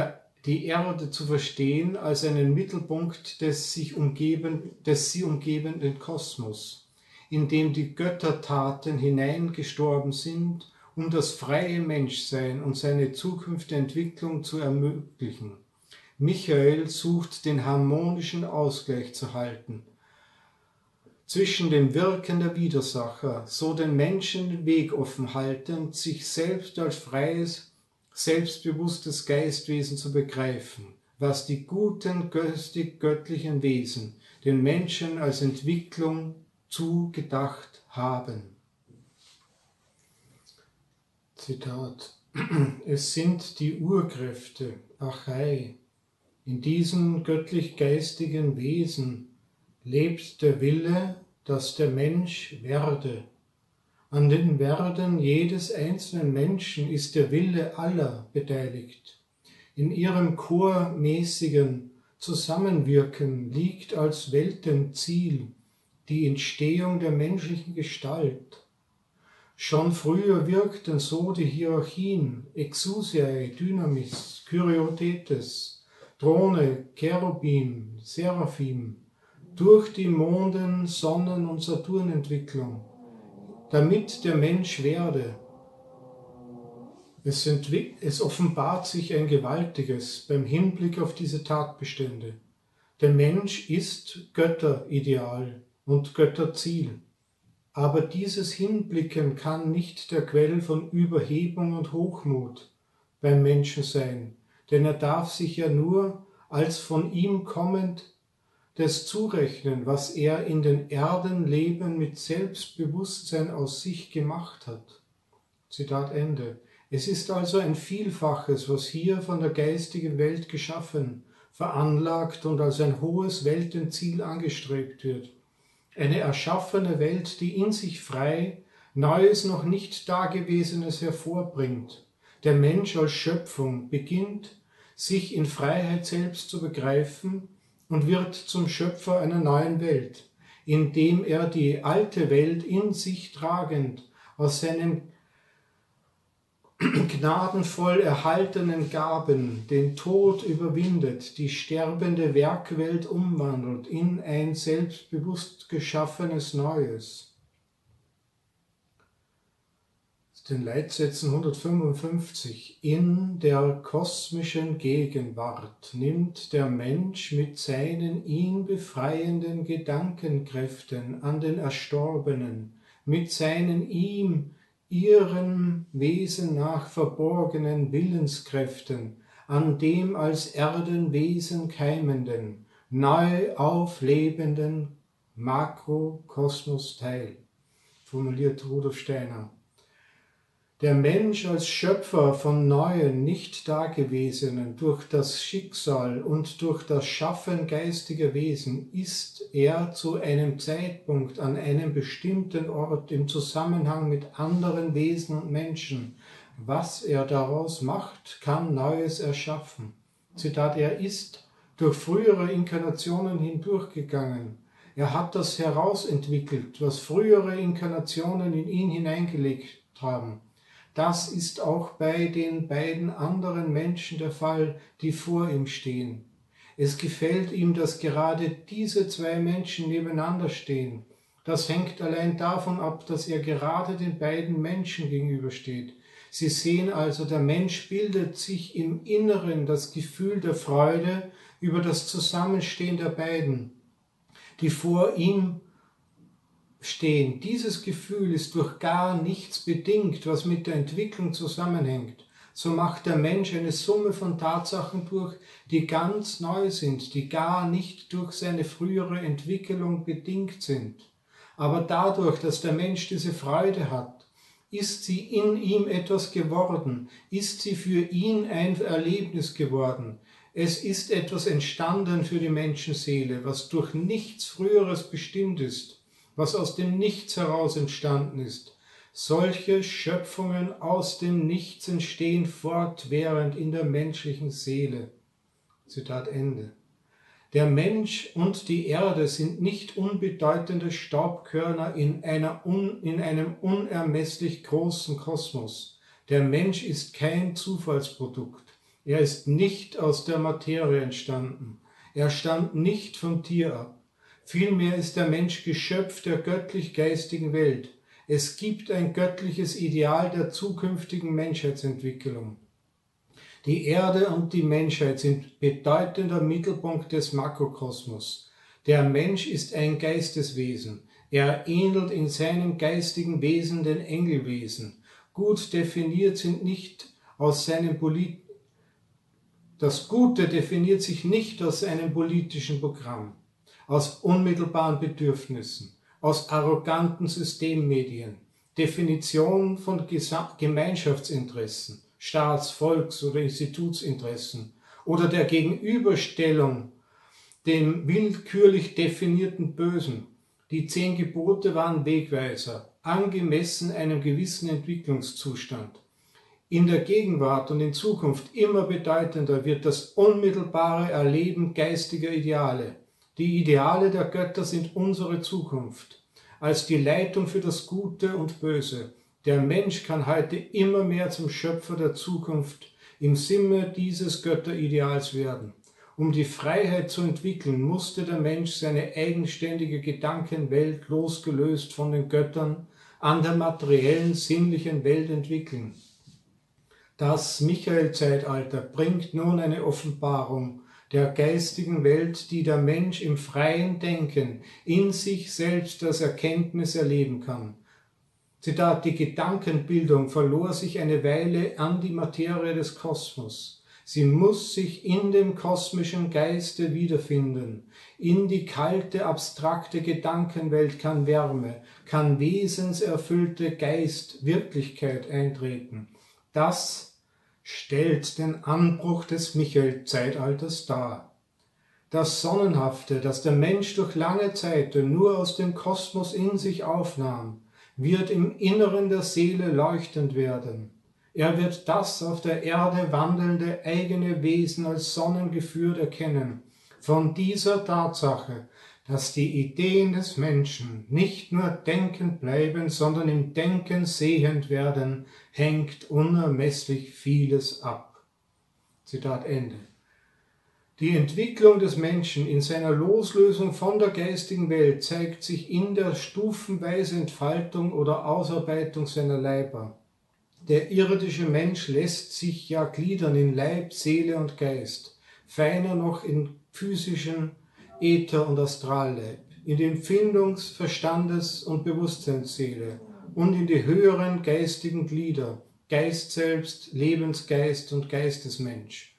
die Erde zu verstehen als einen Mittelpunkt des, sich umgeben, des sie umgebenden Kosmos, in dem die Göttertaten hineingestorben sind, um das freie Menschsein und seine zukünftige Entwicklung zu ermöglichen. Michael sucht den harmonischen Ausgleich zu halten zwischen dem Wirken der Widersacher, so den Menschen den Weg offen haltend, sich selbst als freies, selbstbewusstes Geistwesen zu begreifen, was die guten, geistig-göttlichen Wesen den Menschen als Entwicklung zugedacht haben. Zitat: Es sind die Urkräfte, Achai. In diesem göttlich-geistigen Wesen lebt der Wille, dass der Mensch werde. An dem Werden jedes einzelnen Menschen ist der Wille aller beteiligt. In ihrem chormäßigen Zusammenwirken liegt als Weltenziel die Entstehung der menschlichen Gestalt. Schon früher wirkten so die Hierarchien Exousiae, Dynamis, Kyriotetes, Throne, Cherubim, Seraphim, durch die Monden-, Sonnen- und Saturnentwicklung, damit der Mensch werde. Es, es offenbart sich ein Gewaltiges beim Hinblick auf diese Tatbestände. Der Mensch ist Götterideal und Götterziel. Aber dieses Hinblicken kann nicht der Quell von Überhebung und Hochmut beim Menschen sein, denn er darf sich ja nur als von ihm kommend des zurechnen, was er in den Erdenleben mit Selbstbewusstsein aus sich gemacht hat. Zitat Ende. Es ist also ein Vielfaches, was hier von der geistigen Welt geschaffen, veranlagt und als ein hohes Weltenziel angestrebt wird. Eine erschaffene Welt, die in sich frei Neues, noch nicht Dagewesenes hervorbringt. Der Mensch als Schöpfung beginnt, sich in Freiheit selbst zu begreifen und wird zum Schöpfer einer neuen Welt, indem er die alte Welt in sich tragend aus seinen gnadenvoll erhaltenen Gaben den Tod überwindet, die sterbende Werkwelt umwandelt in ein selbstbewusst geschaffenes Neues. Den Leitsätzen hundertfünfundfünfzig. In der kosmischen Gegenwart nimmt der Mensch mit seinen ihn befreienden Gedankenkräften an den Erstorbenen, mit seinen ihm, ihrem Wesen nach verborgenen Willenskräften, an dem als Erdenwesen keimenden, neu auflebenden Makrokosmos teil, formuliert Rudolf Steiner. Der Mensch als Schöpfer von neuen, nicht Dagewesenen, durch das Schicksal und durch das Schaffen geistiger Wesen ist er zu einem Zeitpunkt an einem bestimmten Ort im Zusammenhang mit anderen Wesen und Menschen. Was er daraus macht, kann Neues erschaffen. Zitat: Er ist durch frühere Inkarnationen hindurchgegangen. Er hat das herausentwickelt, was frühere Inkarnationen in ihn hineingelegt haben. Das ist auch bei den beiden anderen Menschen der Fall, die vor ihm stehen. Es gefällt ihm, dass gerade diese zwei Menschen nebeneinander stehen. Das hängt allein davon ab, dass er gerade den beiden Menschen gegenübersteht. Sie sehen also, der Mensch bildet sich im Inneren das Gefühl der Freude über das Zusammenstehen der beiden, die vor ihm stehen. Dieses Gefühl ist durch gar nichts bedingt, was mit der Entwicklung zusammenhängt. So macht der Mensch eine Summe von Tatsachen durch, die ganz neu sind, die gar nicht durch seine frühere Entwicklung bedingt sind. Aber dadurch, dass der Mensch diese Freude hat, ist sie in ihm etwas geworden, ist sie für ihn ein Erlebnis geworden. Es ist etwas entstanden für die Menschenseele, was durch nichts Früheres bestimmt ist, was aus dem Nichts heraus entstanden ist. Solche Schöpfungen aus dem Nichts entstehen fortwährend in der menschlichen Seele. Zitat Ende. Der Mensch und die Erde sind nicht unbedeutende Staubkörner in, einer un, in einem unermesslich großen Kosmos. Der Mensch ist kein Zufallsprodukt. Er ist nicht aus der Materie entstanden. Er stammt nicht vom Tier ab. Vielmehr ist der Mensch Geschöpf der göttlich-geistigen Welt. Es gibt ein göttliches Ideal der zukünftigen Menschheitsentwicklung. Die Erde und die Menschheit sind bedeutender Mittelpunkt des Makrokosmos. Der Mensch ist ein Geisteswesen. Er ähnelt in seinem geistigen Wesen den Engelwesen. Gut definiert sind nicht aus seinem Polit Das Gute definiert sich nicht aus einem politischen Programm, aus unmittelbaren Bedürfnissen, aus arroganten Systemmedien, Definition von Gemeinschaftsinteressen, Staats-, Volks- oder Institutsinteressen oder der Gegenüberstellung dem willkürlich definierten Bösen. Die zehn Gebote waren Wegweiser, angemessen einem gewissen Entwicklungszustand. In der Gegenwart und in Zukunft immer bedeutender wird das unmittelbare Erleben geistiger Ideale. Die Ideale der Götter sind unsere Zukunft, als die Leitung für das Gute und Böse. Der Mensch kann heute immer mehr zum Schöpfer der Zukunft im Sinne dieses Götterideals werden. Um die Freiheit zu entwickeln, musste der Mensch seine eigenständige Gedankenwelt losgelöst von den Göttern an der materiellen, sinnlichen Welt entwickeln. Das Michael-Zeitalter bringt nun eine Offenbarung der geistigen Welt, die der Mensch im freien Denken in sich selbst als Erkenntnis erleben kann. Zitat: Die Gedankenbildung verlor sich eine Weile an die Materie des Kosmos. Sie muss sich in dem kosmischen Geiste wiederfinden. In die kalte, abstrakte Gedankenwelt kann Wärme, kann wesenserfüllte Geist, Wirklichkeit eintreten. Das stellt den Anbruch des Michael-Zeitalters dar. Das Sonnenhafte, das der Mensch durch lange Zeit nur aus dem Kosmos in sich aufnahm, wird im Inneren der Seele leuchtend werden. Er wird das auf der Erde wandelnde eigene Wesen als sonnengeführt erkennen. Von dieser Tatsache, dass die Ideen des Menschen nicht nur denkend bleiben, sondern im Denken sehend werden, hängt unermesslich vieles ab. Zitat Ende. Die Entwicklung des Menschen in seiner Loslösung von der geistigen Welt zeigt sich in der stufenweisen Entfaltung oder Ausarbeitung seiner Leiber. Der irdische Mensch lässt sich ja gliedern in Leib, Seele und Geist, feiner noch in physischen Äther- und Astralleib, in die Empfindungs-, Verstandes- und Bewusstseinsseele und in die höheren geistigen Glieder, Geist selbst, Lebensgeist und Geistesmensch.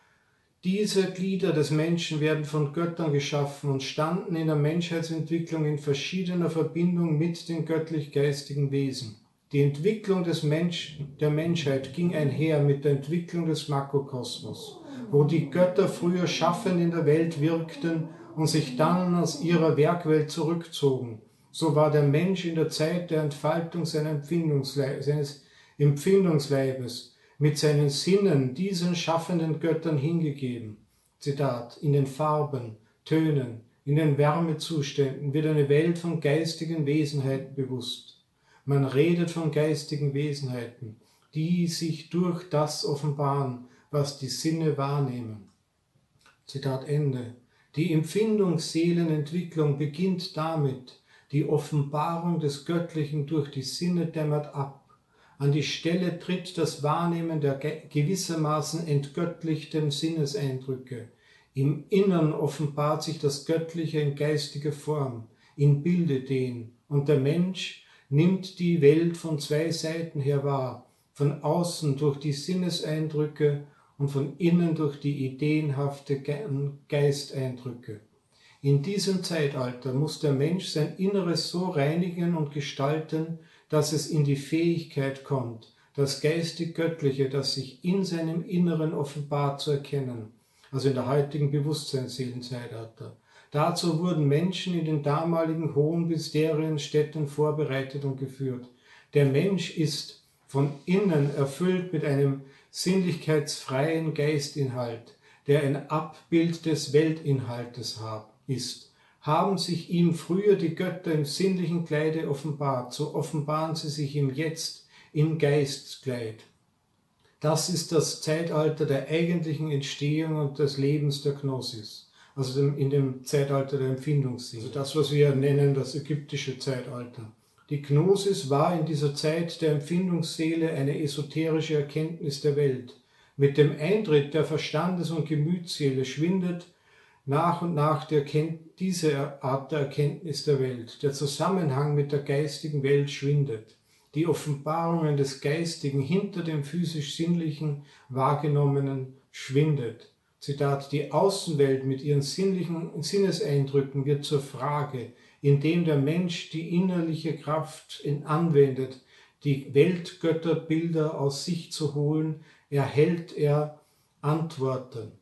Diese Glieder des Menschen werden von Göttern geschaffen und standen in der Menschheitsentwicklung in verschiedener Verbindung mit den göttlich-geistigen Wesen. Die Entwicklung des Menschen, der Menschheit ging einher mit der Entwicklung des Makrokosmos, wo die Götter früher schaffend in der Welt wirkten und sich dann aus ihrer Werkwelt zurückzogen. So war der Mensch in der Zeit der Entfaltung seiner Empfindungsle- seines Empfindungsleibes mit seinen Sinnen diesen schaffenden Göttern hingegeben. Zitat: In den Farben, Tönen, in den Wärmezuständen wird eine Welt von geistigen Wesenheiten bewusst. Man redet von geistigen Wesenheiten, die sich durch das offenbaren, was die Sinne wahrnehmen. Zitat Ende. Die Empfindungsseelenentwicklung beginnt damit, die Offenbarung des Göttlichen durch die Sinne dämmert ab. An die Stelle tritt das Wahrnehmen der gewissermaßen entgöttlichten Sinneseindrücke. Im Innern offenbart sich das Göttliche in geistiger Form, in Bildideen, und der Mensch nimmt die Welt von zwei Seiten her wahr, von außen durch die Sinneseindrücke und von innen durch die ideenhafte Geisteindrücke. In diesem Zeitalter muss der Mensch sein Inneres so reinigen und gestalten, dass es in die Fähigkeit kommt, das geistig-göttliche, das sich in seinem Inneren offenbart, zu erkennen, also in der heutigen Bewusstseinsseelenzeitalter. Dazu wurden Menschen in den damaligen hohen Mysterienstädten vorbereitet und geführt. Der Mensch ist von innen erfüllt mit einem sinnlichkeitsfreien Geistinhalt, der ein Abbild des Weltinhaltes ist. Haben sich ihm früher die Götter im sinnlichen Kleide offenbart, so offenbaren sie sich ihm jetzt im Geistkleid. Das ist das Zeitalter der eigentlichen Entstehung und des Lebens der Gnosis, also in dem Zeitalter der Empfindungsseele, also das, was wir nennen das ägyptische Zeitalter. Die Gnosis war in dieser Zeit der Empfindungsseele eine esoterische Erkenntnis der Welt. Mit dem Eintritt der Verstandes- und Gemütsseele schwindet nach und nach der diese Art der Erkenntnis der Welt. Der Zusammenhang mit der geistigen Welt schwindet. Die Offenbarungen des Geistigen hinter dem physisch-sinnlichen Wahrgenommenen schwindet. Zitat, die Außenwelt mit ihren sinnlichen Sinneseindrücken wird zur Frage, indem der Mensch die innerliche Kraft anwendet, die Weltgötterbilder aus sich zu holen, erhält er Antworten.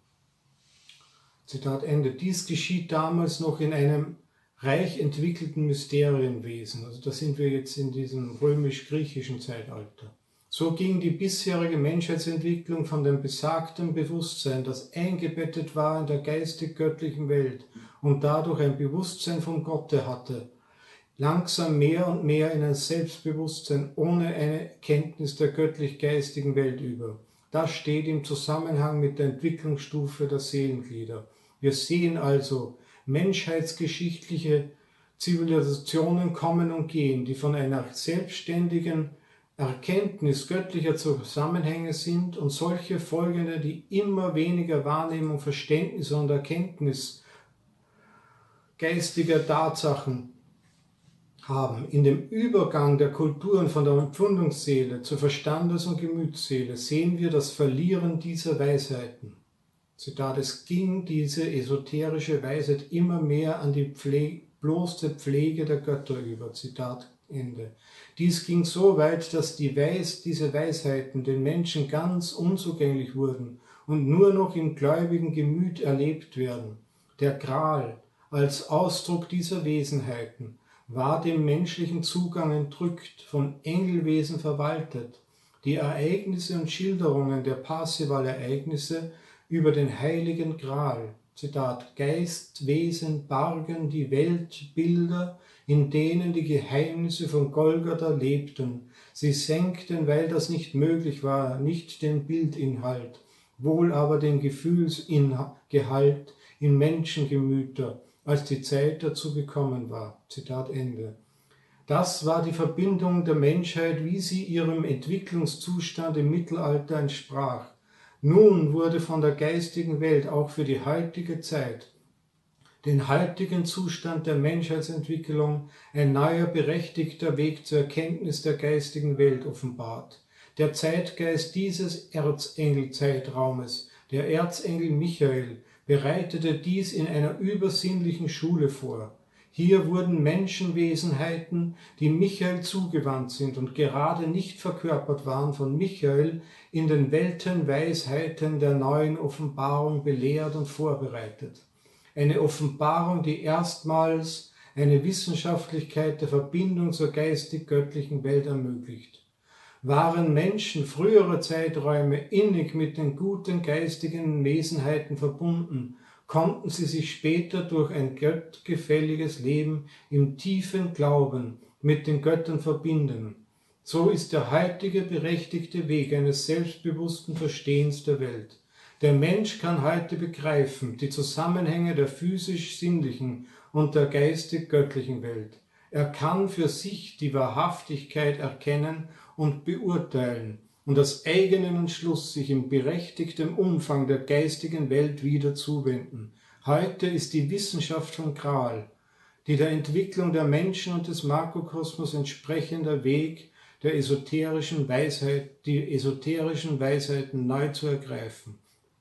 Zitat Ende. Dies geschieht damals noch in einem reich entwickelten Mysterienwesen. Also da sind wir jetzt in diesem römisch-griechischen Zeitalter. So ging die bisherige Menschheitsentwicklung von dem besagten Bewusstsein, das eingebettet war in der geistig-göttlichen Welt und dadurch ein Bewusstsein vom Gotte hatte, langsam mehr und mehr in ein Selbstbewusstsein ohne eine Kenntnis der göttlich-geistigen Welt über. Das steht im Zusammenhang mit der Entwicklungsstufe der Seelenglieder. Wir sehen also, menschheitsgeschichtliche Zivilisationen kommen und gehen, die von einer selbstständigen Erkenntnis göttlicher Zusammenhänge sind und solche folgende, die immer weniger Wahrnehmung, Verständnis und Erkenntnis geistiger Tatsachen haben. In dem Übergang der Kulturen von der Empfindungsseele zur Verstandes- und Gemütsseele sehen wir das Verlieren dieser Weisheiten. Zitat, es ging diese esoterische Weisheit immer mehr an die Pflege, bloße Pflege der Götter über. Zitat Ende. Dies ging so weit, dass die Weis, diese Weisheiten den Menschen ganz unzugänglich wurden und nur noch im gläubigen Gemüt erlebt werden. Der Gral als Ausdruck dieser Wesenheiten war dem menschlichen Zugang entrückt, von Engelwesen verwaltet. Die Ereignisse und Schilderungen der Parsifal-Ereignisse über den heiligen Gral, Zitat, Geistwesen bargen die Weltbilder, in denen die Geheimnisse von Golgatha lebten. Sie senkten, weil das nicht möglich war, nicht den Bildinhalt, wohl aber den Gefühlsgehalt in Menschengemüter, als die Zeit dazu gekommen war. Zitat Ende. Das war die Verbindung der Menschheit, wie sie ihrem Entwicklungszustand im Mittelalter entsprach. Nun wurde von der geistigen Welt auch für die heutige Zeit, den heutigen Zustand der Menschheitsentwicklung, ein neuer berechtigter Weg zur Erkenntnis der geistigen Welt offenbart. Der Zeitgeist dieses Erzengelzeitraumes, der Erzengel Michael, bereitete dies in einer übersinnlichen Schule vor. Hier wurden Menschenwesenheiten, die Michael zugewandt sind und gerade nicht verkörpert waren von Michael, in den Weltenweisheiten der neuen Offenbarung belehrt und vorbereitet. Eine Offenbarung, die erstmals eine Wissenschaftlichkeit der Verbindung zur geistig-göttlichen Welt ermöglicht. Waren Menschen früherer Zeiträume innig mit den guten geistigen Wesenheiten verbunden, konnten sie sich später durch ein gottgefälliges Leben im tiefen Glauben mit den Göttern verbinden. So ist der heutige berechtigte Weg eines selbstbewussten Verstehens der Welt. Der Mensch kann heute begreifen die Zusammenhänge der physisch-sinnlichen und der geistig-göttlichen Welt. Er kann für sich die Wahrhaftigkeit erkennen und beurteilen und aus eigenem Entschluss sich in berechtigtem Umfang der geistigen Welt wieder zuwenden. Heute ist die Wissenschaft von Gral, die der Entwicklung der Menschen und des Makrokosmos entsprechender Weg, der esoterischen Weisheit, die esoterischen Weisheiten neu zu ergreifen.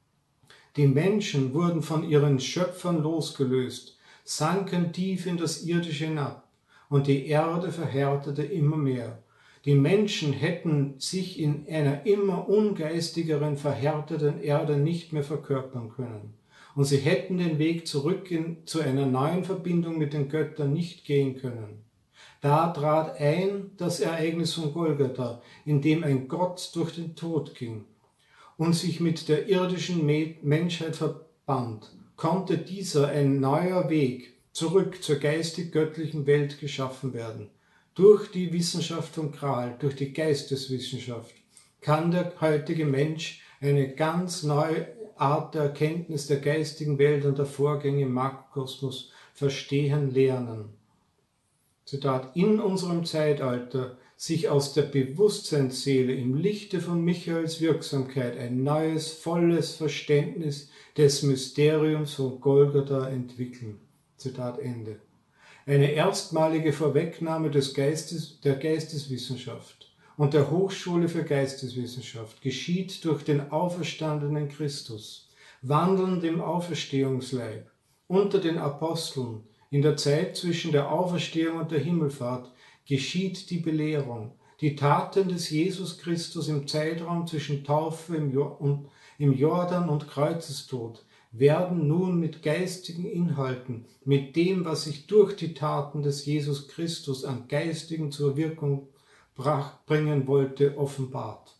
Die Menschen wurden von ihren Schöpfern losgelöst, sanken tief in das Irdische hinab, und die Erde verhärtete immer mehr. Die Menschen hätten sich in einer immer ungeistigeren, verhärteten Erde nicht mehr verkörpern können. Und sie hätten den Weg zurück in, zu einer neuen Verbindung mit den Göttern nicht gehen können. Da trat ein das Ereignis von Golgatha, in dem ein Gott durch den Tod ging und sich mit der irdischen Menschheit verband, konnte dieser ein neuer Weg zurück zur geistig-göttlichen Welt geschaffen werden. Durch die Wissenschaft von Gral, durch die Geisteswissenschaft, kann der heutige Mensch eine ganz neue Art der Erkenntnis der geistigen Welt und der Vorgänge im Makrokosmos verstehen lernen. Zitat, in unserem Zeitalter sich aus der Bewusstseinsseele im Lichte von Michaels Wirksamkeit ein neues, volles Verständnis des Mysteriums von Golgatha entwickeln. Zitat Ende. Eine erstmalige Vorwegnahme des Geistes, der Geisteswissenschaft und der Hochschule für Geisteswissenschaft geschieht durch den auferstandenen Christus, wandelnd im Auferstehungsleib, unter den Aposteln. In der Zeit zwischen der Auferstehung und der Himmelfahrt geschieht die Belehrung. Die Taten des Jesus Christus im Zeitraum zwischen Taufe im Jordan und Kreuzestod werden nun mit geistigen Inhalten, mit dem, was sich durch die Taten des Jesus Christus an Geistigen zur Wirkung bringen wollte, offenbart.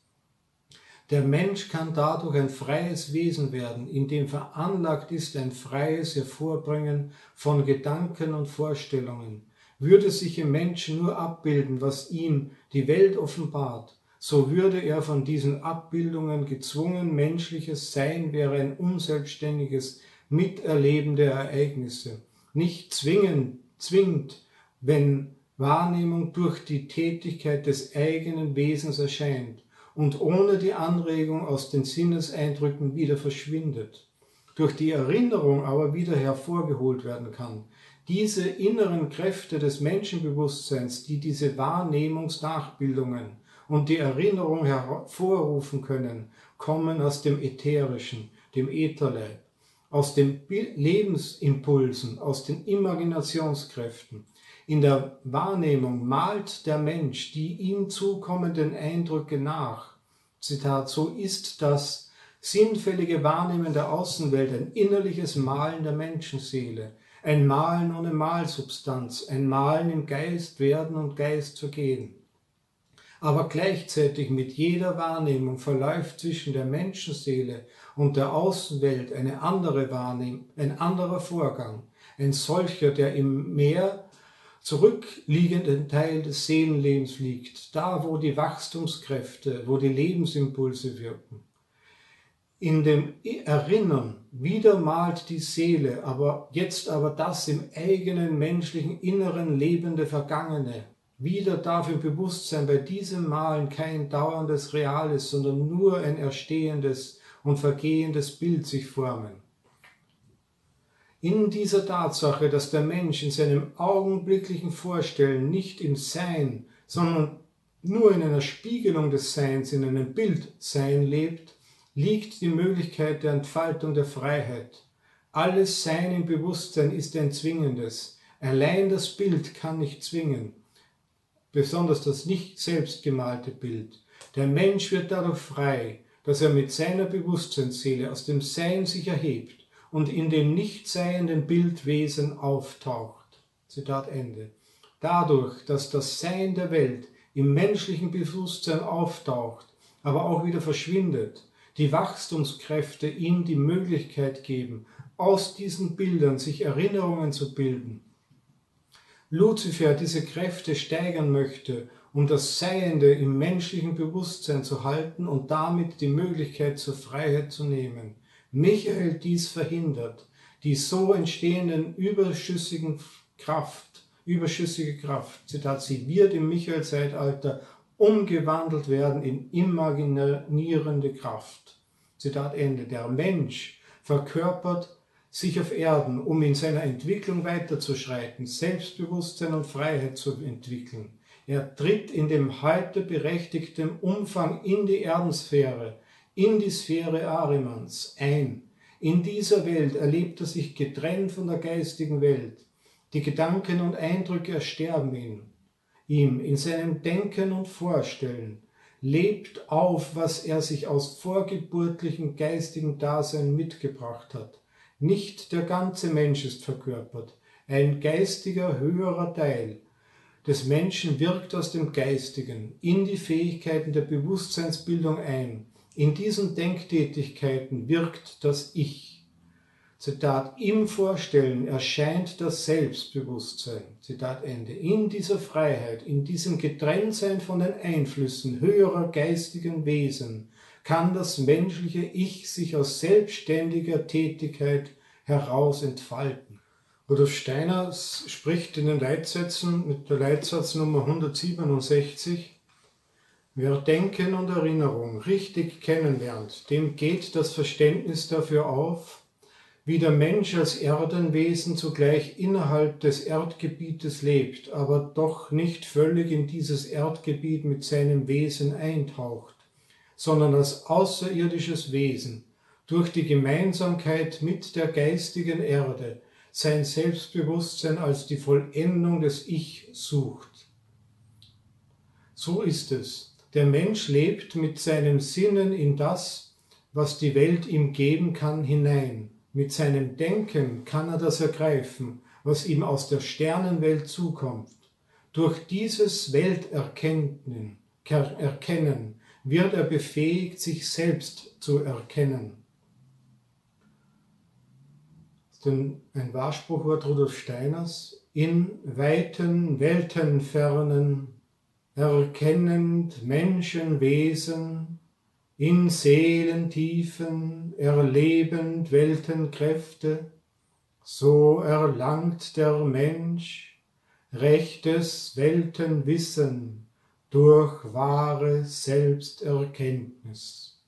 Der Mensch kann dadurch ein freies Wesen werden, in dem veranlagt ist ein freies Hervorbringen von Gedanken und Vorstellungen. Würde sich im Menschen nur abbilden, was ihm die Welt offenbart, so würde er von diesen Abbildungen gezwungen, menschliches Sein wäre ein unselbstständiges Miterleben der Ereignisse. Nicht zwingend, zwingend, wenn Wahrnehmung durch die Tätigkeit des eigenen Wesens erscheint und ohne die Anregung aus den Sinneseindrücken wieder verschwindet, durch die Erinnerung aber wieder hervorgeholt werden kann. Diese inneren Kräfte des Menschenbewusstseins, die diese Wahrnehmungsnachbildungen und die Erinnerung hervorrufen können, kommen aus dem Ätherischen, dem Ätherleib, aus den Lebensimpulsen, aus den Imaginationskräften. In der Wahrnehmung malt der Mensch die ihm zukommenden Eindrücke nach. Zitat, so ist das sinnfällige Wahrnehmen der Außenwelt ein innerliches Malen der Menschenseele, ein Malen ohne Malsubstanz, ein Malen im Geist werden und Geist vergehen. Aber gleichzeitig mit jeder Wahrnehmung verläuft zwischen der Menschenseele und der Außenwelt eine andere Wahrnehmung, ein anderer Vorgang, ein solcher, der im mehr zurückliegenden Teil des Seelenlebens liegt, da wo die Wachstumskräfte, wo die Lebensimpulse wirken. In dem Erinnern wieder malt die Seele, aber jetzt aber das im eigenen menschlichen Inneren lebende Vergangene. Wieder darf im Bewusstsein bei diesem Malen kein dauerndes Reales, sondern nur ein erstehendes und vergehendes Bild sich formen. In dieser Tatsache, dass der Mensch in seinem augenblicklichen Vorstellen nicht im Sein, sondern nur in einer Spiegelung des Seins, in einem Bildsein lebt, liegt die Möglichkeit der Entfaltung der Freiheit. Alles Sein im Bewusstsein ist ein Zwingendes. Allein das Bild kann nicht zwingen, besonders das nicht selbst gemalte Bild. Der Mensch wird dadurch frei, dass er mit seiner Bewusstseinsseele aus dem Sein sich erhebt und in dem nicht seienden Bildwesen auftaucht. Zitat Ende. Dadurch, dass das Sein der Welt im menschlichen Bewusstsein auftaucht, aber auch wieder verschwindet, die Wachstumskräfte ihm die Möglichkeit geben, aus diesen Bildern sich Erinnerungen zu bilden. Luzifer diese Kräfte steigern möchte, um das Seiende im menschlichen Bewusstsein zu halten und damit die Möglichkeit zur Freiheit zu nehmen. Michael dies verhindert, die so entstehenden überschüssigen Kraft, überschüssige Kraft, Zitat, sie wird im Michael-Zeitalter umgewandelt werden in imaginierende Kraft. Zitat Ende. Der Mensch verkörpert sich auf Erden, um in seiner Entwicklung weiterzuschreiten, Selbstbewusstsein und Freiheit zu entwickeln. Er tritt in dem heute berechtigten Umfang in die Erdensphäre, in die Sphäre Ahrimans ein. In dieser Welt erlebt er sich getrennt von der geistigen Welt. Die Gedanken und Eindrücke ersterben ihn. Ihm in seinem Denken und Vorstellen lebt auf, was er sich aus vorgeburtlichem geistigen Dasein mitgebracht hat. Nicht der ganze Mensch ist verkörpert. Ein geistiger, höherer Teil des Menschen wirkt aus dem Geistigen in die Fähigkeiten der Bewusstseinsbildung ein. In diesen Denktätigkeiten wirkt das Ich. Zitat, im Vorstellen erscheint das Selbstbewusstsein, Zitat Ende, in dieser Freiheit, in diesem Getrenntsein von den Einflüssen höherer geistigen Wesen, kann das menschliche Ich sich aus selbstständiger Tätigkeit heraus entfalten. Rudolf Steiner spricht in den Leitsätzen mit der Leitsatznummer hundertsiebenundsechzig, wer Denken und Erinnerung richtig kennenlernt, dem geht das Verständnis dafür auf, wie der Mensch als Erdenwesen zugleich innerhalb des Erdgebietes lebt, aber doch nicht völlig in dieses Erdgebiet mit seinem Wesen eintaucht, sondern als außerirdisches Wesen durch die Gemeinsamkeit mit der geistigen Erde sein Selbstbewusstsein als die Vollendung des Ich sucht. So ist es. Der Mensch lebt mit seinen Sinnen in das, was die Welt ihm geben kann, hinein. Mit seinem Denken kann er das ergreifen, was ihm aus der Sternenwelt zukommt. Durch dieses Welterkennen Erkennen wird er befähigt, sich selbst zu erkennen. Ein Wahrspruchwort Rudolf Steiners: in weiten Weltenfernen erkennend Menschenwesen, in Seelentiefen erlebend Weltenkräfte, so erlangt der Mensch rechtes Weltenwissen durch wahre Selbsterkenntnis.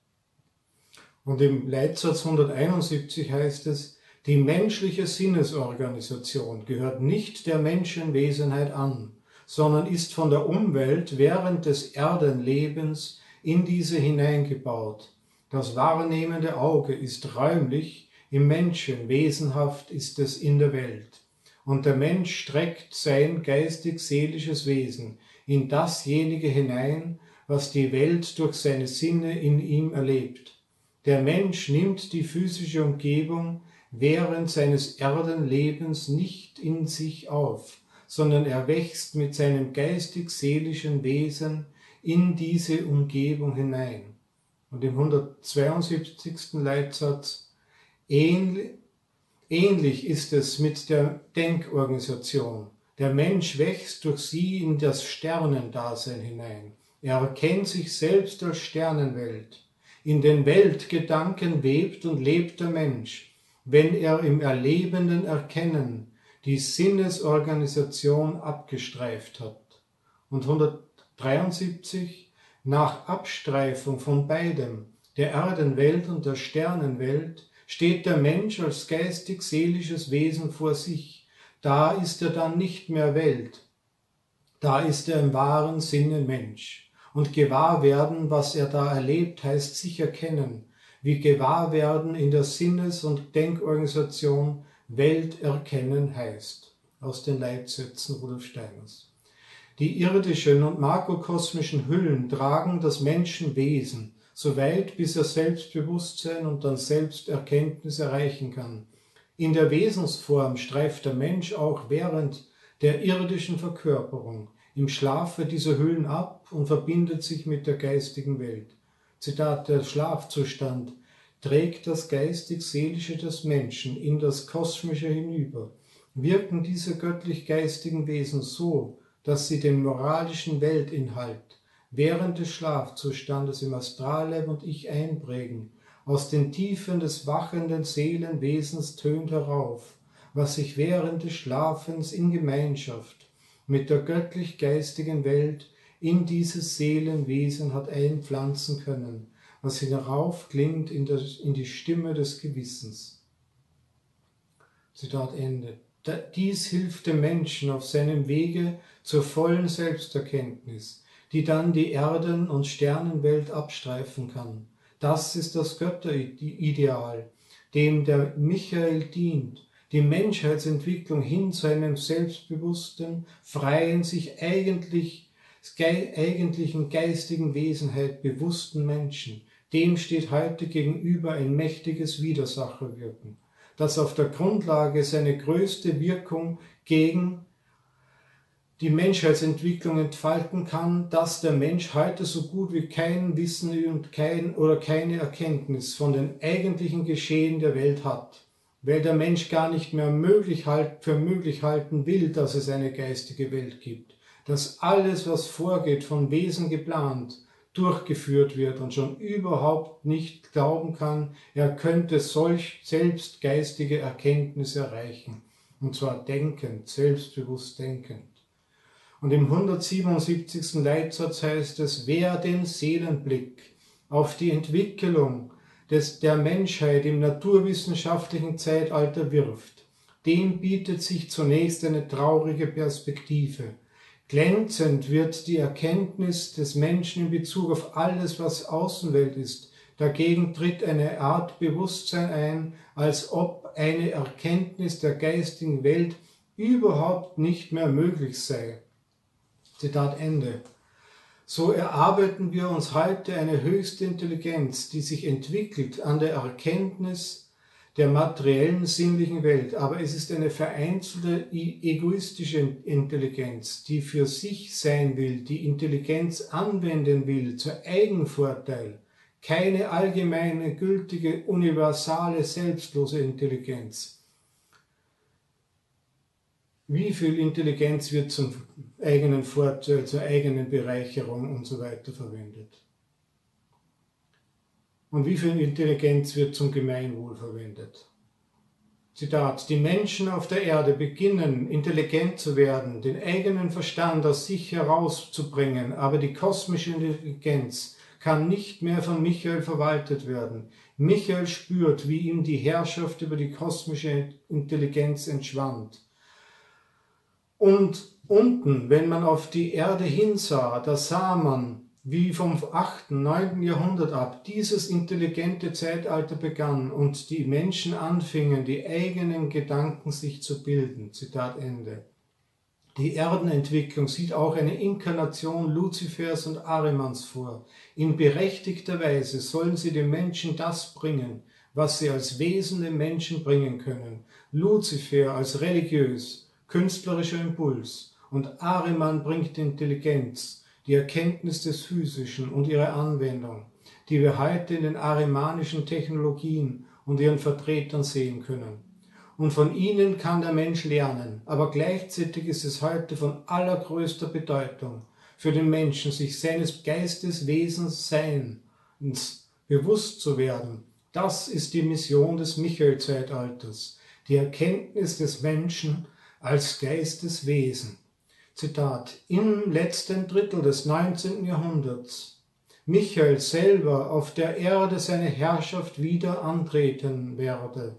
Und im Leitsatz hunderteinundsiebzig heißt es, die menschliche Sinnesorganisation gehört nicht der Menschenwesenheit an, sondern ist von der Umwelt während des Erdenlebens in diese hineingebaut. Das wahrnehmende Auge ist räumlich, im Menschen wesenhaft ist es in der Welt. Und der Mensch streckt sein geistig-seelisches Wesen in dasjenige hinein, was die Welt durch seine Sinne in ihm erlebt. Der Mensch nimmt die physische Umgebung während seines Erdenlebens nicht in sich auf, sondern er wächst mit seinem geistig-seelischen Wesen in diese Umgebung hinein. Und im hundertzweiundsiebzigsten Leitsatz, ähnlich, ähnlich ist es mit der Denkorganisation. Der Mensch wächst durch sie in das Sternendasein hinein. Er erkennt sich selbst als Sternenwelt. In den Weltgedanken webt und lebt der Mensch, wenn er im erlebenden Erkennen die Sinnesorganisation abgestreift hat. Und hundertdreiundsiebzig, nach Abstreifung von beidem, der Erdenwelt und der Sternenwelt, steht der Mensch als geistig-seelisches Wesen vor sich. Da ist er dann nicht mehr Welt. Da ist er im wahren Sinne Mensch. Und gewahr werden, was er da erlebt, heißt sich erkennen, wie gewahr werden in der Sinnes- und Denkorganisation Welt erkennen heißt. Aus den Leitsätzen Rudolf Steiners. Die irdischen und makrokosmischen Hüllen tragen das Menschenwesen so weit, bis er Selbstbewusstsein und dann Selbsterkenntnis erreichen kann. In der Wesensform streift der Mensch auch während der irdischen Verkörperung im Schlafe dieser Hüllen ab und verbindet sich mit der geistigen Welt. Zitat, der Schlafzustand trägt das geistig-seelische des Menschen in das Kosmische hinüber. Wirken diese göttlich-geistigen Wesen so, dass sie den moralischen Weltinhalt während des Schlafzustandes im Astralleben und Ich einprägen. Aus den Tiefen des wachenden Seelenwesens tönt herauf, was sich während des Schlafens in Gemeinschaft mit der göttlich-geistigen Welt in dieses Seelenwesen hat einpflanzen können, was hinaufklingt in, der, in die Stimme des Gewissens. Zitat Ende. Dies hilft dem Menschen auf seinem Wege zur vollen Selbsterkenntnis, die dann die Erden- und Sternenwelt abstreifen kann. Das ist das Götterideal, dem der Michael dient, die Menschheitsentwicklung hin zu einem selbstbewussten, freien, sich eigentlich, eigentlichen geistigen Wesenheit bewussten Menschen. Dem steht heute gegenüber ein mächtiges Widersacherwirken, das auf der Grundlage seine größte Wirkung gegen die Menschheitsentwicklung entfalten kann, dass der Mensch heute so gut wie kein Wissen und kein oder keine Erkenntnis von den eigentlichen Geschehen der Welt hat weil der Mensch gar nicht mehr möglich halt, für möglich halten will, dass es eine geistige Welt gibt, dass alles, was vorgeht, von Wesen geplant, durchgeführt wird und schon überhaupt nicht glauben kann, er könnte solch selbst geistige Erkenntnis erreichen, und zwar denkend, selbstbewusst denkend. Und im hundertsiebenundsiebzigsten Leitsatz heißt es, wer den Seelenblick auf die Entwicklung des, der Menschheit im naturwissenschaftlichen Zeitalter wirft, dem bietet sich zunächst eine traurige Perspektive. Glänzend wird die Erkenntnis des Menschen in Bezug auf alles, was Außenwelt ist. Dagegen tritt eine Art Bewusstsein ein, als ob eine Erkenntnis der geistigen Welt überhaupt nicht mehr möglich sei. Zitat Ende. So erarbeiten wir uns heute eine höchste Intelligenz, die sich entwickelt an der Erkenntnis der materiellen, sinnlichen Welt, aber es ist eine vereinzelte, egoistische Intelligenz, die für sich sein will, die Intelligenz anwenden will, zu Eigenvorteil, keine allgemeine, gültige, universale, selbstlose Intelligenz. Wie viel Intelligenz wird zum eigenen Vorteil, zur eigenen Bereicherung und so weiter verwendet? Und wie viel Intelligenz wird zum Gemeinwohl verwendet? Zitat, die Menschen auf der Erde beginnen, intelligent zu werden, den eigenen Verstand aus sich herauszubringen, aber die kosmische Intelligenz kann nicht mehr von Michael verwaltet werden. Michael spürt, wie ihm die Herrschaft über die kosmische Intelligenz entschwand. Und unten, wenn man auf die Erde hinsah, da sah man, wie vom achten, neunten Jahrhundert ab dieses intelligente Zeitalter begann und die Menschen anfingen, die eigenen Gedanken sich zu bilden. Zitat Ende. Die Erdenentwicklung sieht auch eine Inkarnation Luzifers und Ahrimans vor. In berechtigter Weise sollen sie den Menschen das bringen, was sie als Wesen dem Menschen bringen können. Luzifer als religiös, künstlerischer Impuls und Ahriman bringt Intelligenz, die Erkenntnis des Physischen und ihre Anwendung, die wir heute in den arimanischen Technologien und ihren Vertretern sehen können. Und von ihnen kann der Mensch lernen, aber gleichzeitig ist es heute von allergrößter Bedeutung für den Menschen, sich seines Geistes, Wesens, Seins bewusst zu werden. Das ist die Mission des Michael-Zeitalters, die Erkenntnis des Menschen als Geisteswesen. Zitat, im letzten Drittel des neunzehnten Jahrhunderts Michael selber auf der Erde seine Herrschaft wieder antreten werde.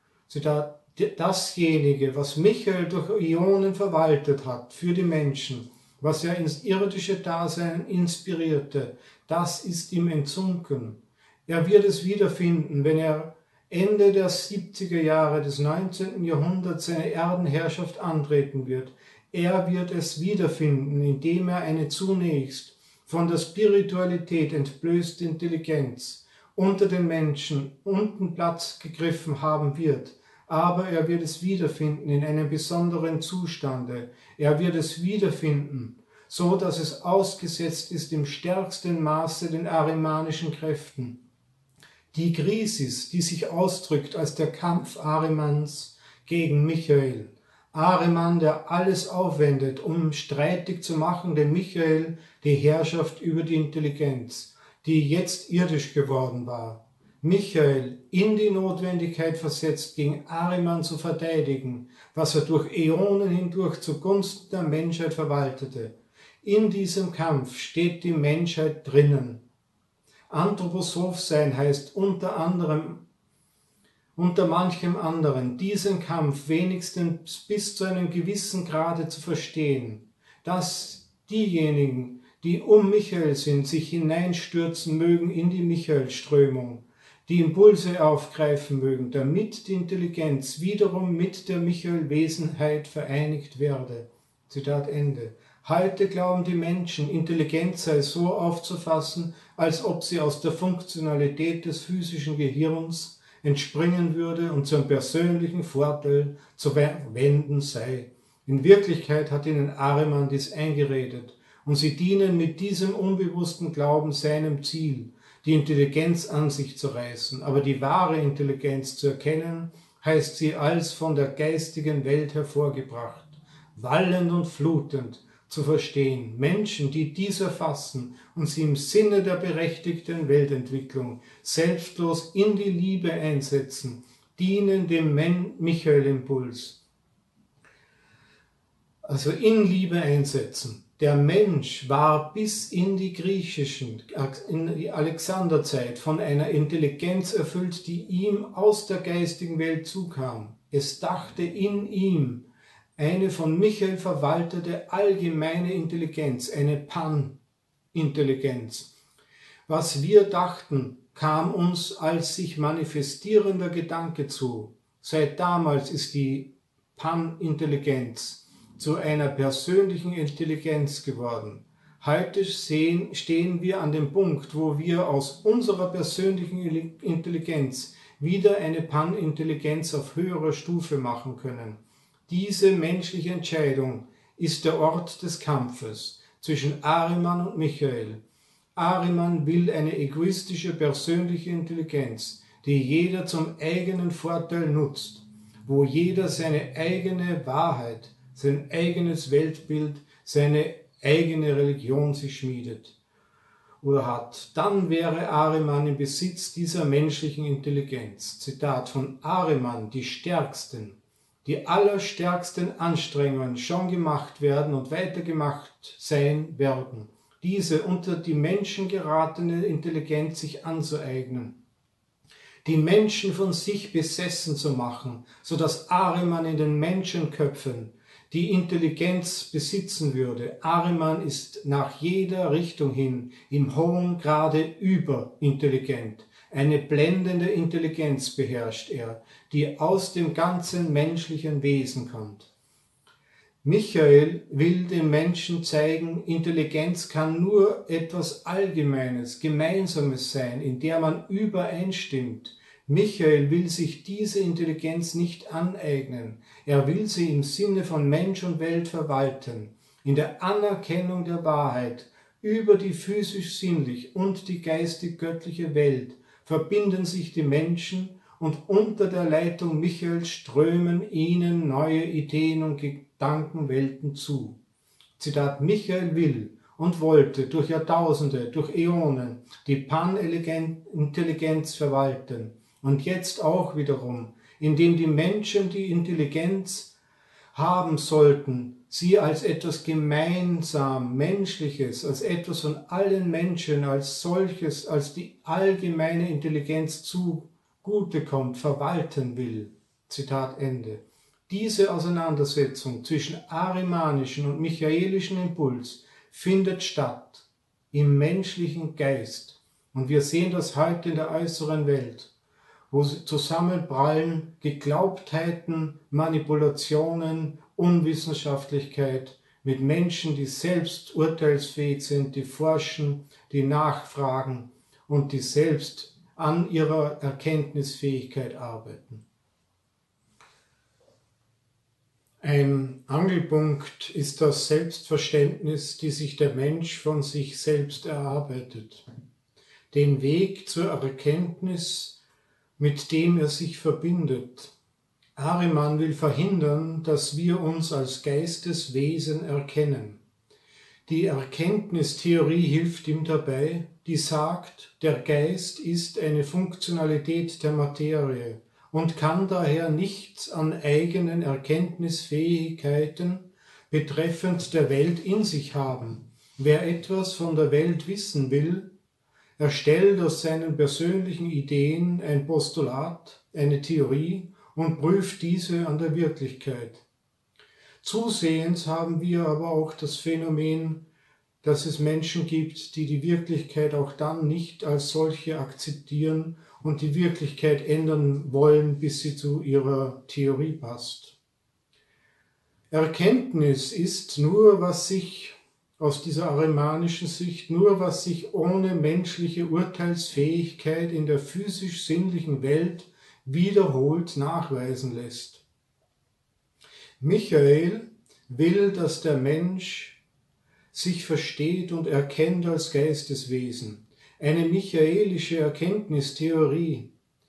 Zitat, dasjenige, was Michael durch Äonen verwaltet hat für die Menschen, was er ins irdische Dasein inspirierte, das ist ihm entsunken. Er wird es wiederfinden, wenn er Ende der siebziger Jahre des neunzehnten Jahrhunderts seine Erdenherrschaft antreten wird. Er wird es wiederfinden, indem er eine zunächst von der Spiritualität entblößte Intelligenz unter den Menschen unten Platz gegriffen haben wird. Aber er wird es wiederfinden in einem besonderen Zustande. Er wird es wiederfinden, so dass es ausgesetzt ist im stärksten Maße den arimanischen Kräften. Die Krisis, die sich ausdrückt als der Kampf Ahrimans gegen Michael. Ahriman, der alles aufwendet, um streitig zu machen, dem Michael die Herrschaft über die Intelligenz, die jetzt irdisch geworden war. Michael in die Notwendigkeit versetzt, gegen Ahriman zu verteidigen, was er durch Äonen hindurch zugunsten der Menschheit verwaltete. In diesem Kampf steht die Menschheit drinnen. Anthroposoph sein heißt unter anderem, unter manchem anderen, diesen Kampf wenigstens bis zu einem gewissen Grade zu verstehen, dass diejenigen, die um Michael sind, sich hineinstürzen mögen in die Michael-Strömung, die Impulse aufgreifen mögen, damit die Intelligenz wiederum mit der Michael-Wesenheit vereinigt werde. Zitat Ende. Heute glauben die Menschen, Intelligenz sei so aufzufassen, als ob sie aus der Funktionalität des physischen Gehirns entspringen würde und zum persönlichen Vorteil zu verwenden sei. In Wirklichkeit hat ihnen Ahriman dies eingeredet und sie dienen mit diesem unbewussten Glauben seinem Ziel, die Intelligenz an sich zu reißen. Aber die wahre Intelligenz zu erkennen, heißt sie als von der geistigen Welt hervorgebracht, wallend und flutend zu verstehen. Menschen, die dies erfassen und sie im Sinne der berechtigten Weltentwicklung selbstlos in die Liebe einsetzen, dienen dem Michael-Impuls. Also in Liebe einsetzen. Der Mensch war bis in die griechischen, in die Alexanderzeit von einer Intelligenz erfüllt, die ihm aus der geistigen Welt zukam. Es dachte in ihm eine von Michael verwaltete allgemeine Intelligenz, eine Pan-Intelligenz. Was wir dachten, kam uns als sich manifestierender Gedanke zu. Seit damals ist die Pan-Intelligenz zu einer persönlichen Intelligenz geworden. Heute sehen, stehen wir an dem Punkt, wo wir aus unserer persönlichen Intelligenz wieder eine Pan-Intelligenz auf höherer Stufe machen können. Diese menschliche Entscheidung ist der Ort des Kampfes zwischen Ahriman und Michael. Ahriman will eine egoistische persönliche Intelligenz, die jeder zum eigenen Vorteil nutzt, wo jeder seine eigene Wahrheit, sein eigenes Weltbild, seine eigene Religion sich schmiedet oder hat. Dann wäre Ahriman im Besitz dieser menschlichen Intelligenz. Zitat von Ahriman: Die stärksten, die allerstärksten Anstrengungen schon gemacht werden und weitergemacht sein werden, diese unter die Menschen geratene Intelligenz sich anzueignen, die Menschen von sich besessen zu machen, so dass Ahriman in den Menschenköpfen die Intelligenz besitzen würde. Ahriman ist nach jeder Richtung hin im hohen Grade überintelligent. Eine blendende Intelligenz beherrscht er, die aus dem ganzen menschlichen Wesen kommt. Michael will dem Menschen zeigen, Intelligenz kann nur etwas Allgemeines, Gemeinsames sein, in der man übereinstimmt. Michael will sich diese Intelligenz nicht aneignen. Er will sie im Sinne von Mensch und Welt verwalten, in der Anerkennung der Wahrheit über die physisch-sinnlich und die geistig-göttliche Welt verbinden sich die Menschen und unter der Leitung Michaels strömen ihnen neue Ideen und Gedankenwelten zu. Zitat: Michael will und wollte durch Jahrtausende, durch Äonen die Pan-Intelligenz verwalten und jetzt auch wiederum, indem die Menschen die Intelligenz haben sollten, sie als etwas gemeinsam Menschliches, als etwas von allen Menschen, als solches, als die allgemeine Intelligenz zugutekommt, verwalten will. Zitat Ende. Diese Auseinandersetzung zwischen ahrimanischen und michaelischen Impuls findet statt im menschlichen Geist. Und wir sehen das heute in der äußeren Welt, wo zusammenprallen Geglaubtheiten, Manipulationen, Unwissenschaftlichkeit mit Menschen, die selbst urteilsfähig sind, die forschen, die nachfragen und die selbst an ihrer Erkenntnisfähigkeit arbeiten. Ein Angelpunkt ist das Selbstverständnis, die sich der Mensch von sich selbst erarbeitet. Den Weg zur Erkenntnis, mit dem er sich verbindet. Ahriman will verhindern, dass wir uns als Geisteswesen erkennen. Die Erkenntnistheorie hilft ihm dabei, die sagt, der Geist ist eine Funktionalität der Materie und kann daher nichts an eigenen Erkenntnisfähigkeiten betreffend der Welt in sich haben. Wer etwas von der Welt wissen will, erstellt aus seinen persönlichen Ideen ein Postulat, eine Theorie und prüft diese an der Wirklichkeit. Zusehends haben wir aber auch das Phänomen, dass es Menschen gibt, die die Wirklichkeit auch dann nicht als solche akzeptieren und die Wirklichkeit ändern wollen, bis sie zu ihrer Theorie passt. Erkenntnis ist nur, was sich aus dieser ahrimanischen Sicht, nur was sich ohne menschliche Urteilsfähigkeit in der physisch-sinnlichen Welt wiederholt nachweisen lässt. Michael will, dass der Mensch sich versteht und erkennt als Geisteswesen. Eine michaelische Erkenntnistheorie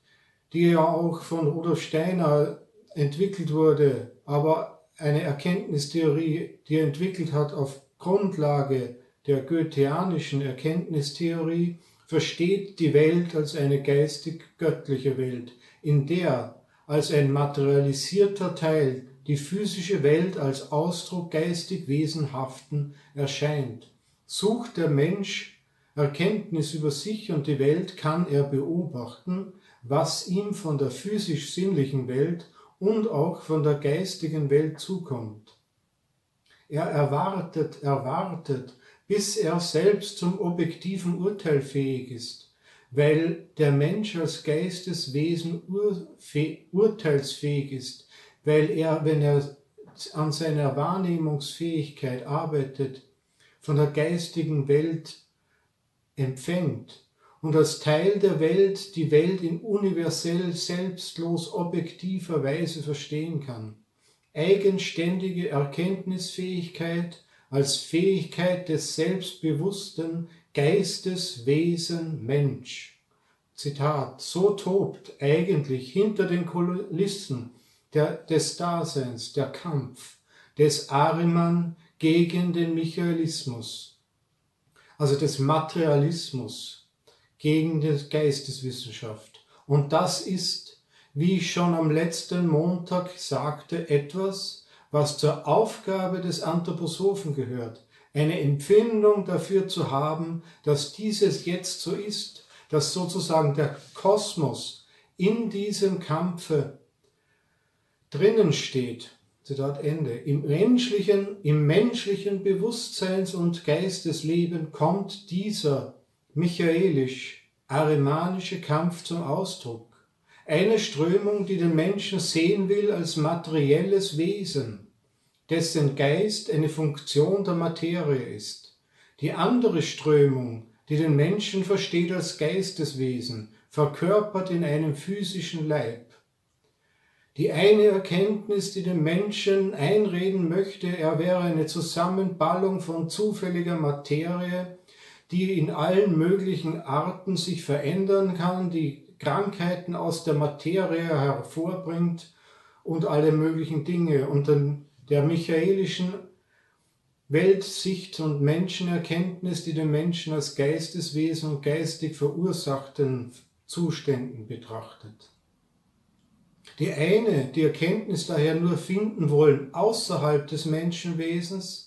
die ja auch von Rudolf Steiner entwickelt wurde, aber eine Erkenntnistheorie, die er entwickelt hat auf Grundlage der goetheanischen Erkenntnistheorie, versteht die Welt als eine geistig-göttliche Welt, in der als ein materialisierter Teil die physische Welt als Ausdruck geistig Wesenhaften erscheint. Sucht der Mensch Erkenntnis über sich und die Welt, kann er beobachten, was ihm von der physisch-sinnlichen Welt und auch von der geistigen Welt zukommt. Er erwartet, erwartet, bis er selbst zum objektiven Urteil fähig ist, weil der Mensch als Geisteswesen urteilsfähig ist, weil er, wenn er an seiner Wahrnehmungsfähigkeit arbeitet, von der geistigen Welt empfängt und als Teil der Welt die Welt in universell, selbstlos, objektiver Weise verstehen kann. Eigenständige Erkenntnisfähigkeit als Fähigkeit des selbstbewussten Geisteswesen Mensch. Zitat: So tobt eigentlich hinter den Kulissen der, des Daseins der Kampf des Ahriman gegen den Michaelismus, also des Materialismus, gegen die Geisteswissenschaft. Und das ist, wie ich schon am letzten Montag sagte, etwas, was zur Aufgabe des Anthroposophen gehört, eine Empfindung dafür zu haben, dass dieses jetzt so ist, dass sozusagen der Kosmos in diesem Kampfe drinnen steht. Zitat Ende. Im menschlichen, im menschlichen Bewusstseins- und Geistesleben kommt dieser michaelisch-arimanische Kampf zum Ausdruck. Eine Strömung, die den Menschen sehen will als materielles Wesen, dessen Geist eine Funktion der Materie ist. Die andere Strömung, die den Menschen versteht als Geisteswesen, verkörpert in einem physischen Leib. Die eine Erkenntnis, die dem Menschen einreden möchte, er wäre eine Zusammenballung von zufälliger Materie, die in allen möglichen Arten sich verändern kann, die Krankheiten aus der Materie hervorbringt und alle möglichen Dinge. Und der michaelischen Weltsicht und Menschenerkenntnis, die den Menschen als Geisteswesen und geistig verursachten Zuständen betrachtet. Die eine, die Erkenntnis daher nur finden wollen außerhalb des Menschenwesens,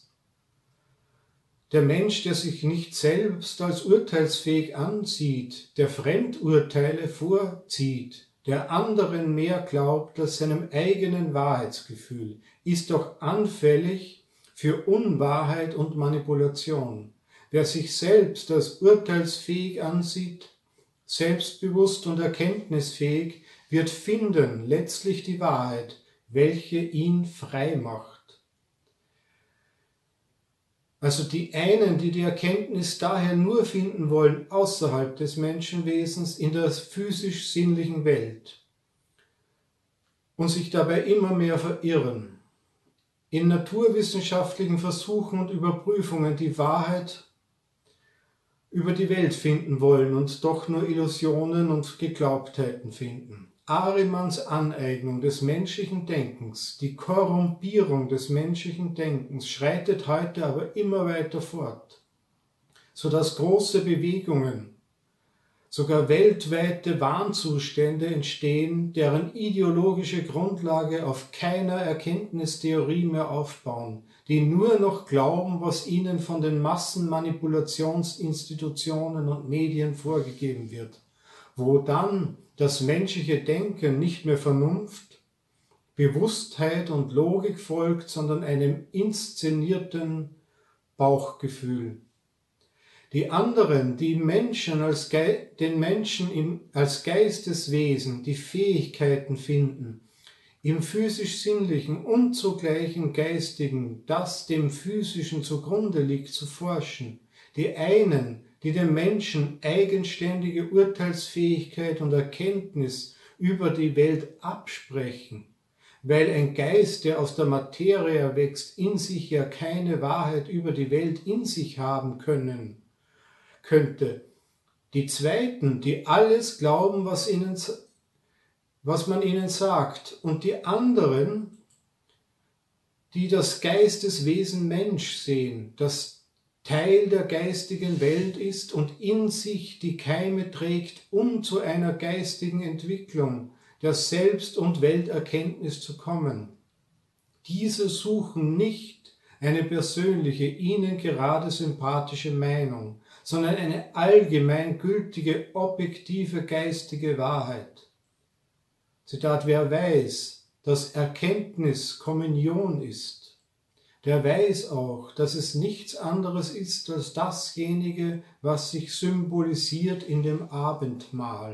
der Mensch, der sich nicht selbst als urteilsfähig ansieht, der Fremdurteile vorzieht, der anderen mehr glaubt als seinem eigenen Wahrheitsgefühl, ist doch anfällig für Unwahrheit und Manipulation. Wer sich selbst als urteilsfähig ansieht, selbstbewusst und erkenntnisfähig, wird finden letztlich die Wahrheit, welche ihn frei macht. Also die einen, die die Erkenntnis daher nur finden wollen außerhalb des Menschenwesens in der physisch-sinnlichen Welt und sich dabei immer mehr verirren, in naturwissenschaftlichen Versuchen und Überprüfungen die Wahrheit über die Welt finden wollen und doch nur Illusionen und Geglaubtheiten finden. Ahrimans Aneignung des menschlichen Denkens, die Korrumpierung des menschlichen Denkens schreitet heute aber immer weiter fort, sodass große Bewegungen, sogar weltweite Wahnzustände entstehen, deren ideologische Grundlage auf keiner Erkenntnistheorie mehr aufbauen, die nur noch glauben, was ihnen von den Massenmanipulationsinstitutionen und Medien vorgegeben wird, wo dann das menschliche Denken nicht mehr Vernunft, Bewusstheit und Logik folgt, sondern einem inszenierten Bauchgefühl. Die anderen, die Menschen als Ge- den Menschen im, als Geisteswesen die Fähigkeiten finden, im physisch-sinnlichen und zugleich im geistigen, das dem physischen zugrunde liegt, zu forschen. Die einen, die dem Menschen eigenständige Urteilsfähigkeit und Erkenntnis über die Welt absprechen, weil ein Geist, der aus der Materie erwächst, in sich ja keine Wahrheit über die Welt in sich haben können, könnte. Die Zweiten, die alles glauben, was ihnen was man ihnen sagt, und die anderen, die das Geisteswesen Mensch sehen, das Teil der geistigen Welt ist und in sich die Keime trägt, um zu einer geistigen Entwicklung der Selbst- und Welterkenntnis zu kommen. Diese suchen nicht eine persönliche, ihnen gerade sympathische Meinung, sondern eine allgemein gültige, objektive geistige Wahrheit. Zitat: Wer weiß, dass Erkenntnis Kommunion ist, der weiß auch, dass es nichts anderes ist als dasjenige, was sich symbolisiert in dem Abendmahl,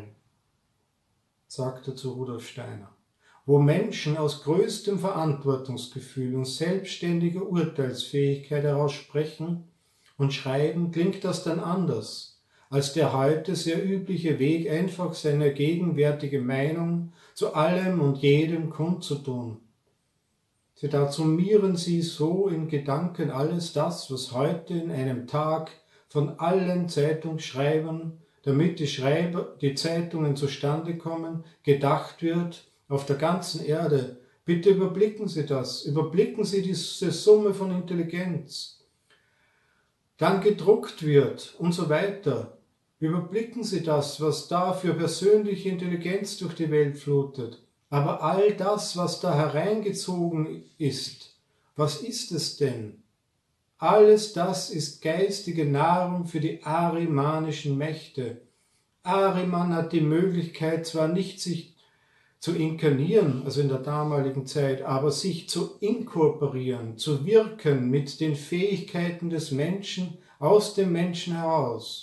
sagte zu Rudolf Steiner, wo Menschen aus größtem Verantwortungsgefühl und selbstständiger Urteilsfähigkeit heraus sprechen und schreiben, klingt das dann anders als der heute sehr übliche Weg, einfach seine gegenwärtige Meinung zu allem und jedem kundzutun. Zitat: Summieren Sie so in Gedanken alles das, was heute in einem Tag von allen Zeitungsschreibern, damit die Schreiber, die Zeitungen zustande kommen, gedacht wird auf der ganzen Erde. Bitte überblicken Sie das, überblicken Sie diese Summe von Intelligenz, dann gedruckt wird und so weiter. Überblicken Sie das, was da für persönliche Intelligenz durch die Welt flutet. Aber all das, was da hereingezogen ist, was ist es denn? Alles das ist geistige Nahrung für die arimanischen Mächte. Ariman hat die Möglichkeit, zwar nicht sich zu inkarnieren, also in der damaligen Zeit, aber sich zu inkorporieren, zu wirken mit den Fähigkeiten des Menschen aus dem Menschen heraus.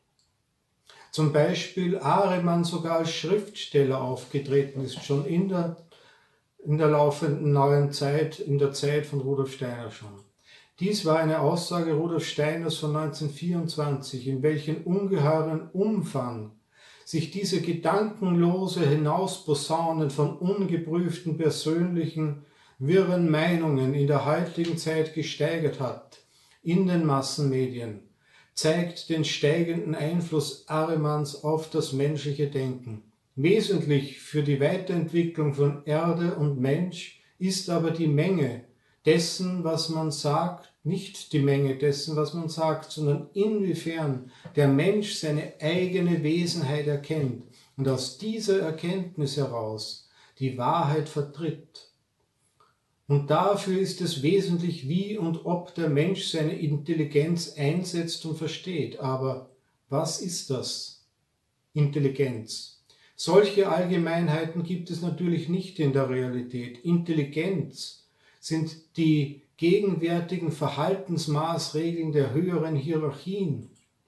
Zum Beispiel Ariman sogar als Schriftsteller aufgetreten ist, schon in der, in der laufenden neuen Zeit, in der Zeit von Rudolf Steiner schon. Dies war eine Aussage Rudolf Steiners von neunzehnhundertvierundzwanzig, in welchem ungeheuren Umfang sich diese gedankenlose Hinausposaunen von ungeprüften persönlichen, wirren Meinungen in der heutigen Zeit gesteigert hat, in den Massenmedien, zeigt den steigenden Einfluss Arimans auf das menschliche Denken. Wesentlich für die Weiterentwicklung von Erde und Mensch ist aber die Menge dessen, was man sagt, nicht die Menge dessen, was man sagt, sondern inwiefern der Mensch seine eigene Wesenheit erkennt und aus dieser Erkenntnis heraus die Wahrheit vertritt. Und dafür ist es wesentlich, wie und ob der Mensch seine Intelligenz einsetzt und versteht. Aber was ist das? Intelligenz. Solche Allgemeinheiten gibt es natürlich nicht in der Realität. Intelligenz sind die gegenwärtigen Verhaltensmaßregeln der höheren Hierarchien,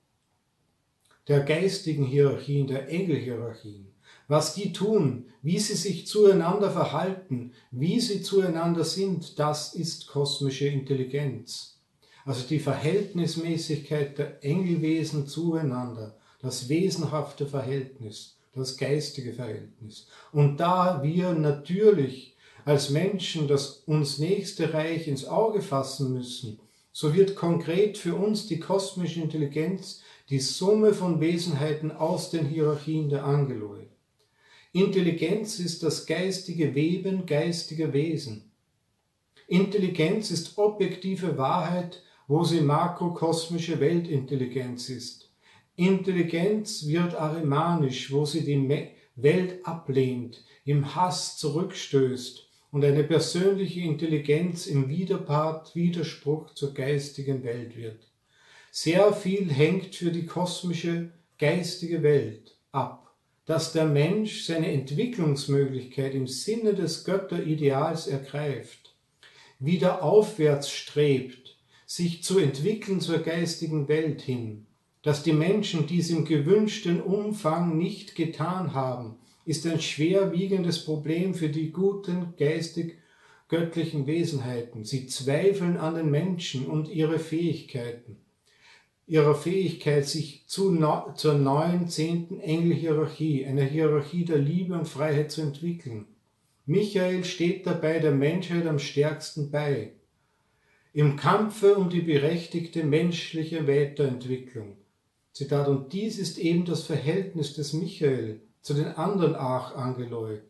der geistigen Hierarchien, der Engelhierarchien. Was die tun, wie sie sich zueinander verhalten, wie sie zueinander sind, das ist kosmische Intelligenz. Also die Verhältnismäßigkeit der Engelwesen zueinander, das wesenhafte Verhältnis, das geistige Verhältnis. Und da wir natürlich als Menschen das uns nächste Reich ins Auge fassen müssen, so wird konkret für uns die kosmische Intelligenz die Summe von Wesenheiten aus den Hierarchien der Angeloi. Intelligenz ist das geistige Weben geistiger Wesen. Intelligenz ist objektive Wahrheit, wo sie makrokosmische Weltintelligenz ist. Intelligenz wird arimanisch, wo sie die Welt ablehnt, im Hass zurückstößt und eine persönliche Intelligenz im Widerpart, Widerspruch zur geistigen Welt wird. Sehr viel hängt für die kosmische geistige Welt ab, dass der Mensch seine Entwicklungsmöglichkeit im Sinne des Götterideals ergreift, wieder aufwärts strebt, sich zu entwickeln zur geistigen Welt hin. Dass die Menschen dies im gewünschten Umfang nicht getan haben, ist ein schwerwiegendes Problem für die guten geistig-göttlichen Wesenheiten. Sie zweifeln an den Menschen und ihre Fähigkeiten. ihrer Fähigkeit, sich zu no, zur neuen zehnten Engelhierarchie, einer Hierarchie der Liebe und Freiheit zu entwickeln. Michael steht dabei der Menschheit am stärksten bei, im Kampfe um die berechtigte menschliche Weiterentwicklung. Zitat: Und dies ist eben das Verhältnis des Michael zu den anderen Archangeloi.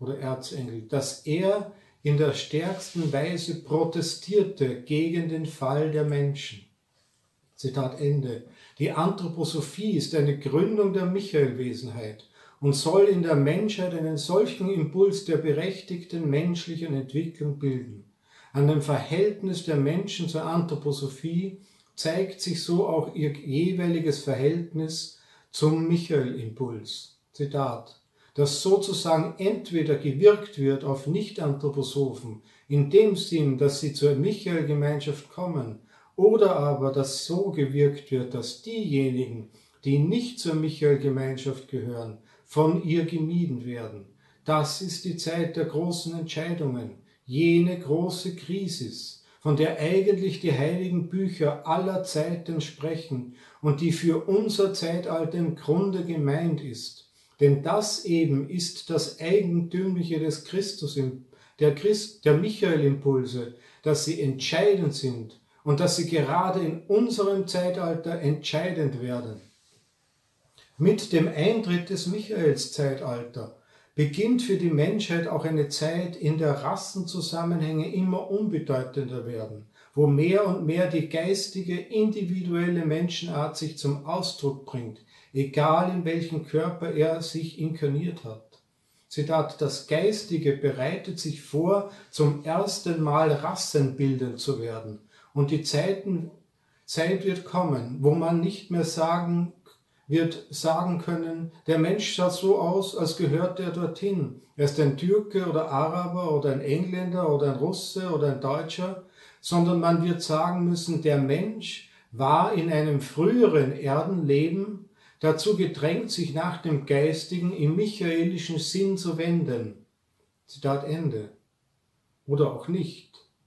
oder Erzengel, dass er in der stärksten Weise protestierte gegen den Fall der Menschen. Zitat Ende. Die Anthroposophie ist eine Gründung der Michaelwesenheit und soll in der Menschheit einen solchen Impuls der berechtigten menschlichen Entwicklung bilden. An dem Verhältnis der Menschen zur Anthroposophie zeigt sich so auch ihr jeweiliges Verhältnis zum Michael-Impuls. Zitat. Dass sozusagen entweder gewirkt wird auf Nicht-Anthroposophen, in dem Sinn, dass sie zur Michael-Gemeinschaft kommen, oder aber, dass so gewirkt wird, dass diejenigen, die nicht zur Michael-Gemeinschaft gehören, von ihr gemieden werden. Das ist die Zeit der großen Entscheidungen, jene große Krisis, von der eigentlich die heiligen Bücher aller Zeiten sprechen und die für unser Zeitalter im Grunde gemeint ist. Denn das eben ist das Eigentümliche des Christus, der, Christ, der Michael-Impulse, dass sie entscheidend sind und dass sie gerade in unserem Zeitalter entscheidend werden. Mit dem Eintritt des Michaelszeitalter beginnt für die Menschheit auch eine Zeit, in der Rassenzusammenhänge immer unbedeutender werden, wo mehr und mehr die geistige, individuelle Menschenart sich zum Ausdruck bringt, egal in welchem Körper er sich inkarniert hat. Zitat, das Geistige bereitet sich vor, zum ersten Mal rassenbildend zu werden. Und die Zeiten, Zeit wird kommen, wo man nicht mehr sagen wird sagen können, der Mensch sah so aus, als gehört er dorthin. Er ist ein Türke oder Araber oder ein Engländer oder ein Russe oder ein Deutscher, sondern man wird sagen müssen, der Mensch war in einem früheren Erdenleben dazu gedrängt, sich nach dem Geistigen im michaelischen Sinn zu wenden. Zitat Ende. Oder auch nicht.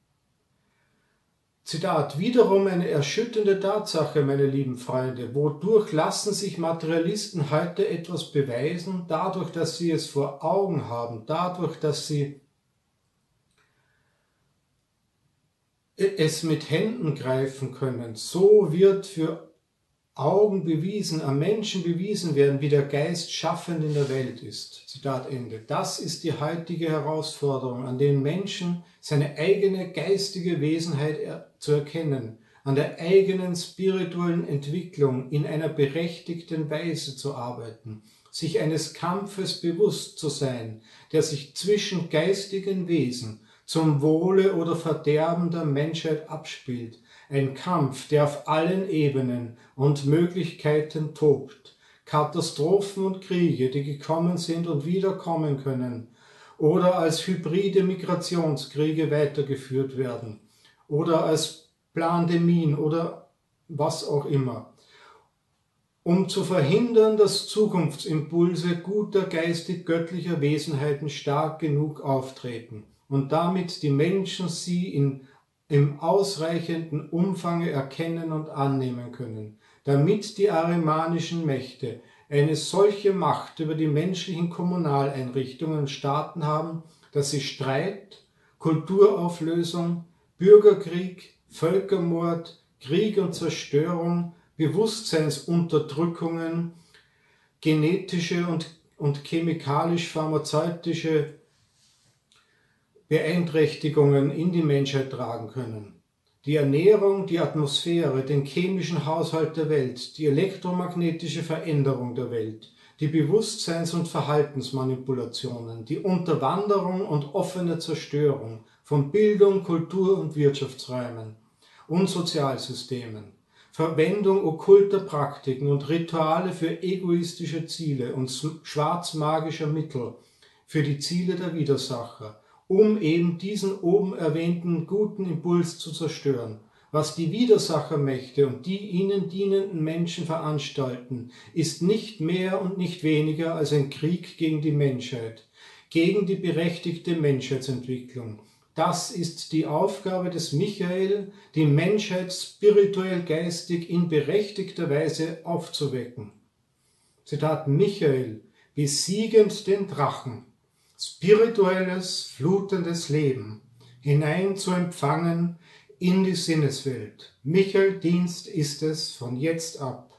Zitat, wiederum eine erschütternde Tatsache, meine lieben Freunde. Wodurch lassen sich Materialisten heute etwas beweisen? Dadurch, dass sie es vor Augen haben, dadurch, dass sie es mit Händen greifen können. So wird für Augen bewiesen, am Menschen bewiesen werden, wie der Geist schaffend in der Welt ist. Zitat Ende. Das ist die heutige Herausforderung, an den Menschen seine eigene geistige Wesenheit zu erkennen, an der eigenen spirituellen Entwicklung in einer berechtigten Weise zu arbeiten, sich eines Kampfes bewusst zu sein, der sich zwischen geistigen Wesen zum Wohle oder Verderben der Menschheit abspielt, ein Kampf, der auf allen Ebenen und Möglichkeiten tobt. Katastrophen und Kriege, die gekommen sind und wiederkommen können, oder als hybride Migrationskriege weitergeführt werden, oder als Pandemien oder was auch immer, um zu verhindern, dass Zukunftsimpulse guter geistig-göttlicher Wesenheiten stark genug auftreten und damit die Menschen sie in im ausreichenden Umfange erkennen und annehmen können, damit die arimanischen Mächte eine solche Macht über die menschlichen Kommunaleinrichtungen und Staaten haben, dass sie Streit, Kulturauflösung, Bürgerkrieg, Völkermord, Krieg und Zerstörung, Bewusstseinsunterdrückungen, genetische und, und chemikalisch-pharmazeutische Beeinträchtigungen in die Menschheit tragen können. Die Ernährung, die Atmosphäre, den chemischen Haushalt der Welt, die elektromagnetische Veränderung der Welt, die Bewusstseins- und Verhaltensmanipulationen, die Unterwanderung und offene Zerstörung von Bildung, Kultur und Wirtschaftsräumen und Sozialsystemen, Verwendung okkulter Praktiken und Rituale für egoistische Ziele und schwarzmagischer Mittel für die Ziele der Widersacher, um eben diesen oben erwähnten guten Impuls zu zerstören. Was die Widersachermächte und die ihnen dienenden Menschen veranstalten, ist nicht mehr und nicht weniger als ein Krieg gegen die Menschheit, gegen die berechtigte Menschheitsentwicklung. Das ist die Aufgabe des Michael, die Menschheit spirituell-geistig in berechtigter Weise aufzuwecken. Zitat Michael, besiegend den Drachen, spirituelles, flutendes Leben hinein zu empfangen in die Sinneswelt. Michael Dienst ist es von jetzt ab.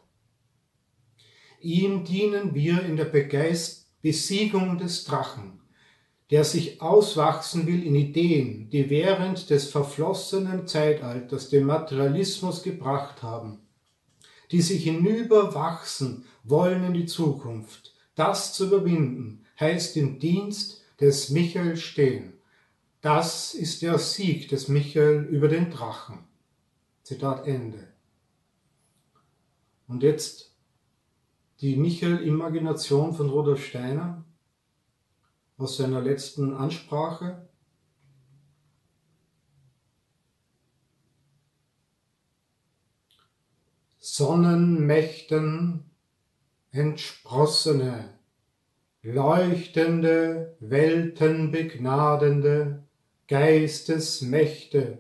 Ihm dienen wir in der Begeist Besiegung des Drachen, der sich auswachsen will in Ideen, die während des verflossenen Zeitalters den Materialismus gebracht haben, die sich hinüberwachsen wollen in die Zukunft. Das zu überwinden, heißt im Dienst des Michael stehen. Das ist der Sieg des Michael über den Drachen. Zitat Ende. Und jetzt die Michael-Imagination von Rudolf Steiner aus seiner letzten Ansprache. Sonnenmächten entsprossene, leuchtende, weltenbegnadende Geistesmächte,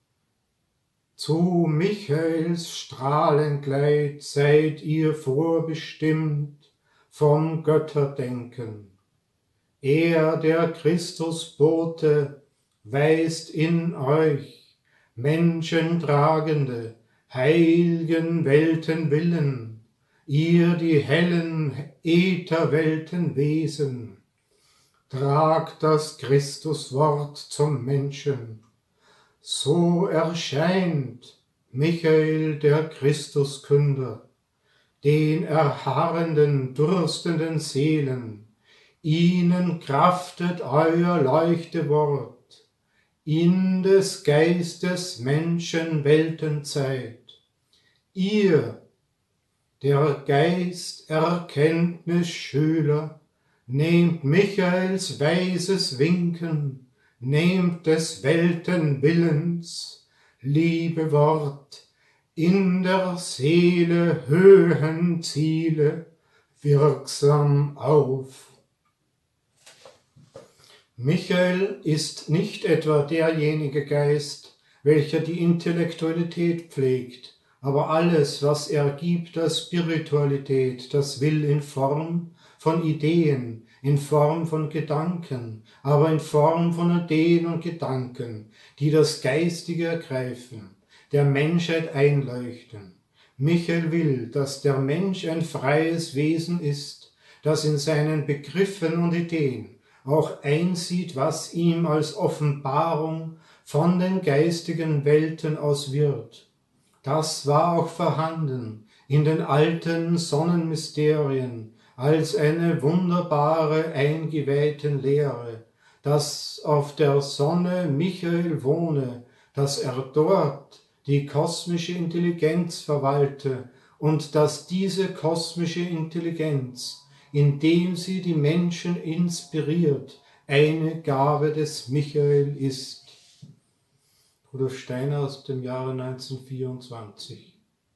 zu Michaels Strahlenkleid seid ihr vorbestimmt vom Götterdenken. Er, der Christusbote, weist in euch menschentragende, heilgen Weltenwillen, ihr die hellen Ätherweltenwesen, tragt das Christuswort zum Menschen. So erscheint Michael der Christuskünder, den erharrenden, durstenden Seelen, ihnen kraftet euer Leuchtewort in des Geistes Menschen Weltenzeit. Ihr, der Geist Erkenntnisschüler, nehmt Michaels weises Winken, nehmt des Weltenwillens liebe Wort in der Seele höhen Ziele wirksam auf. Michael ist nicht etwa derjenige Geist, welcher die Intellektualität pflegt, aber alles, was er gibt als Spiritualität, das will in Form von Ideen, in Form von Gedanken, aber in Form von Ideen und Gedanken, die das Geistige ergreifen, der Menschheit einleuchten. Michael will, dass der Mensch ein freies Wesen ist, das in seinen Begriffen und Ideen auch einsieht, was ihm als Offenbarung von den geistigen Welten aus wird. Das war auch vorhanden in den alten Sonnenmysterien als eine wunderbare eingeweihten Lehre, dass auf der Sonne Michael wohne, dass er dort die kosmische Intelligenz verwalte und dass diese kosmische Intelligenz, indem sie die Menschen inspiriert, eine Gabe des Michael ist. Rudolf Steiner aus dem Jahre neunzehnhundertvierundzwanzig.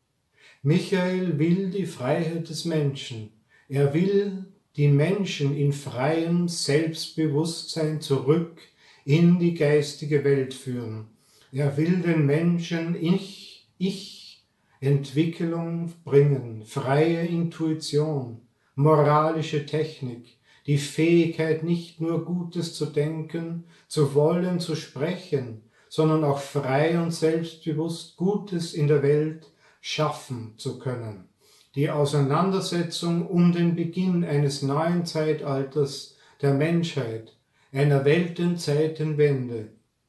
Michael will die Freiheit des Menschen. Er will die Menschen in freiem Selbstbewusstsein zurück in die geistige Welt führen. Er will den Menschen Ich, Ich, Entwicklung bringen, freie Intuition, moralische Technik, die Fähigkeit, nicht nur Gutes zu denken, zu wollen, zu sprechen, sondern auch frei und selbstbewusst Gutes in der Welt schaffen zu können. Die Auseinandersetzung um den Beginn eines neuen Zeitalters der Menschheit, einer Weltenzeitenwende,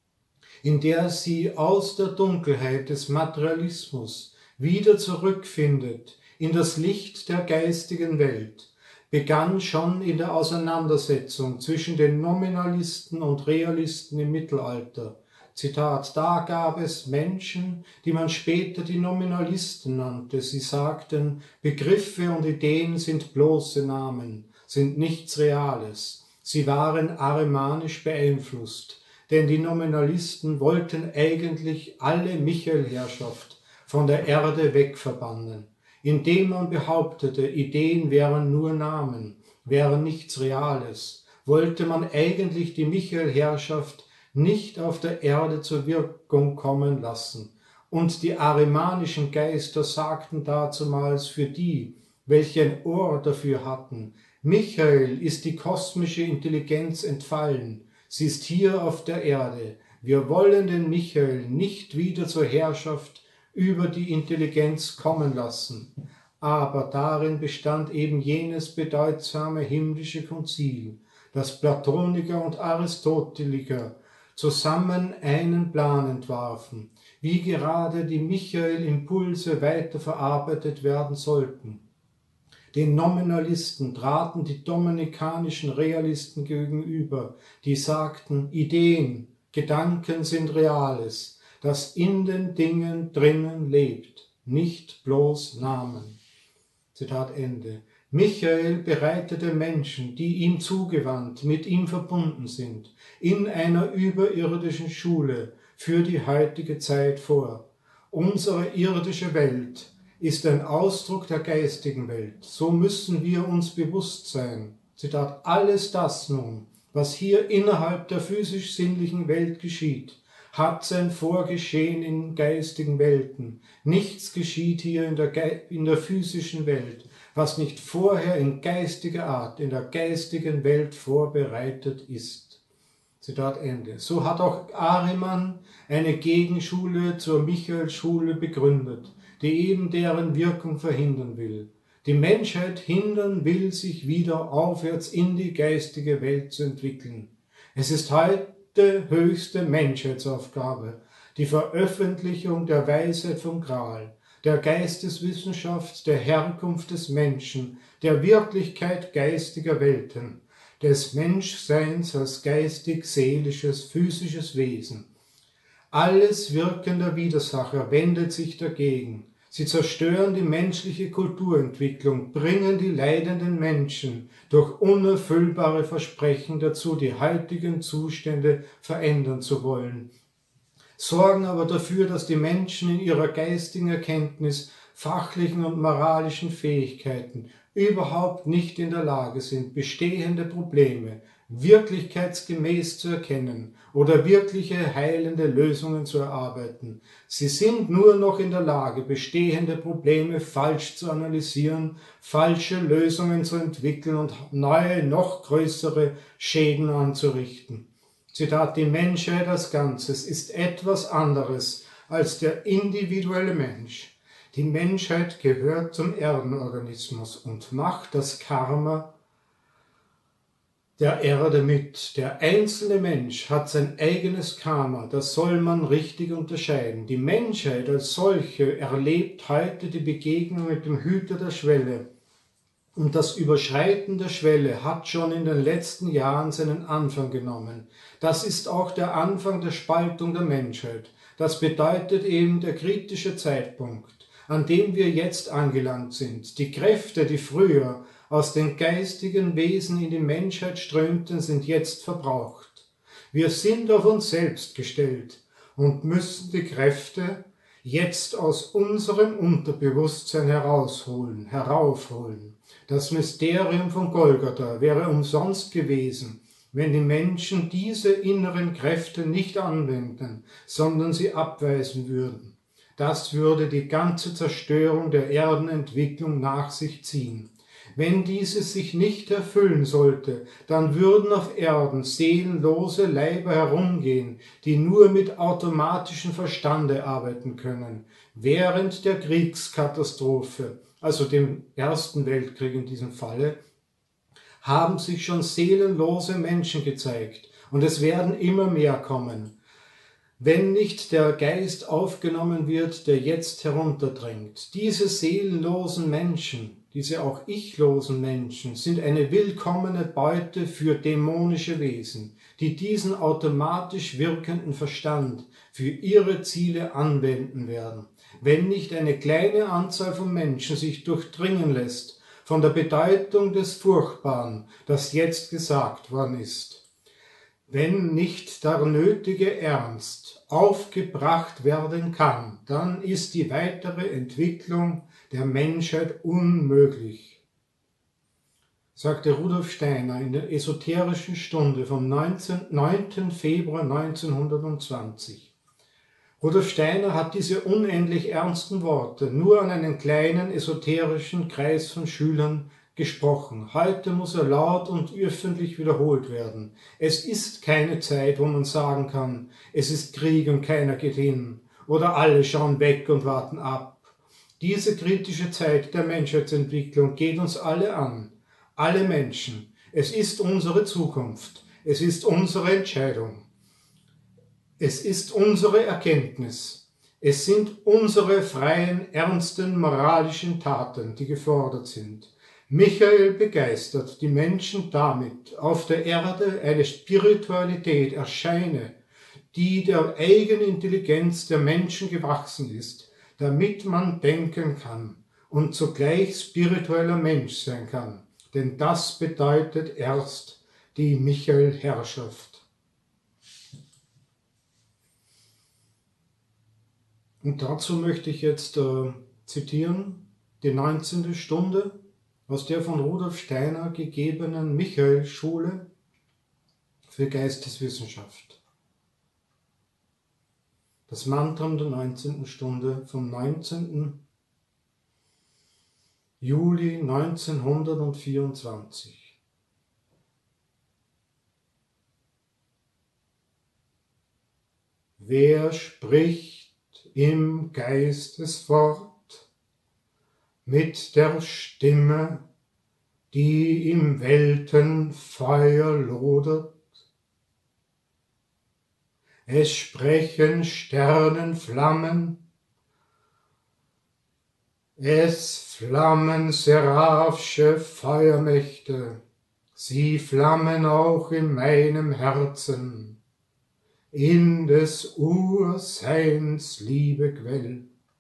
in der sie aus der Dunkelheit des Materialismus wieder zurückfindet in das Licht der geistigen Welt, begann schon in der Auseinandersetzung zwischen den Nominalisten und Realisten im Mittelalter. Zitat, da gab es Menschen, die man später die Nominalisten nannte. Sie sagten, Begriffe und Ideen sind bloße Namen, sind nichts Reales. Sie waren ariemanisch beeinflusst, denn die Nominalisten wollten eigentlich alle Michaelherrschaft von der Erde wegverbannen, indem man behauptete, Ideen wären nur Namen, wären nichts Reales, wollte man eigentlich die Michaelherrschaft nicht auf der Erde zur Wirkung kommen lassen. Und die arimanischen Geister sagten dazumals für die, welche ein Ohr dafür hatten, Michael ist die kosmische Intelligenz entfallen, sie ist hier auf der Erde, wir wollen den Michael nicht wieder zur Herrschaft über die Intelligenz kommen lassen. Aber darin bestand eben jenes bedeutsame himmlische Konzil, dass Platoniker und Aristoteliker zusammen einen Plan entwarfen, wie gerade die Michael-Impulse weiterverarbeitet werden sollten. Den Nominalisten traten die dominikanischen Realisten gegenüber, die sagten, Ideen, Gedanken sind Reales, das in den Dingen drinnen lebt, nicht bloß Namen. Zitat Ende. Michael bereitete Menschen, die ihm zugewandt, mit ihm verbunden sind, in einer überirdischen Schule für die heutige Zeit vor. Unsere irdische Welt ist ein Ausdruck der geistigen Welt. So müssen wir uns bewusst sein. Zitat, alles das nun, was hier innerhalb der physisch-sinnlichen Welt geschieht, hat sein Vorgeschehen in geistigen Welten. Nichts geschieht hier in der, Ge- in der physischen Welt, was nicht vorher in geistiger Art, in der geistigen Welt vorbereitet ist. Zitat Ende. So hat auch Ahriman eine Gegenschule zur Michaelschule begründet, die eben deren Wirkung verhindern will. Die Menschheit hindern will, sich wieder aufwärts in die geistige Welt zu entwickeln. Es ist heute höchste Menschheitsaufgabe, die Veröffentlichung der Weisheit vom Gral, der Geisteswissenschaft, der Herkunft des Menschen, der Wirklichkeit geistiger Welten, des Menschseins als geistig-seelisches, physisches Wesen. Alles Wirken der Widersacher wendet sich dagegen. Sie zerstören die menschliche Kulturentwicklung, bringen die leidenden Menschen durch unerfüllbare Versprechen dazu, die heutigen Zustände verändern zu wollen, sorgen aber dafür, dass die Menschen in ihrer geistigen Erkenntnis, fachlichen und moralischen Fähigkeiten überhaupt nicht in der Lage sind, bestehende Probleme wirklichkeitsgemäß zu erkennen oder wirkliche heilende Lösungen zu erarbeiten. Sie sind nur noch in der Lage, bestehende Probleme falsch zu analysieren, falsche Lösungen zu entwickeln und neue, noch größere Schäden anzurichten. Zitat, die Menschheit als Ganzes ist etwas anderes als der individuelle Mensch. Die Menschheit gehört zum Erdenorganismus und macht das Karma der Erde mit. Der einzelne Mensch hat sein eigenes Karma, das soll man richtig unterscheiden. Die Menschheit als solche erlebt heute die Begegnung mit dem Hüter der Schwelle. Und das Überschreiten der Schwelle hat schon in den letzten Jahren seinen Anfang genommen. Das ist auch der Anfang der Spaltung der Menschheit. Das bedeutet eben der kritische Zeitpunkt, an dem wir jetzt angelangt sind. Die Kräfte, die früher aus den geistigen Wesen in die Menschheit strömten, sind jetzt verbraucht. Wir sind auf uns selbst gestellt und müssen die Kräfte jetzt aus unserem Unterbewusstsein herausholen, heraufholen. Das Mysterium von Golgatha wäre umsonst gewesen, wenn die Menschen diese inneren Kräfte nicht anwenden, sondern sie abweisen würden. Das würde die ganze Zerstörung der Erdenentwicklung nach sich ziehen. Wenn dieses sich nicht erfüllen sollte, dann würden auf Erden seelenlose Leiber herumgehen, die nur mit automatischem Verstande arbeiten können. Während der Kriegskatastrophe, also dem Ersten Weltkrieg in diesem Falle, haben sich schon seelenlose Menschen gezeigt und es werden immer mehr kommen. Wenn nicht der Geist aufgenommen wird, der jetzt herunterdrängt. Diese seelenlosen Menschen, diese auch ichlosen Menschen, sind eine willkommene Beute für dämonische Wesen, die diesen automatisch wirkenden Verstand für ihre Ziele anwenden werden. Wenn nicht eine kleine Anzahl von Menschen sich durchdringen lässt von der Bedeutung des Furchtbaren, das jetzt gesagt worden ist. Wenn nicht der nötige Ernst aufgebracht werden kann, dann ist die weitere Entwicklung der Menschheit unmöglich, sagte Rudolf Steiner in der esoterischen Stunde vom neunten Februar neunzehnhundertzwanzig. Rudolf Steiner hat diese unendlich ernsten Worte nur an einen kleinen esoterischen Kreis von Schülern gesprochen. Heute muss er laut und öffentlich wiederholt werden. Es ist keine Zeit, wo man sagen kann, es ist Krieg und keiner geht hin oder alle schauen weg und warten ab. Diese kritische Zeit der Menschheitsentwicklung geht uns alle an, alle Menschen. Es ist unsere Zukunft. Es ist unsere Entscheidung. Es ist unsere Erkenntnis. Es sind unsere freien, ernsten, moralischen Taten, die gefordert sind. Michael begeistert die Menschen damit, auf der Erde eine Spiritualität erscheine, die der eigenen Intelligenz der Menschen gewachsen ist, damit man denken kann und zugleich spiritueller Mensch sein kann. Denn das bedeutet erst die Michael-Herrschaft. Und dazu möchte ich jetzt äh, zitieren die neunzehnte Stunde aus der von Rudolf Steiner gegebenen Michael-Schule für Geisteswissenschaft. Das Mantram der neunzehnten Stunde vom neunzehnten Juli neunzehnhundertvierundzwanzig. Wer spricht im Geisteswort mit der Stimme, die im Weltenfeuer lodert? Es sprechen Sternenflammen, es flammen seraphische Feuermächte, sie flammen auch in meinem Herzen, in des Urseins Liebequell.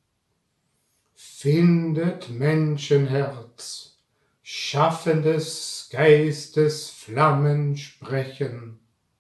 Findet Menschenherz, schaffendes Geistes Flammen sprechen.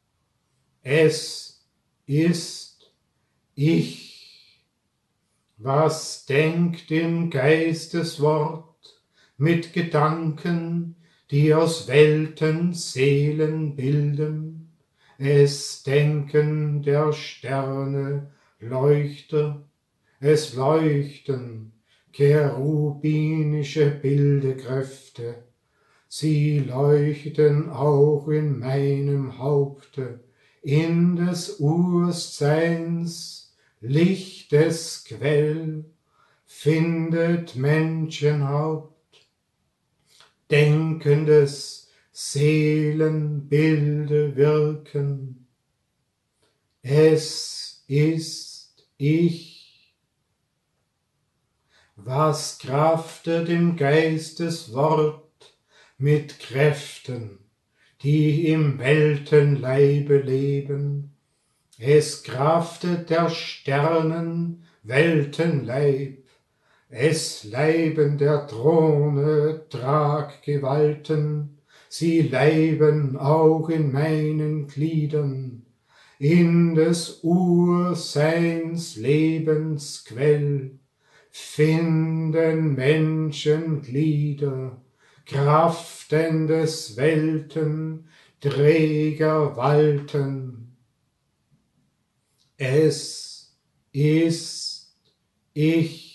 Es ist ich, was denkt im Geisteswort mit Gedanken, die aus Welten Seelen bilden. Es denken der Sterne Leuchter, es leuchten cherubinische Bildekräfte, sie leuchten auch in meinem Haupte, in des Urseins Lichtes Quell, findet Menschenhaupt, denkendes Seelenbilde wirken. Es ist ich, was kraftet im Geisteswort mit Kräften, die im Weltenleibe leben. Es kraftet der Sternen Weltenleib, es leiben der Throne Traggewalten, sie leiben auch in meinen Gliedern, in des Urseins Lebensquell, finden Menschenglieder, Kraften des Welten, Träger walten. Es ist ich.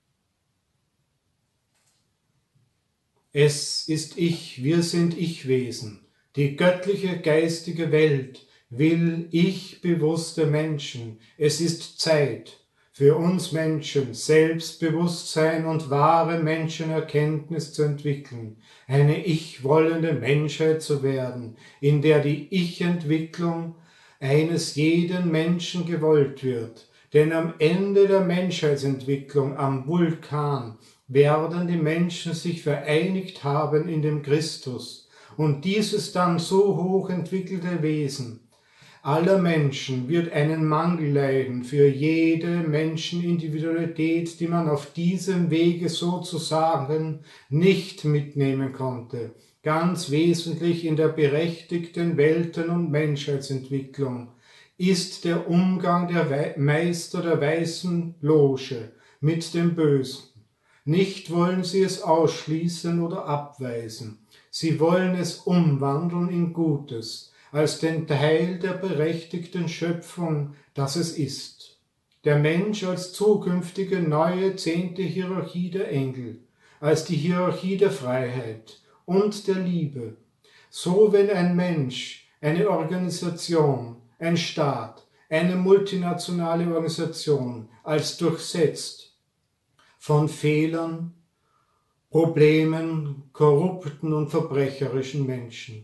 Es ist ich, wir sind Ich-Wesen. Die göttliche geistige Welt will ich-bewusste Menschen. Es ist Zeit für uns Menschen, Selbstbewusstsein und wahre Menschenerkenntnis zu entwickeln, eine ich-wollende Menschheit zu werden, in der die Ich-Entwicklung eines jeden Menschen gewollt wird. Denn am Ende der Menschheitsentwicklung, am Vulkan, werden die Menschen sich vereinigt haben in dem Christus und dieses dann so hoch entwickelte Wesen aller Menschen wird einen Mangel leiden für jede Menschenindividualität, die man auf diesem Wege sozusagen nicht mitnehmen konnte, ganz wesentlich in der berechtigten Welten- und Menschheitsentwicklung ist der Umgang der Meister der weißen Loge mit dem Bösen. Nicht wollen sie es ausschließen oder abweisen. Sie wollen es umwandeln in Gutes, als den Teil der berechtigten Schöpfung, das es ist. Der Mensch als zukünftige neue zehnte Hierarchie der Engel, als die Hierarchie der Freiheit und der Liebe. So wenn ein Mensch, eine Organisation, ein Staat, eine multinationale Organisation als durchsetzt von Fehlern, Problemen, korrupten und verbrecherischen Menschen,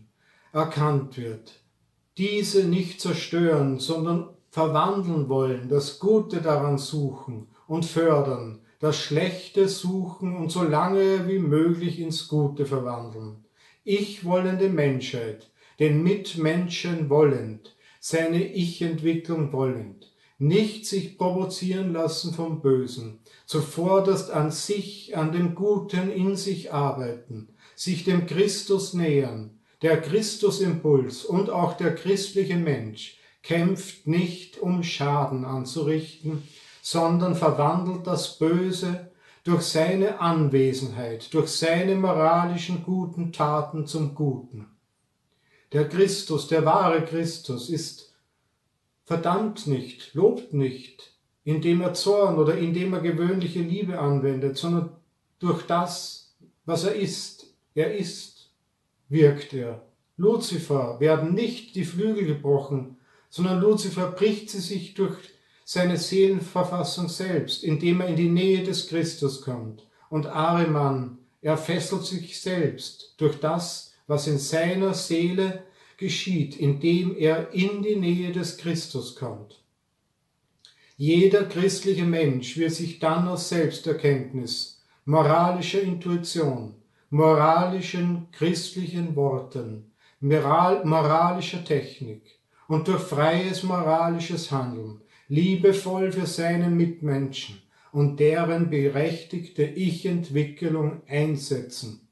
erkannt wird, diese nicht zerstören, sondern verwandeln wollen, das Gute daran suchen und fördern, das Schlechte suchen und so lange wie möglich ins Gute verwandeln. Ich wollende Menschheit, den Mitmenschen wollend, seine Ich-Entwicklung wollend, nicht sich provozieren lassen vom Bösen, zuvorderst an sich, an dem Guten in sich arbeiten, sich dem Christus nähern. Der Christusimpuls und auch der christliche Mensch kämpft nicht, um Schaden anzurichten, sondern verwandelt das Böse durch seine Anwesenheit, durch seine moralischen guten Taten zum Guten. Der Christus, der wahre Christus, ist verdammt nicht, lobt nicht, indem er Zorn oder indem er gewöhnliche Liebe anwendet, sondern durch das, was er ist. Er ist, wirkt er. Luzifer werden nicht die Flügel gebrochen, sondern Luzifer bricht sie sich durch seine Seelenverfassung selbst, indem er in die Nähe des Christus kommt. Und Ahriman, er fesselt sich selbst durch das, was in seiner Seele geschieht, indem er in die Nähe des Christus kommt. Jeder christliche Mensch wird sich dann aus Selbsterkenntnis, moralischer Intuition, moralischen christlichen Worten, moral, moralischer Technik und durch freies moralisches Handeln liebevoll für seinen Mitmenschen und deren berechtigte Ich-Entwicklung einsetzen.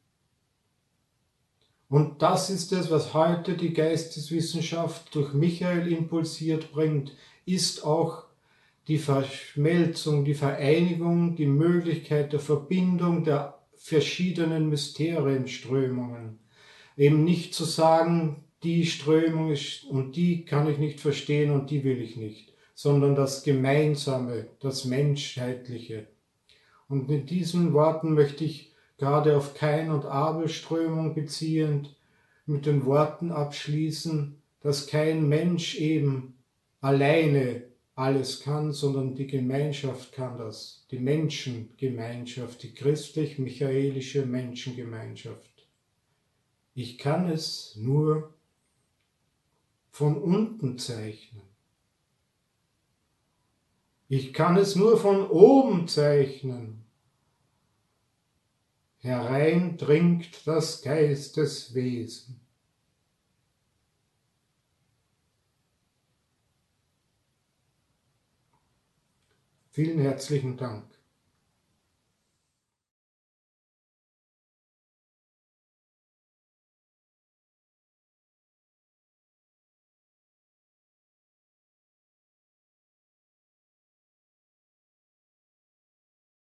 Und das ist es, was heute die Geisteswissenschaft durch Michael impulsiert bringt, ist auch die Verschmelzung, die Vereinigung, die Möglichkeit der Verbindung der verschiedenen Mysterienströmungen. Eben nicht zu sagen, die Strömung ist und die kann ich nicht verstehen und die will ich nicht, sondern das Gemeinsame, das Menschheitliche. Und mit diesen Worten möchte ich gerade auf Kain- und Abel-Strömung beziehend mit den Worten abschließen, dass kein Mensch eben alleine alles kann, sondern die Gemeinschaft kann das, die Menschengemeinschaft, die christlich-michaelische Menschengemeinschaft. Ich kann es nur von unten zeichnen. Ich kann es nur von oben zeichnen. Herein dringt das Geisteswesen. Vielen herzlichen Dank.